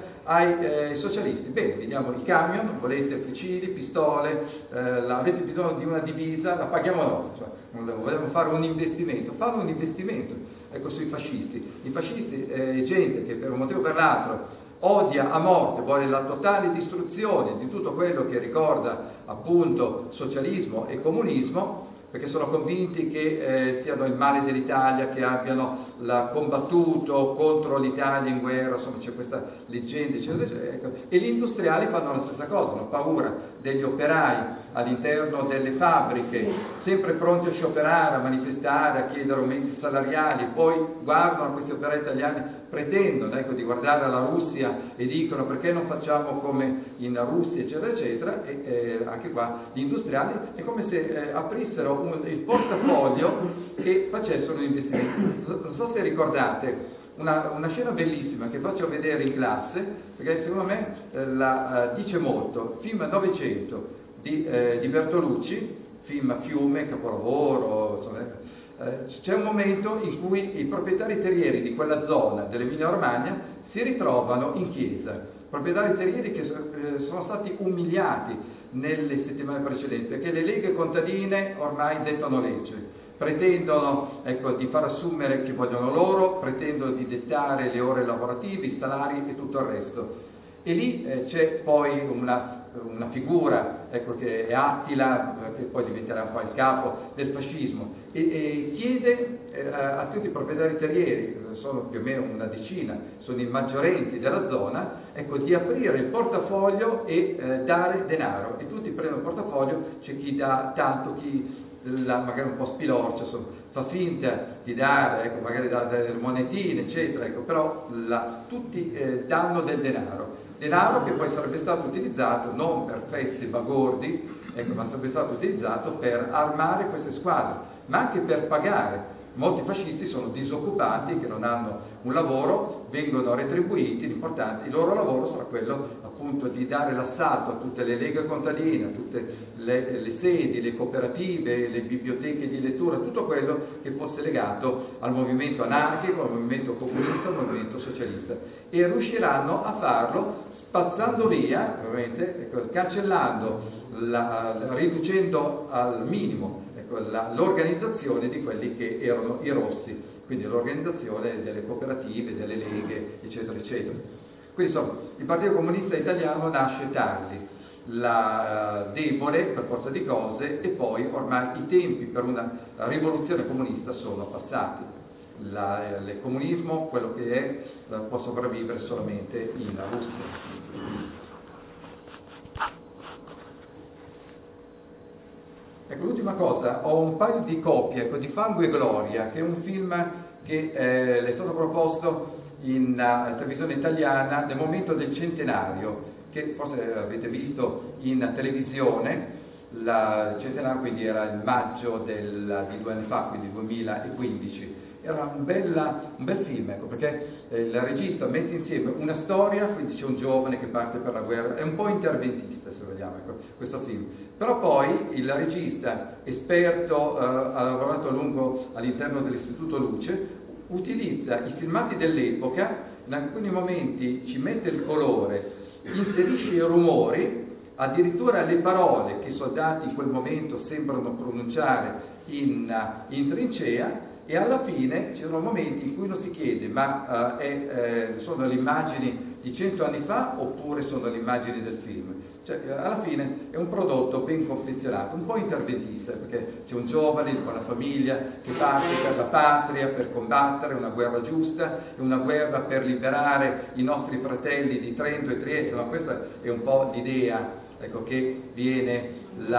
ai socialisti? Bene, vi diamo i camion, volete fucili, pistole, avete bisogno di una divisa, la paghiamo noi, vogliamo fare un investimento, fanno un investimento sui fascisti. I fascisti è gente che per un motivo o per l'altro odia a morte, vuole la totale distruzione di tutto quello che ricorda appunto socialismo e comunismo, perché sono convinti che siano il male dell'Italia, che abbiano combattuto contro l'Italia in guerra, insomma c'è questa leggenda, eccetera. E gli industriali fanno la stessa cosa, hanno paura degli operai all'interno delle fabbriche, sempre pronti a scioperare, a manifestare, a chiedere aumenti salariali, poi guardano questi operai italiani, pretendono di guardare alla Russia e dicono perché non facciamo come in Russia, eccetera, eccetera, e anche qua gli industriali è come se aprissero il portafoglio e facessero un investimento. Non so se ricordate una scena bellissima che faccio vedere in classe, perché secondo me dice molto. Film Novecento di Bertolucci, film Fiume, capolavoro, insomma, c'è un momento in cui i proprietari terrieri di quella zona dell'Emilia Romagna si ritrovano in chiesa, proprietari terrieri che sono stati umiliati nelle settimane precedenti, perché le leghe contadine ormai dettano legge, pretendono di far assumere chi vogliono loro, pretendono di dettare le ore lavorative, i salari e tutto il resto. E lì c'è poi una figura che è Attila, che poi diventerà un po' il capo del fascismo, e chiede a tutti i proprietari terrieri, sono più o meno una decina, sono i maggiorenti della zona, di aprire il portafoglio e dare denaro. E tutti prendono il portafoglio, c'è chi dà tanto, chi magari un po' spilorcia, insomma, fa finta di dare, magari dà delle monetine, eccetera, però tutti danno del denaro che poi sarebbe stato utilizzato non per feste bagordi, ma sarebbe stato utilizzato per armare queste squadre, ma anche per pagare. Molti fascisti sono disoccupati, che non hanno un lavoro, vengono retribuiti, l'importante, il loro lavoro sarà quello appunto di dare l'assalto a tutte le leghe contadine, a tutte le sedi, le cooperative, le biblioteche di lettura, tutto quello che fosse legato al movimento anarchico, al movimento comunista, al movimento socialista. E riusciranno a farlo spazzando via, ovviamente, cancellando, riducendo al minimo l'organizzazione di quelli che erano i rossi, quindi l'organizzazione delle cooperative, delle leghe, eccetera, eccetera. Quindi insomma, il Partito Comunista Italiano nasce tardi, debole per forza di cose, e poi ormai i tempi per una rivoluzione comunista sono passati. Il comunismo, quello che è, può sopravvivere solamente in Russia. Ecco, l'ultima cosa, ho un paio di copie di Fango e Gloria, che è un film che le è stato proposto in televisione italiana nel momento del centenario, che forse avete visto in televisione. Il centenario quindi era il maggio di 2 anni fa, quindi 2015. Era un bel film, ecco, perché il regista mette insieme una storia, quindi c'è un giovane che parte per la guerra, è un po' interventista se vogliamo, ecco, questo film. Però poi il regista, esperto, ha lavorato a lungo all'interno dell'Istituto Luce, utilizza i filmati dell'epoca, in alcuni momenti ci mette il colore, inserisce i rumori, addirittura le parole che i soldati in quel momento sembrano pronunciare in trincea, e alla fine ci sono momenti in cui uno si chiede ma sono le immagini di 100 anni fa oppure sono le immagini del film? Cioè, alla fine è un prodotto ben confezionato, un po' interventista, perché c'è un giovane con una famiglia che parte per la patria, per combattere una guerra giusta, una guerra per liberare i nostri fratelli di Trento e Trieste, ma questa è un po' l'idea, ecco, che viene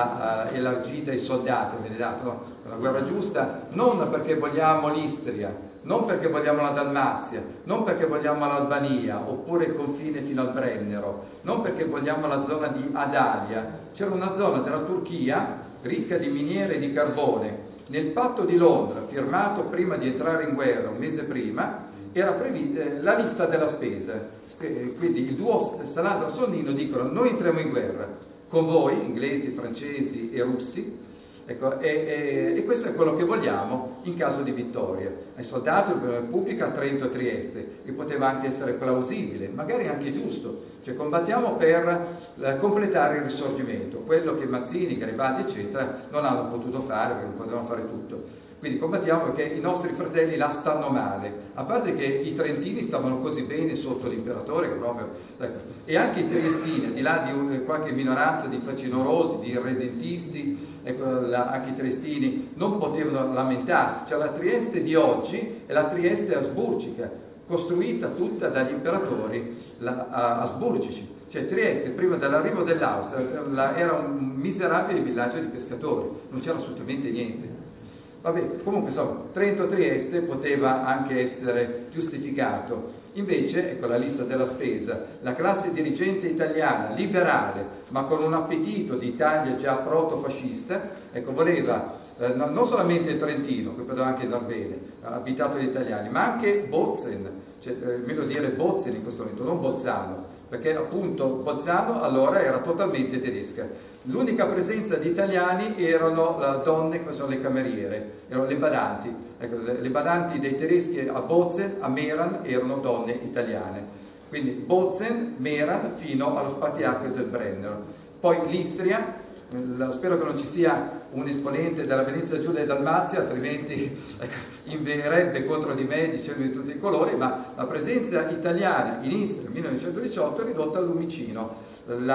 elargita ai soldati, viene dato, no? Una guerra giusta non perché vogliamo l'Istria, non perché vogliamo la Dalmazia, non perché vogliamo l'Albania, oppure il confine fino al Brennero, non perché vogliamo la zona di Adalia. C'era una zona della Turchia ricca di miniere di carbone. Nel patto di Londra, firmato prima di entrare in guerra, un mese prima, era prevista la lista della spesa. Quindi il duo Saladro-Sonnino dicono: noi entriamo in guerra con voi, inglesi, francesi e russi, ecco, e questo è quello che vogliamo in caso di vittoria. Ai soldati della Repubblica a Trento e Trieste, e poteva anche essere plausibile, magari anche giusto, cioè combattiamo per completare il risorgimento, quello che Mazzini, Garibaldi eccetera non hanno potuto fare perché non potevano fare tutto. Quindi combattiamo perché i nostri fratelli là stanno male, a parte che i trentini stavano così bene sotto l'imperatore che proprio, ecco, e anche i triestini, al di là di qualche minoranza di facinorosi, di irredentisti, ecco, anche i triestini non potevano lamentarsi. Cioè la Trieste di oggi è la Trieste asburgica, costruita tutta dagli imperatori asburgici. Cioè Trieste prima dell'arrivo dell'Austria era un miserabile villaggio di pescatori, non c'era assolutamente niente. Vabbè, comunque insomma, Trento-Trieste poteva anche essere giustificato. Invece, ecco la lista della spesa, la classe dirigente italiana, liberale, ma con un appetito di Italia già proto-fascista, ecco, voleva non solamente il Trentino, che poteva anche andare bene, abitato dagli italiani, ma anche Bozen, cioè, meglio dire Bozen in questo momento, non Bolzano, perché appunto Bolzano allora era totalmente tedesca. L'unica presenza di italiani erano donne, che sono le cameriere, erano le badanti. Ecco, le badanti dei tedeschi a Bozen, a Meran, erano donne italiane. Quindi Bozen, Meran, fino allo spartiacque del Brennero. Poi l'Istria, spero che non ci sia un esponente della Venezia Giulia e Dalmazia, altrimenti inveierebbe contro di me dicendo di tutti i colori, ma la presenza italiana in Istria nel 1918 è ridotta al lumicino.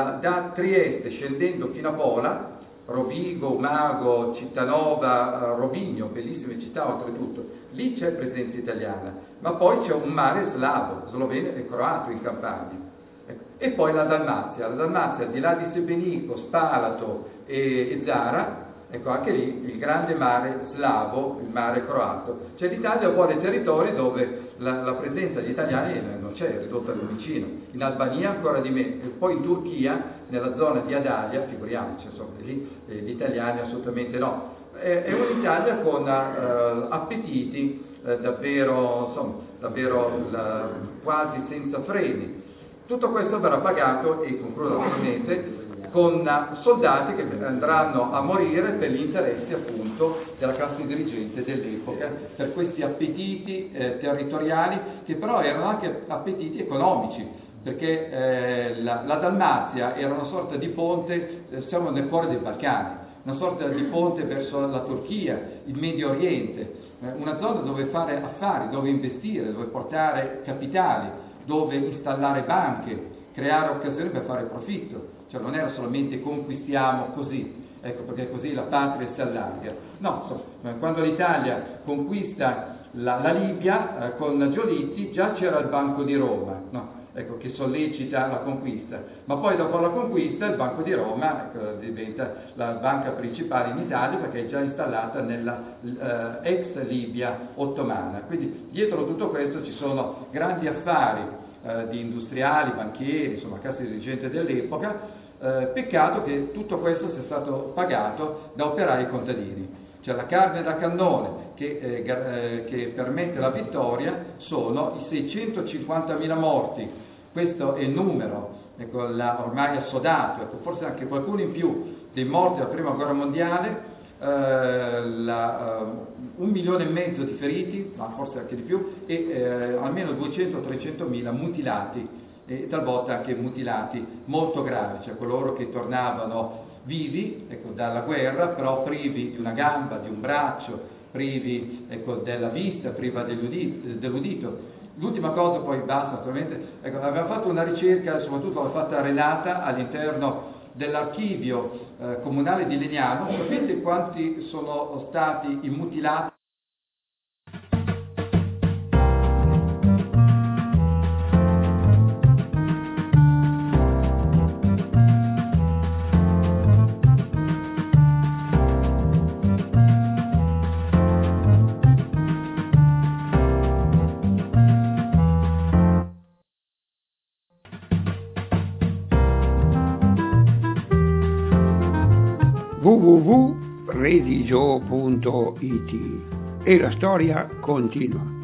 Da Trieste scendendo fino a Pola, Rovigo, Umago, Cittanova, Rovigno, bellissime città oltretutto, lì c'è presenza italiana, ma poi c'è un mare slavo, sloveno e croato in Campania. E poi la Dalmazia, al di là di Sebenico, Spalato e Zara, ecco anche lì il grande mare slavo, il mare croato. Cioè l'Italia vuole territori dove la presenza di italiani non c'è, è ridotta al lumicino. In Albania ancora di meno, e poi in Turchia, nella zona di Adalia, figuriamoci, insomma, lì gli italiani assolutamente no. È un'Italia con appetiti davvero quasi senza freni. Tutto questo verrà pagato, e concludo naturalmente, con soldati che andranno a morire per gli interessi appunto della classe dirigente dell'epoca, per questi appetiti territoriali, che però erano anche appetiti economici, perché la Dalmazia era una sorta di ponte, siamo nel cuore dei Balcani, una sorta di ponte verso la Turchia, il Medio Oriente, una zona dove fare affari, dove investire, dove portare capitali, dove installare banche, creare occasioni per fare profitto. Cioè non era solamente conquistiamo così, ecco, perché così la patria si allarga. No, quando l'Italia conquista la Libia con Giolitti già c'era il Banco di Roma, no? ecco, che sollecita la conquista, ma poi dopo la conquista il Banco di Roma diventa la banca principale in Italia perché è già installata nella ex Libia ottomana. Quindi dietro tutto questo ci sono grandi affari di industriali, banchieri, insomma classi dirigente dell'epoca. Peccato che tutto questo sia stato pagato da operai contadini. Cioè la carne da cannone che permette la vittoria sono i 650.000 morti. Questo è il numero, ecco, ormai assodato, ecco, forse anche qualcuno in più dei morti della prima guerra mondiale, 1,5 milioni di feriti, ma forse anche di più, e almeno 200-300.000 mutilati, e talvolta anche mutilati molto gravi, cioè coloro che tornavano vivi, ecco, dalla guerra, però privi di una gamba, di un braccio, privi, ecco, della vista, priva dell'udito. L'ultima cosa, poi basta naturalmente, ecco, aveva fatto una ricerca, soprattutto l'ha fatta Renata, all'interno dell'archivio comunale di Legnano. Sapete quanti sono stati i mutilati? www.redigio.it e la storia continua.